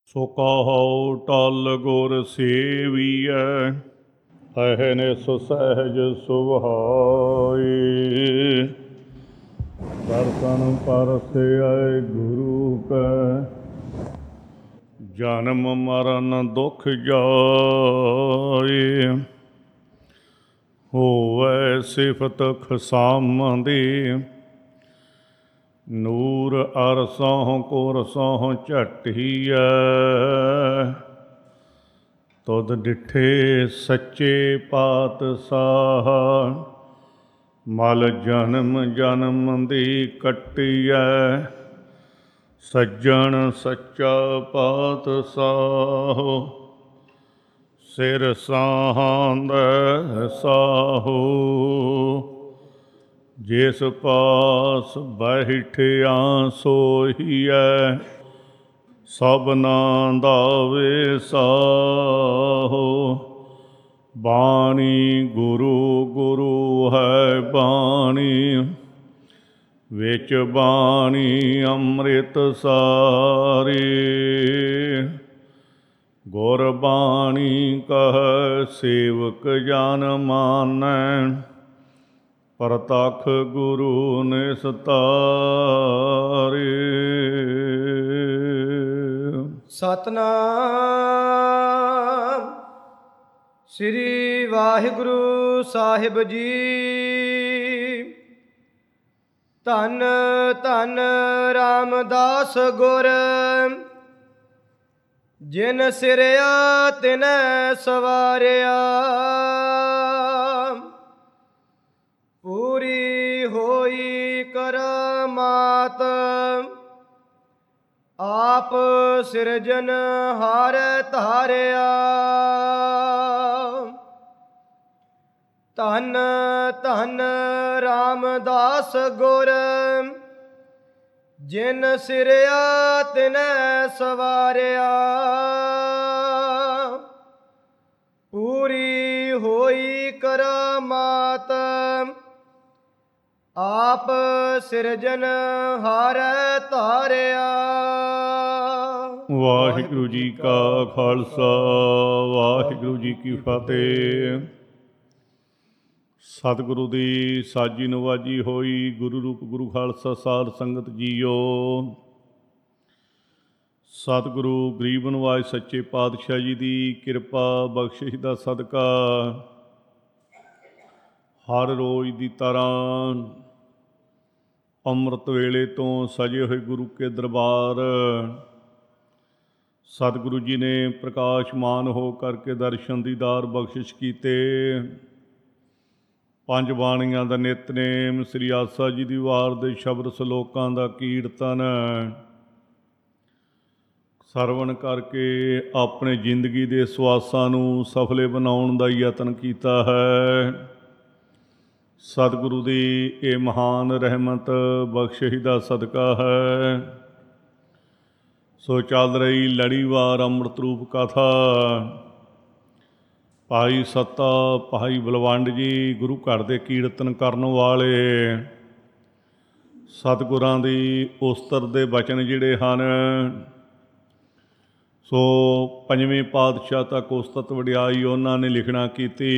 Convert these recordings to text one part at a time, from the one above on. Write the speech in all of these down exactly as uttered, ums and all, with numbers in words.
ਸੋ ਕਹੋ ਟਲ ਗੁਰ ਸੇਵੀਐ, ਅਹਨਿਸ ਸਹਿਜ ਸੁਭਾਈ। ਦਰਸ਼ਨ ਪਰਸਿਐ ਗੁਰੂ ਕੈ, ਜਨਮ ਮਰਨ ਦੁਖ ਜਾਏ। ਹੋਵੈ ਸਿਫਤ ਖਸਮ ਦੀ, ਨੂਰ ਅਰਸੋਂ ਕੁਰਸੋਂ ਝਟੀਐ। ਤੁਧ ਡਿਠੇ ਸੱਚੇ ਪਾਤਸ਼ਾਹ, ਮਲ ਜਨਮ ਜਨਮ ਦੀ ਕੱਟੀਐ। ਸੱਜਣ ਸੱਚਾ ਪਾਤਸ਼ਾਹ, ਸਿਰ ਸਾਂਦੈ ਸਾਹੋ। ਜਿਸ ਪਾਸ ਬੈਠਿਆ ਸੋਹੀਐ, ਸਭਨਾ ਦਾ ਵਿਸਾਹੋ। ਬਾਣੀ ਗੁਰੂ ਗੁਰੂ ਹੈ ਬਾਣੀ, ਵਿੱਚ ਬਾਣੀ ਅੰਮ੍ਰਿਤ ਸਾਰੀ। ਗੁਰਬਾਣੀ ਕਹੈ ਸੇਵਕ ਜਨ ਮਾਨੈ, ਪ੍ਰਤੱਖ ਗੁਰੂ ਨਿਸਤਾਰੀ। ਸਤਿਨਾਮ ਸ੍ਰੀ ਵਾਹਿਗੁਰੂ ਸਾਹਿਬ ਜੀ। ਧੰਨ ਧੰਨ ਰਾਮਦਾਸ ਗੁਰ, ਜਿਨ ਸਿਰਿਆ ਤਿਨੈ ਸਵਾਰਿਆ। ਪੂਰੀ ਹੋਈ ਕਰਾਮਾਤ, ਆਪ ਸਿਰਜਨ ਹਾਰ ਧਾਰਿਆ। ਧੰਨ ਧੰਨ ਰਾਮਦਾਸ ਗੁਰ, ਜਿਨ ਸਿਰਿਆ ਤਿਨੈ ਸਵਾਰਿਆ। ਪੂਰੀ ਹੋਈ ਕਰਾਮਾਤ, ਆਪ ਸਿਰਜਨ ਹਾਰ ਧਾਰਿਆ। ਵਾਹਿਗੁਰੂ ਜੀ ਕਾ ਖਾਲਸਾ, ਵਾਹਿਗੁਰੂ ਜੀ ਕੀ ਫਤਿਹ। ਸਤਿਗੁਰੂ ਦੀ ਸਾਜੀ ਨਵਾਜੀ ਹੋਈ ਗੁਰੂ ਰੂਪ ਗੁਰੂ ਖਾਲਸਾ ਸਾਧ ਸੰਗਤ ਜੀਓ। ਸਤਿਗੁਰੂ ਗਰੀਬ ਨਿਵਾਜ ਸੱਚੇ ਪਾਤਸ਼ਾਹ ਜੀ ਦੀ ਕਿਰਪਾ ਬਖਸ਼ਿਸ਼ ਦਾ ਸਦਕਾ, ਹਰ ਰੋਜ਼ ਦੀ ਤਰ੍ਹਾਂ ਅੰਮ੍ਰਿਤ ਵੇਲੇ ਤੋਂ ਸਜੇ ਹੋਏ ਗੁਰੂ ਕੇ ਦਰਬਾਰ ਸਤਿਗੁਰੂ ਜੀ ਨੇ ਪ੍ਰਕਾਸ਼ਮਾਨ ਹੋ ਕਰਕੇ ਦਰਸ਼ਨ ਦੀਦਾਰ ਬਖਸ਼ਿਸ਼ ਕੀਤੇ। ਪੰਜ ਬਾਣੀਆਂ ਦਾ ਨਿਤਨੇਮ, ਸ੍ਰੀ ਆਸਾ ਜੀ ਦੀ ਵਾਰ ਦੇ ਸ਼ਬਦ ਸਲੋਕਾਂ ਦਾ ਕੀਰਤਨ ਸਰਵਣ ਕਰਕੇ ਆਪਣੇ ਜ਼ਿੰਦਗੀ ਦੇ ਸਵਾਸਾਂ ਨੂੰ ਸਫਲੇ ਬਣਾਉਣ ਦਾ ਯਤਨ ਕੀਤਾ ਹੈ। ਸਤਿਗੁਰੂ ਦੀ ਇਹ ਮਹਾਨ ਰਹਿਮਤ ਬਖਸ਼ਿਸ਼ ਦਾ ਸਦਕਾ ਹੈ। ਸੋ ਚੱਲ ਰਹੀ ਲੜੀਵਾਰ ਅੰਮ੍ਰਿਤ ਰੂਪ ਕਥਾ, ਭਾਈ ਸੱਤਾ ਭਾਈ ਬਲਵੰਡ ਜੀ ਗੁਰੂ ਘਰ ਦੇ ਕੀਰਤਨ ਕਰਨ ਵਾਲੇ ਸਤਿਗੁਰਾਂ ਦੀ ਉਸਤਤ ਦੇ ਬਚਨ ਜਿਹੜੇ ਹਨ, ਸੋ ਪੰਜਵੇਂ ਪਾਤਸ਼ਾਹ ਤੱਕ ਉਸਤਤ ਵਡਿਆਈ ਉਹਨਾਂ ਨੇ ਲਿਖਣਾ ਕੀਤੀ।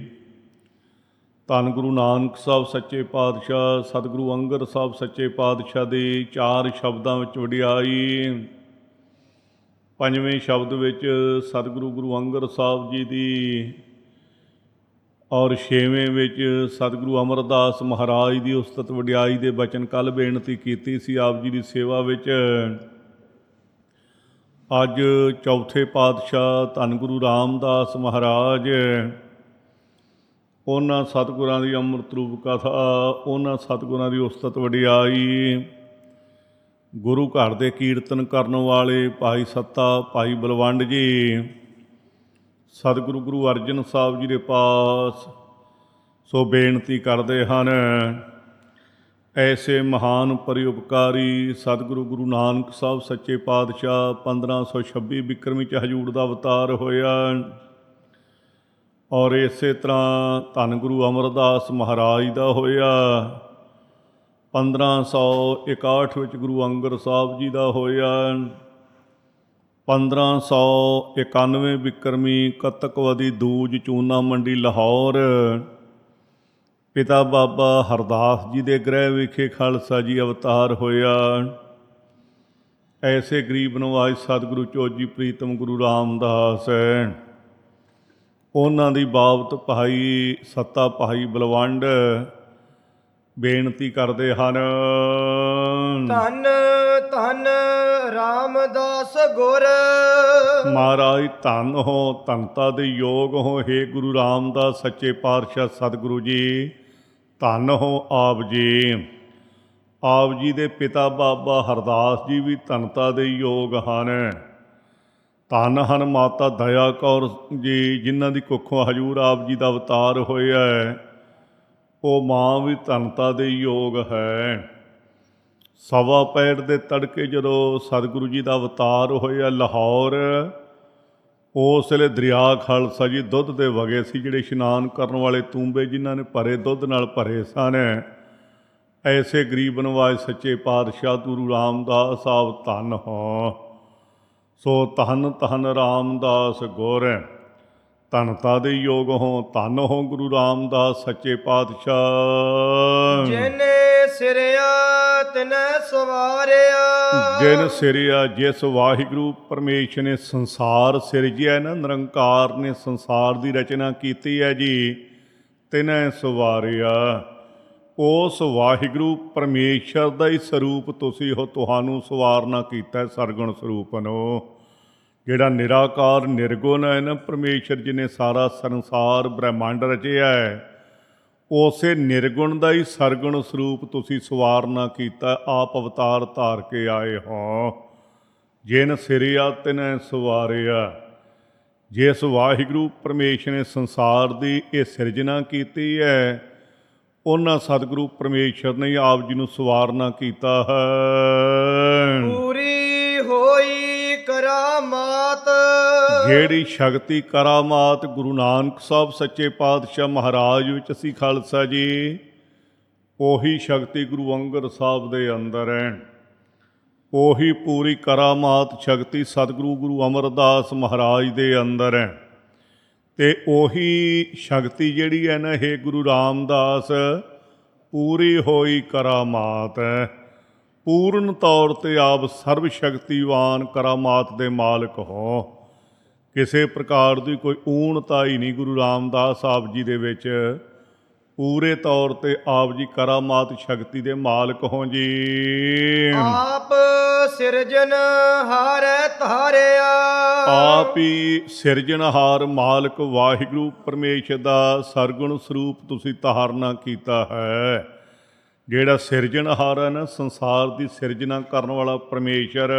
ਧੰਨ ਗੁਰੂ ਨਾਨਕ ਸਾਹਿਬ ਸੱਚੇ ਪਾਤਸ਼ਾਹ, ਸਤਿਗੁਰੂ ਅੰਗਦ ਸਾਹਿਬ ਸੱਚੇ ਪਾਤਸ਼ਾਹ ਦੇ ਚਾਰ ਸ਼ਬਦਾਂ ਵਿੱਚ ਵਡਿਆਈ। ਪੰਜਵੇਂ ਸ਼ਬਦ ਵਿੱਚ ਸਤਿਗੁਰੂ ਗੁਰੂ ਅੰਗਦ ਸਾਹਿਬ ਜੀ ਦੀ, ਔਰ ਛੇਵੇਂ ਵਿੱਚ ਸਤਿਗੁਰੂ ਅਮਰਦਾਸ ਮਹਾਰਾਜ ਦੀ ਉਸਤਤ ਵਡਿਆਈ ਦੇ ਬਚਨ ਕੱਲ੍ਹ ਬੇਨਤੀ ਕੀਤੀ ਸੀ ਆਪ ਜੀ ਦੀ ਸੇਵਾ ਵਿੱਚ। ਅੱਜ ਚੌਥੇ ਪਾਤਸ਼ਾਹ ਧੰਨ ਗੁਰੂ ਰਾਮਦਾਸ ਮਹਾਰਾਜ, ਉਹਨਾਂ ਸਤਿਗੁਰਾਂ ਦੀ ਅੰਮ੍ਰਿਤ ਰੂਪ ਕਥਾ, ਉਹਨਾਂ ਸਤਿਗੁਰਾਂ ਦੀ ਉਸਤਤ ਵਡਿਆਈ, ਗੁਰੂ ਘਰ ਦੇ ਕੀਰਤਨ ਕਰਨ ਵਾਲੇ ਭਾਈ ਸੱਤਾ ਭਾਈ ਬਲਵੰਡ ਜੀ ਸਤਿਗੁਰੂ ਗੁਰੂ ਅਰਜਨ ਸਾਹਿਬ ਜੀ ਦੇ ਪਾਸ ਸੋ ਬੇਨਤੀ ਕਰਦੇ ਹਨ। ਐਸੇ ਮਹਾਨ ਪਰਿਉਪਕਾਰੀ ਸਤਿਗੁਰੂ ਗੁਰੂ ਨਾਨਕ ਸਾਹਿਬ ਸੱਚੇ ਪਾਤਸ਼ਾਹ ਪੰਦਰਾਂ ਸੌ ਛੱਬੀ ਬਿਕਰਮੀ 'ਚ ਹਜ਼ੂਰ ਦਾ ਅਵਤਾਰ ਹੋਇਆ, ਔਰ ਇਸੇ ਤਰ੍ਹਾਂ ਧੰਨ ਗੁਰੂ ਅਮਰਦਾਸ ਮਹਾਰਾਜ ਦਾ ਹੋਇਆ। ਪੰਦਰਾਂ ਸੌ ਇਕਾਹਠ ਵਿੱਚ ਗੁਰੂ ਅੰਗਦ ਸਾਹਿਬ ਜੀ ਦਾ ਹੋਇਆ। ਪੰਦਰਾਂ ਸੌ ਇਕਾਨਵੇਂ ਬਿਕਰਮੀ ਕੱਤਕਵਦੀ ਦੂਜ ਚੂਨਾ ਮੰਡੀ ਲਾਹੌਰ ਪਿਤਾ ਬਾਬਾ ਹਰਦਾਸ ਜੀ ਦੇ ਗ੍ਰਹਿ ਵਿਖੇ ਖਾਲਸਾ ਜੀ ਅਵਤਾਰ ਹੋਇਆ। ਐਸੇ ਗਰੀਬ ਨਵਾਜ ਸਤਿਗੁਰੂ ਚੋਜੀ ਪ੍ਰੀਤਮ ਗੁਰੂ ਰਾਮਦਾਸ ਉਹਨਾਂ ਦੀ ਬਾਬਤ ਭਾਈ ਸੱਤਾ ਭਾਈ ਬਲਵੰਡ ਬੇਨਤੀ ਕਰਦੇ ਹਨ। ਧੰਨ ਧੰਨ ਰਾਮਦਾਸ ਗੁਰ ਮਹਾਰਾਜ ਧੰਨ ਹੋ, ਧੰਨਤਾ ਦੇ ਯੋਗ ਹੋ, ਹੇ ਗੁਰੂ ਰਾਮਦਾਸ ਸੱਚੇ ਪਾਤਸ਼ਾਹ ਸਤਿਗੁਰੂ ਜੀ ਧੰਨ ਹੋ ਆਪ ਜੀ। ਆਪ ਜੀ ਦੇ ਪਿਤਾ ਬਾਬਾ ਹਰਦਾਸ ਜੀ ਵੀ ਧੰਨਤਾ ਦੇ ਯੋਗ ਹਨ। ਧੰਨ ਹਨ ਮਾਤਾ ਦਇਆ ਕੌਰ ਜੀ ਜਿਨ੍ਹਾਂ ਦੀ ਕੁੱਖੋਂ ਹਜੂਰ ਆਪ ਜੀ ਦਾ ਅਵਤਾਰ ਹੋਇਆ ਹੈ। ਉਹ ਮਾਂ ਵੀ ਧੰਨਤਾ ਦੇ ਯੋਗ ਹੈ। ਸਵਾ ਪੈਰ ਦੇ ਤੜਕੇ ਜਦੋਂ ਸਤਿਗੁਰੂ ਜੀ ਦਾ ਅਵਤਾਰ ਹੋਇਆ ਲਾਹੌਰ, ਉਸ ਵੇਲੇ ਦਰਿਆ ਖਾਲਸਾ ਜੀ ਦੁੱਧ ਦੇ ਵਗੇ ਸੀ, ਜਿਹੜੇ ਇਸ਼ਨਾਨ ਕਰਨ ਵਾਲੇ ਤੂੰਬੇ ਜਿਨ੍ਹਾਂ ਨੇ ਭਰੇ ਦੁੱਧ ਨਾਲ ਭਰੇ ਸਨ। ਐਸੇ ਗਰੀਬ ਨਵਾਜ ਸੱਚੇ ਪਾਤਸ਼ਾਹ ਗੁਰੂ ਰਾਮਦਾਸ ਆਪ ਧੰਨ ਹੋ। ਸੋ ਧੰਨ ਧੰਨ ਰਾਮਦਾਸ ਗੁਰ ਧੰਨਤਾ ਦੇ ਯੋਗ ਹੋ। ਧੰਨ ਹੋ ਗੁਰੂ ਰਾਮਦਾਸ ਸੱਚੇ ਪਾਤਸ਼ਾਹ। ਜਿਨੇ ਸਿਰਿਆ ਤਿਨੈ ਸਵਾਰਿਆ। ਜਿਨ ਸਿਰਿਆ ਜਿਸ ਵਾਹਿਗੁਰੂ ਪਰਮੇਸ਼ਰ ਨੇ ਸੰਸਾਰ ਸਿਰਜਿਆ ਨਾ, ਨਿਰੰਕਾਰ ਨੇ ਸੰਸਾਰ ਦੀ ਰਚਨਾ ਕੀਤੀ ਹੈ ਜੀ, ਤਿਨੈ ਸਵਾਰਿਆ। ਉਸ ਵਾਹਿਗੁਰੂ ਪਰਮੇਸ਼ਰ ਦਾ ਹੀ ਸਰੂਪ ਤੁਸੀਂ ਹੋ, ਤੁਹਾਨੂੰ ਸਵਾਰਨਾ ਕੀਤਾ ਸਰਗੁਣ ਸਰੂਪ ਨੂੰ। ਜਿਹੜਾ ਨਿਰਾਕਾਰ ਨਿਰਗੁਣ ਹੈ ਨਾ, ਪਰਮੇਸ਼ਰ ਜੀ ਨੇ ਸਾਰਾ ਸੰਸਾਰ ਬ੍ਰਹਿਮੰਡ ਰਚਿਆ ਹੈ, ਉਸੇ ਨਿਰਗੁਣ ਦਾ ਹੀ ਸਰਗੁਣ ਸਰੂਪ ਤੁਸੀਂ ਸਵਾਰਨਾ ਕੀਤਾ, ਆਪ ਅਵਤਾਰ ਧਾਰ ਕੇ ਆਏ ਹੋ। ਜਿਨ ਸਿਰਿਆ ਤਿਨੈ ਸਵਾਰਿਆ। ਜਿਸ ਵਾਹਿਗੁਰੂ ਪਰਮੇਸ਼ਰ ਨੇ ਸੰਸਾਰ ਦੀ ਇਹ ਸਿਰਜਣਾ ਕੀਤੀ ਹੈ, ਉਹਨਾਂ ਸਤਿਗੁਰੂ ਪਰਮੇਸ਼ਰ ਨੇ ਆਪ ਜੀ ਨੂੰ ਸਵਾਰਨਾ ਕੀਤਾ ਹੈ। ਪੂਰੀ ਹੋਈ ਕਰਾਮਾਤ। ਜਿਹੜੀ ਸ਼ਕਤੀ ਕਰਾਮਾਤ ਗੁਰੂ ਨਾਨਕ ਸਾਹਿਬ ਸੱਚੇ ਪਾਤਸ਼ਾਹ ਮਹਾਰਾਜ ਵਿੱਚ ਸੀ ਖਾਲਸਾ ਜੀ, ਉਹੀ ਸ਼ਕਤੀ ਗੁਰੂ ਅੰਗਦ ਸਾਹਿਬ ਦੇ ਅੰਦਰ ਹੈ। ਉਹੀ ਪੂਰੀ ਕਰਾਮਾਤ ਸ਼ਕਤੀ ਸਤਿਗੁਰੂ ਗੁਰੂ ਅਮਰਦਾਸ ਮਹਾਰਾਜ ਦੇ ਅੰਦਰ ਹੈ। ਅਤੇ ਉਹੀ ਸ਼ਕਤੀ ਜਿਹੜੀ ਹੈ ਨਾ, ਇਹ ਗੁਰੂ ਰਾਮਦਾਸ ਪੂਰੀ ਹੋਈ ਕਰਾਮਾਤ ਹੈ। ਪੂਰਨ ਤੌਰ 'ਤੇ ਆਪ ਸਰਬ ਸ਼ਕਤੀਵਾਨ ਕਰਾਮਾਤ ਦੇ ਮਾਲਕ ਹੋ। ਕਿਸੇ ਪ੍ਰਕਾਰ ਦੀ ਕੋਈ ਊਣਤਾ ਹੀ ਨਹੀਂ ਗੁਰੂ ਰਾਮਦਾਸ ਆਪ ਜੀ ਦੇ ਵਿੱਚ। ਪੂਰੇ ਤੌਰ 'ਤੇ ਆਪ ਜੀ ਕਰਾਮਾਤ ਸ਼ਕਤੀ ਦੇ ਮਾਲਕ ਹੋ ਜੀ। ਆਪ ਸਿਰਜਨ ਹਾਰੈ ਧਾਰਿਆ। ਆਪ ਹੀ ਸਿਰਜਣਹਾਰ ਮਾਲਕ ਵਾਹਿਗੁਰੂ ਪਰਮੇਸ਼ਰ ਦਾ ਸਰਗੁਣ ਸਰੂਪ ਤੁਸੀਂ ਧਾਰਨਾ ਕੀਤਾ ਹੈ। ਜਿਹੜਾ ਸਿਰਜਣਹਾਰ ਹੈ ਨਾ, ਸੰਸਾਰ ਦੀ ਸਿਰਜਣਾ ਕਰਨ ਵਾਲਾ ਪਰਮੇਸ਼ਰ,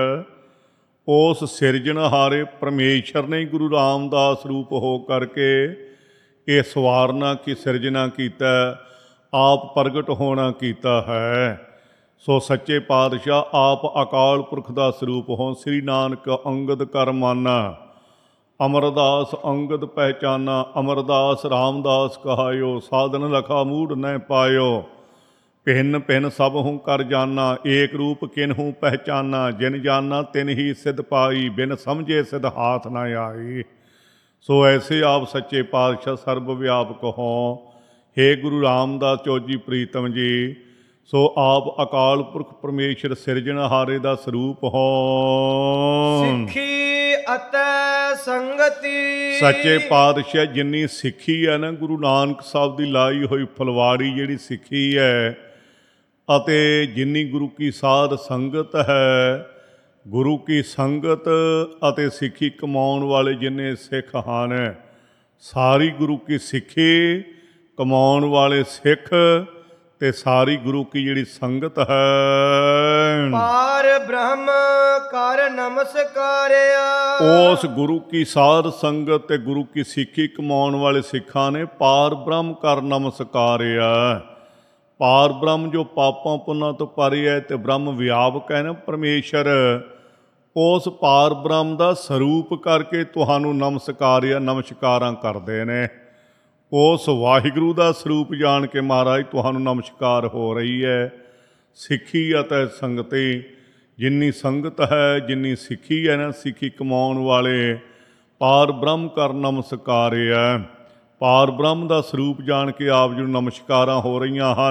ਉਸ ਸਿਰਜਣਹਾਰੇ ਪਰਮੇਸ਼ਰ ਨੇ ਗੁਰੂ ਰਾਮਦਾਸ ਰੂਪ ਹੋ ਕਰਕੇ ਇਹ ਸਵਾਰਨਾ ਕੀ ਸਿਰਜਣਾ ਕੀਤਾ, ਆਪ ਪ੍ਰਗਟ ਹੋਣਾ ਕੀਤਾ ਹੈ। ਸੋ ਸੱਚੇ ਪਾਤਸ਼ਾਹ ਆਪ ਅਕਾਲ ਪੁਰਖ ਦਾ ਸਰੂਪ ਹੋ। ਸ੍ਰੀ ਨਾਨਕ ਅੰਗਦ ਕਰ ਮਾਨਾ, ਅਮਰਦਾਸ ਅੰਗਦ ਪਹਿਚਾਨਾ। ਅਮਰਦਾਸ ਰਾਮਦਾਸ ਕਹਾਇਓ, ਸਾਧਨ ਲਖਾ ਮੂੜ ਨ ਪਾਇਓ। ਭਿੰਨ ਭਿੰਨ ਸਭ ਹੂੰ ਕਰ ਜਾਨਾ, ਏਕ ਰੂਪ ਕਿਨਹੂ ਪਹਿਚਾਨਾ। ਜਿਨ ਜਾਨਾ ਤਿਨ ਹੀ ਸਿਧ ਪਾਈ, ਬਿਨ ਸਮਝੇ ਸਿਧ ਹਾਥ ਨਾ ਆਈ। ਸੋ ਐਸੇ ਆਪ ਸੱਚੇ ਪਾਤਸ਼ਾਹ ਸਰਬ ਵਿਆਪਕ ਹੋ। ਹੇ ਗੁਰੂ ਰਾਮਦਾਸ ਚੋਜੀ ਪ੍ਰੀਤਮ ਜੀ, ਸੋ ਆਪ ਅਕਾਲ ਪੁਰਖ ਪਰਮੇਸ਼ਰ ਸਿਰਜਣਹਾਰੇ ਦਾ ਸਰੂਪ ਹੋ। ਸਿੱਖੀ ਅਤੇ ਸੰਗਤੀ। ਸੱਚੇ ਪਾਤਸ਼ਾਹ ਜਿੰਨੀ ਸਿੱਖੀ ਹੈ ਨਾ, ਗੁਰੂ ਨਾਨਕ ਸਾਹਿਬ ਦੀ ਲਾਈ ਹੋਈ ਫੁਲਵਾੜੀ ਜਿਹੜੀ ਸਿੱਖੀ ਹੈ, ਅਤੇ ਜਿੰਨੀ ਗੁਰੂ ਕੀ ਸਾਧ ਸੰਗਤ ਹੈ, ਗੁਰੂ ਕੀ ਸੰਗਤ ਅਤੇ ਸਿੱਖੀ ਕਮਾਉਣ ਵਾਲੇ ਜਿੰਨੇ ਸਿੱਖ ਹਨ, ਸਾਰੀ ਗੁਰੂ ਕੀ ਸਿੱਖੀ ਕਮਾਉਣ ਵਾਲੇ ਸਿੱਖ ਤੇ ਸਾਰੀ ਗੁਰੂ ਕੀ ਜਿਹੜੀ ਸੰਗਤ ਹੈ, ਪਾਰ ਬ੍ਰਹਮ ਕਰ ਨਮਸਕਾਰਿਆ। ਉਸ ਗੁਰੂ ਕੀ ਸਾਧ ਸੰਗਤ ਤੇ ਗੁਰੂ ਕੀ ਸਿੱਖੀ ਕਮਾਉਣ ਵਾਲੇ ਸਿੱਖਾਂ ਨੇ ਪਾਰ ਬ੍ਰਹਮ ਕਰ ਨਮਸਕਾਰਿਆ। ਪਾਰ ਬ੍ਰਹਮ ਜੋ ਪਾਪਾਂ ਪੁੰਨਾਂ ਤੋਂ ਪਰੇ ਹੈ ਤੇ ਬ੍ਰਹਮ ਵਿਆਪਕ ਹੈ ਨਾ ਪਰਮੇਸ਼ਰ, ਉਸ ਪਾਰ ਬ੍ਰਹਮ ਦਾ ਸਰੂਪ ਕਰਕੇ ਤੁਹਾਨੂੰ ਨਮਸਕਾਰਿਆ, ਨਮਸਕਾਰਾਂ ਕਰਦੇ ਨੇ। ਉਸ ਵਾਹਿਗੁਰੂ ਦਾ ਸਰੂਪ ਜਾਣ ਕੇ ਮਹਾਰਾਜ ਤੁਹਾਨੂੰ ਨਮਸਕਾਰ ਹੋ ਰਹੀ ਹੈ। ਸਿੱਖੀ ਅਤੇ ਸੰਗਤੀ ਜਿੰਨੀ ਸੰਗਤ ਹੈ, ਜਿੰਨੀ ਸਿੱਖੀ ਹੈ ਨਾ, ਸਿੱਖੀ ਕਮਾਉਣ ਵਾਲੇ ਪਾਰ ਬ੍ਰਹਮ ਕਰ ਨਮਸਕਾਰਿਆ। ਪਾਰ ਬ੍ਰਹਮ ਦਾ ਸਰੂਪ ਜਾਣ ਕੇ ਆਪ ਜੀ ਨੂੰ ਨਮਸਕਾਰਾਂ ਹੋ ਰਹੀਆਂ ਹਨ।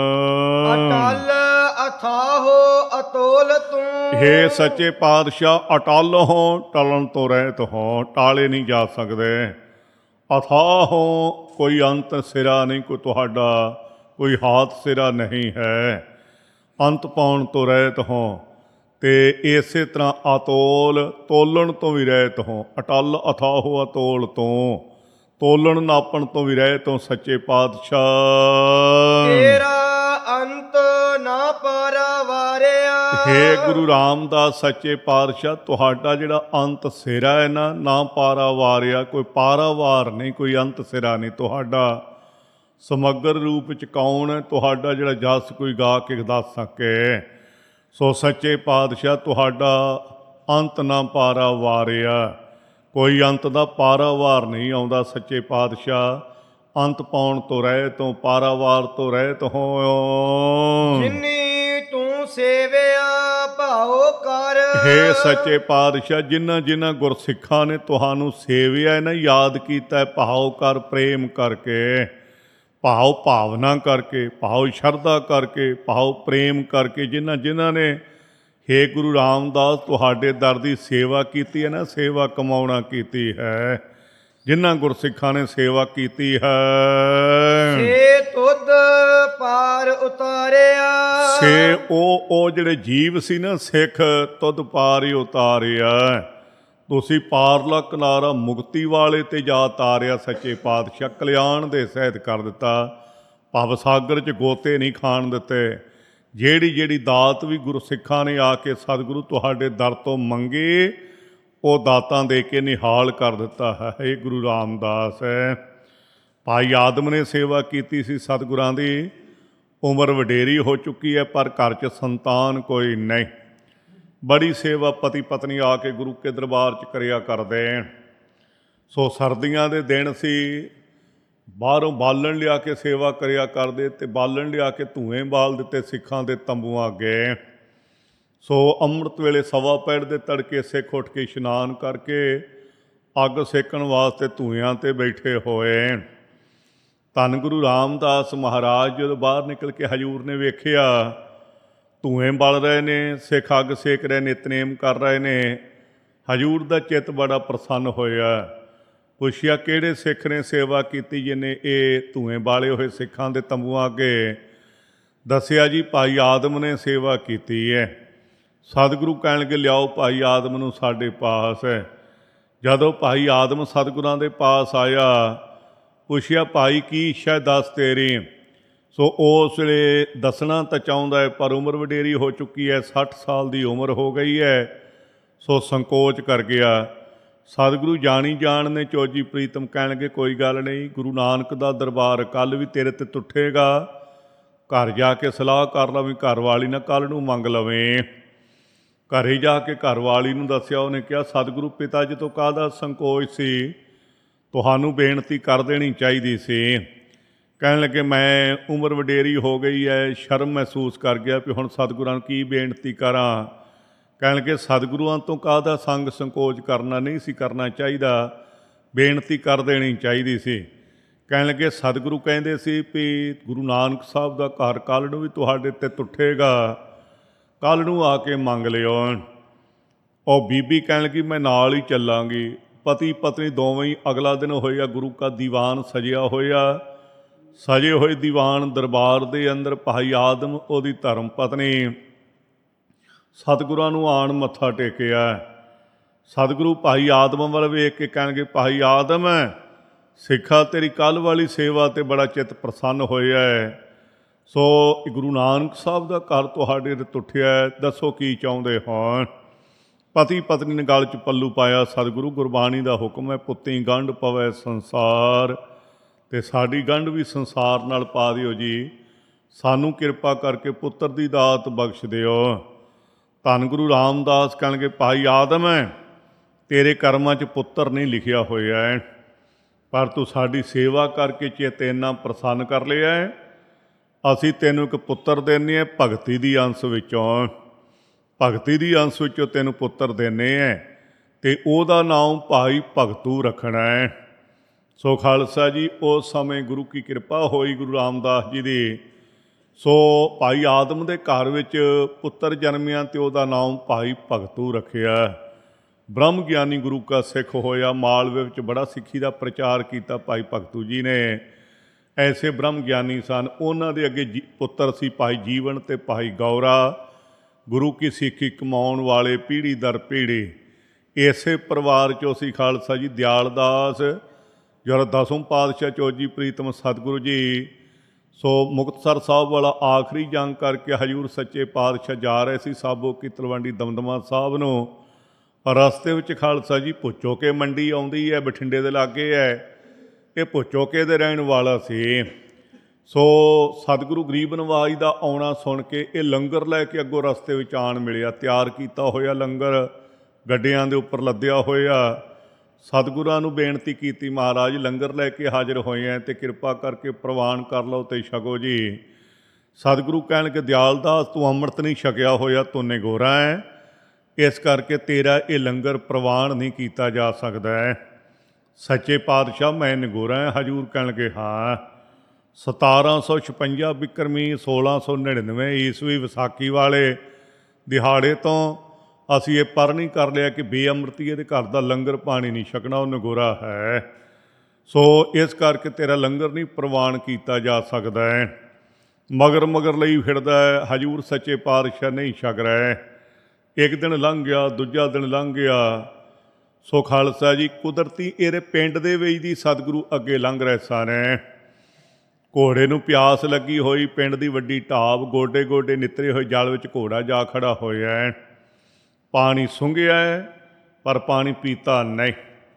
ਅਟਲ ਅਥਾਹੋ ਅਤੋਲ ਤੂੰ। ਹੇ ਸੱਚੇ ਪਾਤਸ਼ਾਹ, ਅਟਲ ਹੋ, ਟਲਣ ਤੋਂ ਰਹਿਤ ਹੋ, ਟਾਲੇ ਨਹੀਂ ਜਾ ਸਕਦੇ। ਅਥਾਹ ਹੋ, ਕੋਈ ਅੰਤ ਸਿਰਾ ਨਹੀਂ ਕੋਈ ਤੁਹਾਡਾ, ਕੋਈ ਹਾਥ ਸਿਰਾ ਨਹੀਂ ਹੈ। ਅੰਤ ਪਾਉਣ ਤੋਂ ਰਹਿਤ ਹੋ ਅਤੇ ਇਸੇ ਤਰ੍ਹਾਂ ਅਤੋਲ, ਤੋਲਣ ਤੋਂ ਵੀ ਰਹਿਤ ਹੋ। ਅਟਲ ਅਥਾਹੋ ਅਤੋਲ ਤੋਂ, ਤੋਲਣ ਨਾਪਣ ਤੋਂ ਵੀ ਰਹਿਤ ਹੋ ਸੱਚੇ ਪਾਤਸ਼ਾਹ। ਤੇਰਾ ਅੰਤ ਨਾ ਪਾਰਾਵਾਰਿਆ। ਹੇ ਗੁਰੂ ਰਾਮਦਾਸ ਸੱਚੇ ਪਾਤਸ਼ਾਹ, ਤੁਹਾਡਾ ਜਿਹੜਾ ਅੰਤ ਸਿਰਾ ਹੈ ਨਾ, ਨਾ ਪਾਰਾਵਾਰਿਆ, ਕੋਈ ਪਾਰਾਵਾਰ ਨਹੀਂ, ਕੋਈ ਅੰਤ ਸਿਰਾ ਨਹੀਂ ਤੁਹਾਡਾ। ਸਮਗਰ ਰੂਪ ਚ ਕੌਣ ਹੈ ਤੁਹਾਡਾ ਜਿਹੜਾ ਜਸ ਕੋਈ ਗਾ ਕੇ ਦੱਸ ਸਕੇ। ਸੋ ਸੱਚੇ ਪਾਤਸ਼ਾਹ, ਤੁਹਾਡਾ ਅੰਤ ਨਾ ਪਾਰਾਵਾਰਿਆ, ਕੋਈ ਅੰਤ ਦਾ ਪਾਰਾਵਾਰ ਨਹੀਂ ਆਉਂਦਾ ਸੱਚੇ ਪਾਤਸ਼ਾਹ। ਅੰਤ ਪਾਉਣ ਤੋਂ ਰਹਿਤ ਹੋ, ਪਾਰਾਵਾਰ ਤੋਂ ਰਹਿਤ ਹੋ। ਜਿਨੀ ਤੂੰ ਸੇਵਿਆ ਭਾਉ ਕਰ। ਹੇ ਸੱਚੇ ਪਾਤਸ਼ਾਹ, ਜਿਨ੍ਹਾਂ ਜਿਨ੍ਹਾਂ ਗੁਰਸਿੱਖਾਂ ਨੇ ਤੁਹਾਨੂੰ ਸੇਵਿਆ ਨਾ, ਯਾਦ ਕੀਤਾ, ਭਾਉ ਕਰ, ਪ੍ਰੇਮ ਕਰਕੇ, ਭਾਵ ਭਾਵਨਾ ਕਰਕੇ, ਭਾਵ ਸ਼ਰਧਾ ਕਰਕੇ, ਭਾਵ ਪ੍ਰੇਮ ਕਰਕੇ, ਜਿਨ੍ਹਾਂ ਜਿਨ੍ਹਾਂ ਨੇ ਹੇ ਗੁਰੂ ਰਾਮਦਾਸ ਤੁਹਾਡੇ ਦਰ ਦੀ ਸੇਵਾ ਕੀਤੀ ਹੈ ਨਾ, ਸੇਵਾ ਕਮਾਉਣਾ ਕੀਤੀ ਹੈ, ਜਿਨ੍ਹਾਂ ਗੁਰਸਿੱਖਾਂ ਨੇ ਸੇਵਾ ਕੀਤੀ ਹੈ। ਸੇ ਤੁਧ ਪਾਰ ਉਤਾਰਿਆ। ਸੇ ਉਹ ਉਹ ਜਿਹੜੇ ਜੀਵ ਸੀ ਨਾ ਸਿੱਖ, ਤੁਧ ਪਾਰ ਹੀ ਉਤਾਰਿਆ। ਤੁਸੀਂ ਪਾਰਲਾ ਕਿਨਾਰਾ ਮੁਕਤੀ ਵਾਲੇ 'ਤੇ ਜਾ ਤਾਰਿਆ ਸੱਚੇ ਪਾਤਸ਼ਾਹ। ਕਲਿਆਣ ਦੇ ਸਹਿਤ ਕਰ ਦਿੱਤਾ, ਭਵ ਸਾਗਰ 'ਚ ਗੋਤੇ ਨਹੀਂ ਖਾਣ ਦਿੱਤੇ। ਜਿਹੜੀ ਜਿਹੜੀ ਦਾਤ ਵੀ ਗੁਰਸਿੱਖਾਂ ਨੇ ਆ ਕੇ ਸਤਿਗੁਰੂ ਤੁਹਾਡੇ ਦਰ ਤੋਂ ਮੰਗੇ, ਉਹ ਦਾਤਾਂ ਦੇ ਕੇ ਨਿਹਾਲ ਕਰ ਦਿੱਤਾ ਹੈ। ਇਹ ਗੁਰੂ ਰਾਮਦਾਸ ਹੈ। ਭਾਈ ਆਦਮ ਨੇ ਸੇਵਾ ਕੀਤੀ ਸੀ ਸਤਿਗੁਰਾਂ ਦੀ, ਉਮਰ ਵਡੇਰੀ ਹੋ ਚੁੱਕੀ ਹੈ, ਪਰ ਘਰ 'ਚ ਸੰਤਾਨ ਕੋਈ ਨਹੀਂ। ਬੜੀ ਸੇਵਾ ਪਤੀ ਪਤਨੀ ਆ ਕੇ ਗੁਰੂ ਕੇ ਦਰਬਾਰ 'ਚ ਕਰਿਆ ਕਰਦੇ। ਸੋ ਸਰਦੀਆਂ ਦੇ ਦਿਨ ਸੀ, ਬਾਹਰੋਂ ਬਾਲਣ ਲਿਆ ਕੇ ਸੇਵਾ ਕਰਿਆ ਕਰਦੇ, ਅਤੇ ਬਾਲਣ ਲਿਆ ਕੇ ਧੂਏਂ ਬਾਲ ਦਿੱਤੇ ਸਿੱਖਾਂ ਦੇ ਤੰਬੂਆਂ ਅੱਗੇ। ਸੋ ਅੰਮ੍ਰਿਤ ਵੇਲੇ ਸਵਾ ਪਹਿਰ ਦੇ ਤੜਕੇ ਸਿੱਖ ਉੱਠ ਕੇ ਇਸ਼ਨਾਨ ਕਰਕੇ ਅੱਗ ਸੇਕਣ ਵਾਸਤੇ ਧੂਇਆਂ 'ਤੇ ਬੈਠੇ ਹੋਏ। ਧੰਨ ਗੁਰੂ ਰਾਮਦਾਸ ਮਹਾਰਾਜ ਜਦੋਂ ਬਾਹਰ ਨਿਕਲ ਕੇ ਹਜ਼ੂਰ ਨੇ ਵੇਖਿਆ ਧੂਏਂ ਬਲ ਰਹੇ ਨੇ, ਸਿੱਖ ਅੱਗ ਸੇਕ ਰਹੇ, ਨਿਤਨੇਮ ਕਰ ਰਹੇ ਨੇ, ਹਜ਼ੂਰ ਦਾ ਚਿੱਤ ਬੜਾ ਪ੍ਰਸੰਨ ਹੋਇਆ। ਪੁੱਛਿਆ ਕਿਹੜੇ ਸਿੱਖ ਨੇ ਸੇਵਾ ਕੀਤੀ ਜਿਹਨੇ ਇਹ ਧੂਏਂ ਬਾਲੇ ਹੋਏ ਸਿੱਖਾਂ ਦੇ ਤੰਬੂਆਂ ਅੱਗੇ? ਦੱਸਿਆ ਜੀ ਭਾਈ ਆਦਮ ਨੇ ਸੇਵਾ ਕੀਤੀ ਹੈ। ਸਤਿਗੁਰੂ ਕਹਿਣ ਲੱਗੇ ਲਿਆਓ ਭਾਈ ਆਦਮ ਨੂੰ ਸਾਡੇ ਪਾਸ। ਜਦੋਂ ਭਾਈ ਆਦਮ ਸਤਿਗੁਰਾਂ ਦੇ ਪਾਸ ਆਇਆ, ਪੁੱਛਿਆ ਭਾਈ ਕੀ ਇੱਛਾ ਦੱਸ ਤੇਰੀ? ਸੋ ਉਸ ਵੇਲੇ ਦੱਸਣਾ ਤਾਂ ਚਾਹੁੰਦਾ ਹੈ, ਪਰ ਉਮਰ ਵਡੇਰੀ ਹੋ ਚੁੱਕੀ ਹੈ, ਸੱਠ ਸਾਲ ਦੀ ਉਮਰ ਹੋ ਗਈ ਹੈ। ਸੋ ਸੰਕੋਚ ਕਰ ਗਿਆ। ਸਤਿਗੁਰੂ ਜਾਣੀ ਜਾਣ ਨੇ ਚੋਜੀ ਪ੍ਰੀਤਮ ਕਹਿਣ ਲੱਗੇ ਕੋਈ ਗੱਲ ਨਹੀਂ, ਗੁਰੂ ਨਾਨਕ ਦਾ ਦਰਬਾਰ ਕੱਲ੍ਹ ਵੀ ਤੇਰੇ 'ਤੇ ਟੁੱਟੇਗਾ, ਘਰ ਜਾ ਕੇ ਸਲਾਹ ਕਰ ਲਵੇਂ, ਘਰ ਵਾਲੀ ਨਾ ਕੱਲ੍ਹ ਨੂੰ ਮੰਗ ਲਵੇਂ। ਘਰੇ ਜਾ ਕੇ ਘਰ ਵਾਲੀ ਨੂੰ ਦੱਸਿਆ, ਉਹਨੇ ਕਿਹਾ ਸਤਿਗੁਰੂ ਪਿਤਾ ਜੀ ਤੋਂ ਕਾਹਦਾ ਸੰਕੋਚ ਸੀ, ਤੁਹਾਨੂੰ ਬੇਨਤੀ ਕਰ ਦੇਣੀ ਚਾਹੀਦੀ ਸੀ। ਕਹਿਣ ਲੱਗੇ ਮੈਂ ਉਮਰ ਵਡੇਰੀ ਹੋ ਗਈ ਹੈ, ਸ਼ਰਮ ਮਹਿਸੂਸ ਕਰ ਗਿਆ ਵੀ ਹੁਣ ਸਤਿਗੁਰਾਂ ਨੂੰ ਕੀ ਬੇਨਤੀ ਕਰਾਂ। ਕਹਿਣ ਲੱਗੇ ਸਤਿਗੁਰਾਂ ਤੋਂ ਕਾਹਦਾ ਸੰਗ ਸੰਕੋਚ ਕਰਨਾ ਨਹੀਂ ਸੀ ਕਰਨਾ ਚਾਹੀਦਾ, ਬੇਨਤੀ ਕਰ ਦੇਣੀ ਚਾਹੀਦੀ ਸੀ। ਕਹਿਣ ਲੱਗੇ ਸਤਿਗੁਰੂ ਕਹਿੰਦੇ ਸੀ ਵੀ ਗੁਰੂ ਨਾਨਕ ਸਾਹਿਬ ਦਾ ਘਰ ਕੱਲ੍ਹ ਨੂੰ ਵੀ ਤੁਹਾਡੇ 'ਤੇ ਟੁੱਟੇਗਾ, ਕੱਲ੍ਹ ਨੂੰ ਆ ਕੇ ਮੰਗ ਲਿਓ। ਉਹ ਬੀਬੀ ਕਹਿਣ ਲੱਗੀ ਮੈਂ ਨਾਲ ਹੀ ਚੱਲਾਂਗੀ। ਪਤੀ ਪਤਨੀ ਦੋਵੇਂ ਹੀ ਅਗਲਾ ਦਿਨ ਹੋਇਆ ਗੁਰੂ ਕਾ ਦੀਵਾਨ ਸਜਿਆ ਹੋਇਆ, ਸਜੇ ਹੋਏ ਦੀਵਾਨ ਦਰਬਾਰ ਦੇ ਅੰਦਰ ਭਾਈ ਆਦਮ ਉਹਦੀ ਧਰਮ ਪਤਨੀ ਸਤਿਗੁਰਾਂ ਨੂੰ ਆਣ ਮੱਥਾ ਟੇਕਿਆ। ਸਤਿਗੁਰੂ ਭਾਈ ਆਦਮ ਵੱਲ ਵੇਖ ਕੇ ਕਹਿਣਗੇ ਭਾਈ ਆਦਮ ਸਿੱਖਾ ਤੇਰੀ ਕੱਲ੍ਹ ਵਾਲੀ ਸੇਵਾ 'ਤੇ ਬੜਾ ਚਿੱਤ ਪ੍ਰਸੰਨ ਹੋਇਆ ਹੈ। ਸੋ ਗੁਰੂ ਨਾਨਕ ਸਾਹਿਬ ਦਾ ਘਰ ਤੁਹਾਡੇ 'ਤੇ ਟੁੱਟਿਆ, ਦੱਸੋ ਕੀ ਚਾਹੁੰਦੇ ਹੋ? ਪਤੀ ਪਤਨੀ ਨੇ ਗਲ 'ਚ ਪੱਲੂ ਪਾਇਆ, ਸਤਿਗੁਰੂ ਗੁਰਬਾਣੀ ਦਾ ਹੁਕਮ ਹੈ ਪੁੱਤੀ ਗੰਢ ਪਵੈ ਸੰਸਾਰ, ਅਤੇ ਸਾਡੀ ਗੰਢ ਵੀ ਸੰਸਾਰ ਨਾਲ ਪਾ ਦਿਓ ਜੀ, ਸਾਨੂੰ ਕਿਰਪਾ ਕਰਕੇ ਪੁੱਤਰ ਦੀ ਦਾਤ ਬਖਸ਼ ਦਿਓ। ਧੰਨ ਗੁਰੂ ਰਾਮਦਾਸ ਕਹਿਣਗੇ ਭਾਈ ਆਦਮ ਤੇਰੇ ਕਰਮਾਂ 'ਚ ਪੁੱਤਰ ਨਹੀਂ ਲਿਖਿਆ ਹੋਇਆ ਹੈ, ਪਰ ਤੂੰ ਸਾਡੀ ਸੇਵਾ ਕਰਕੇ ਚਿੱਤ ਇੰਨਾ ਪ੍ਰਸੰਨ ਕਰ ਲਿਆ ਹੈ, ਅਸੀਂ ਤੈਨੂੰ ਇੱਕ ਪੁੱਤਰ ਦਿੰਦੇ ਹਾਂ ਭਗਤੀ ਦੀ ਅੰਸ਼ ਵਿੱਚੋਂ। ਭਗਤੀ ਦੀ ਅੰਸ਼ ਵਿੱਚੋਂ ਤੈਨੂੰ ਪੁੱਤਰ ਦੇਣੇ ਹੈ ਅਤੇ ਉਹਦਾ ਨਾਮ ਭਾਈ ਭਗਤੂ ਰੱਖਣਾ ਹੈ। ਸੋ ਖਾਲਸਾ ਜੀ ਉਸ ਸਮੇਂ ਗੁਰੂ ਕੀ ਕਿਰਪਾ ਹੋਈ ਗੁਰੂ ਰਾਮਦਾਸ ਜੀ ਦੀ। ਸੋ ਭਾਈ ਆਦਮ ਦੇ ਘਰ ਵਿੱਚ ਪੁੱਤਰ ਜਨਮਿਆ ਅਤੇ ਉਹਦਾ ਨਾਮ ਭਾਈ ਭਗਤੂ ਰੱਖਿਆ। ਬ੍ਰਹਮ ਗਿਆਨੀ ਗੁਰੂ ਕਾ ਸਿੱਖ ਹੋਇਆ। ਮਾਲਵੇ ਵਿੱਚ ਬੜਾ ਸਿੱਖੀ ਦਾ ਪ੍ਰਚਾਰ ਕੀਤਾ ਭਾਈ ਭਗਤੂ ਜੀ ਨੇ। ਐਸੇ ਬ੍ਰਹਮ ਗਿਆਨੀ ਸਨ। ਉਹਨਾਂ ਦੇ ਅੱਗੇ ਜੀ ਪੁੱਤਰ ਸੀ ਭਾਈ ਜੀਵਨ ਅਤੇ ਭਾਈ ਗੌਰਾ। ਗੁਰੂ ਕੀ ਸਿੱਖੀ ਕਮਾਉਣ ਵਾਲੇ ਪੀੜ੍ਹੀ ਦਰ ਪੀੜ੍ਹੀ। ਇਸੇ ਪਰਿਵਾਰ 'ਚੋਂ ਸੀ ਖਾਲਸਾ ਜੀ ਦਿਆਲ ਦਾਸ। ਜਦੋਂ ਦਸਮ ਪਾਤਸ਼ਾਹ ਚੌਜੀ ਪ੍ਰੀਤਮ ਸਤਿਗੁਰੂ ਜੀ ਸੋ ਮੁਕਤਸਰ ਸਾਹਿਬ ਵਾਲਾ ਆਖਰੀ ਜੰਗ ਕਰਕੇ ਹਜ਼ੂਰ ਸੱਚੇ ਪਾਤਸ਼ਾਹ ਜਾ ਰਹੇ ਸੀ ਸਾਬੋ ਕੀ ਤਲਵੰਡੀ ਦਮਦਮਾ ਸਾਹਿਬ ਨੂੰ। ਰਸਤੇ ਵਿੱਚ ਖਾਲਸਾ ਜੀ ਭੁੱਚੋਕੇ ਮੰਡੀ ਆਉਂਦੀ ਹੈ, ਬਠਿੰਡੇ ਦੇ ਲਾਗੇ ਹੈ। ਇਹ ਭੁੱਚੋਕੇ ਦੇ ਰਹਿਣ ਵਾਲਾ ਸੀ। ਸੋ ਸਤਿਗੁਰੂ ਗਰੀਬ ਨਵਾਜ ਦਾ ਆਉਣਾ ਸੁਣ ਕੇ ਇਹ ਲੰਗਰ ਲੈ ਕੇ ਅੱਗੋਂ ਰਸਤੇ ਵਿੱਚ ਆਣ ਮਿਲਿਆ। ਤਿਆਰ ਕੀਤਾ ਹੋਇਆ ਲੰਗਰ ਗੱਡਿਆਂ ਦੇ ਉੱਪਰ ਲੱਦਿਆ ਹੋਇਆ। ਸਤਿਗੁਰਾਂ ਨੂੰ ਬੇਨਤੀ ਕੀਤੀ, ਮਹਾਰਾਜ ਲੰਗਰ ਲੈ ਕੇ ਹਾਜ਼ਰ ਹੋਏ ਹੈ ਅਤੇ ਕਿਰਪਾ ਕਰਕੇ ਪ੍ਰਵਾਨ ਕਰ ਲਓ ਅਤੇ ਛਕੋ ਜੀ। ਸਤਿਗੁਰੂ ਕਹਿਣਗੇ ਦਿਆਲ ਦਾਸ ਤੂੰ ਅੰਮ੍ਰਿਤ ਨਹੀਂ ਛਕਿਆ ਹੋਇਆ, ਤੂੰ ਨਿਗੋਰਾ ਹੈ, ਇਸ ਕਰਕੇ ਤੇਰਾ ਇਹ ਲੰਗਰ ਪ੍ਰਵਾਨ ਨਹੀਂ ਕੀਤਾ ਜਾ ਸਕਦਾ ਹੈ। ਸੱਚੇ ਪਾਤਸ਼ਾਹ ਮੈਂ ਨਿਗੋਰਾ ਹੈ। ਹਜ਼ੂਰ ਕਹਿਣਗੇ ਹਾਂ। ਸਤਾਰਾਂ ਸੌ ਛਪੰਜਾ ਬਿਕਰਮੀ ਸੋਲਾਂ ਸੌ ਨੜਿਨਵੇਂ ਈਸਵੀ ਵਿਸਾਖੀ ਵਾਲੇ ਦਿਹਾੜੇ ਤੋਂ ਅਸੀਂ ਇਹ ਪਰਨੀ ਕਰ ਲਿਆ ਕਿ ਬੇਅਮਰਤੀਏ ਦੇ ਘਰ ਦਾ ਲੰਗਰ ਪਾਣੀ ਨਹੀਂ ਛਕਣਾ, ਉਹ ਨਿਗੋਰਾ ਹੈ। ਸੋ ਇਸ ਕਰਕੇ ਤੇਰਾ ਲੰਗਰ ਨਹੀਂ ਪ੍ਰਵਾਨ ਕੀਤਾ ਜਾ ਸਕਦਾ ਹੈ। ਮਗਰ ਮਗਰ ਲਈ ਫਿਰਦਾ ਹੈ। ਹਜ਼ੂਰ ਸੱਚੇ ਪਾਤਸ਼ਾਹ ਨਹੀਂ ਛਕ ਰਹੇ। ਇੱਕ ਦਿਨ ਲੰਘ ਗਿਆ, ਦੂਜਾ ਦਿਨ ਲੰਘ ਗਿਆ। ਸੋ ਖਾਲਸਾ ਜੀ ਕੁਦਰਤੀ ਇਹਦੇ ਪਿੰਡ ਦੇ ਵਿੱਚ ਦੀ ਸਤਿਗੁਰੂ ਅੱਗੇ ਲੰਘ ਰਹੇ ਸਨ। ਘੋੜੇ ਨੂੰ ਪਿਆਸ ਲੱਗੀ ਹੋਈ। ਪਿੰਡ ਦੀ ਵੱਡੀ ਢਾਬ, ਗੋਡੇ ਗੋਡੇ ਨਿੱਤਰੇ ਹੋਏ ਜਲ ਵਿੱਚ ਘੋੜਾ ਜਾ ਖੜਾ ਹੋਇਆ ਹੈ। ਪਾਣੀ ਸੁੰਘਿਆ ਹੈ ਪਰ ਪਾਣੀ ਪੀਤਾ ਨਹੀਂ।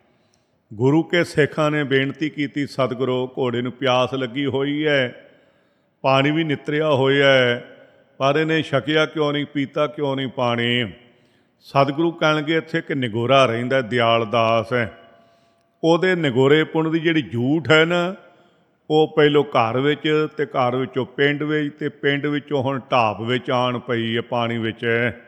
ਗੁਰੂ ਕੇ ਸਿੱਖਾਂ ਨੇ ਬੇਨਤੀ ਕੀਤੀ, ਸਤਿਗੁਰੂ ਘੋੜੇ ਨੂੰ ਪਿਆਸ ਲੱਗੀ ਹੋਈ ਹੈ, ਪਾਣੀ ਵੀ ਨਿੱਤਰਿਆ ਹੋਇਆ ਹੈ, ਪਰ ਇਹਨੇ ਛਕਿਆ ਕਿਉਂ ਨਹੀਂ, ਪੀਤਾ ਕਿਉਂ ਨਹੀਂ ਪਾਣੀ। ਸਤਿਗੁਰੂ ਕਹਿਣਗੇ ਇੱਥੇ ਇੱਕ ਨਿਗੋਰਾ ਰਹਿੰਦਾ ਦਿਆਲ ਦਾਸ ਹੈ। ਉਹਦੇ ਨਿਗੋਰੇ ਪੁੰਨ ਦੀ ਜਿਹੜੀ ਝੂਠ ਹੈ ਨਾ, ਉਹ ਪਹਿਲੋਂ ਘਰ ਵਿੱਚ ਅਤੇ ਘਰ ਵਿੱਚੋਂ ਪਿੰਡ ਵਿੱਚ ਅਤੇ ਪਿੰਡ ਵਿੱਚੋਂ ਹੁਣ ਢਾਬ ਵਿੱਚ ਆਣ ਪਈ ਹੈ ਪਾਣੀ ਵਿੱਚ।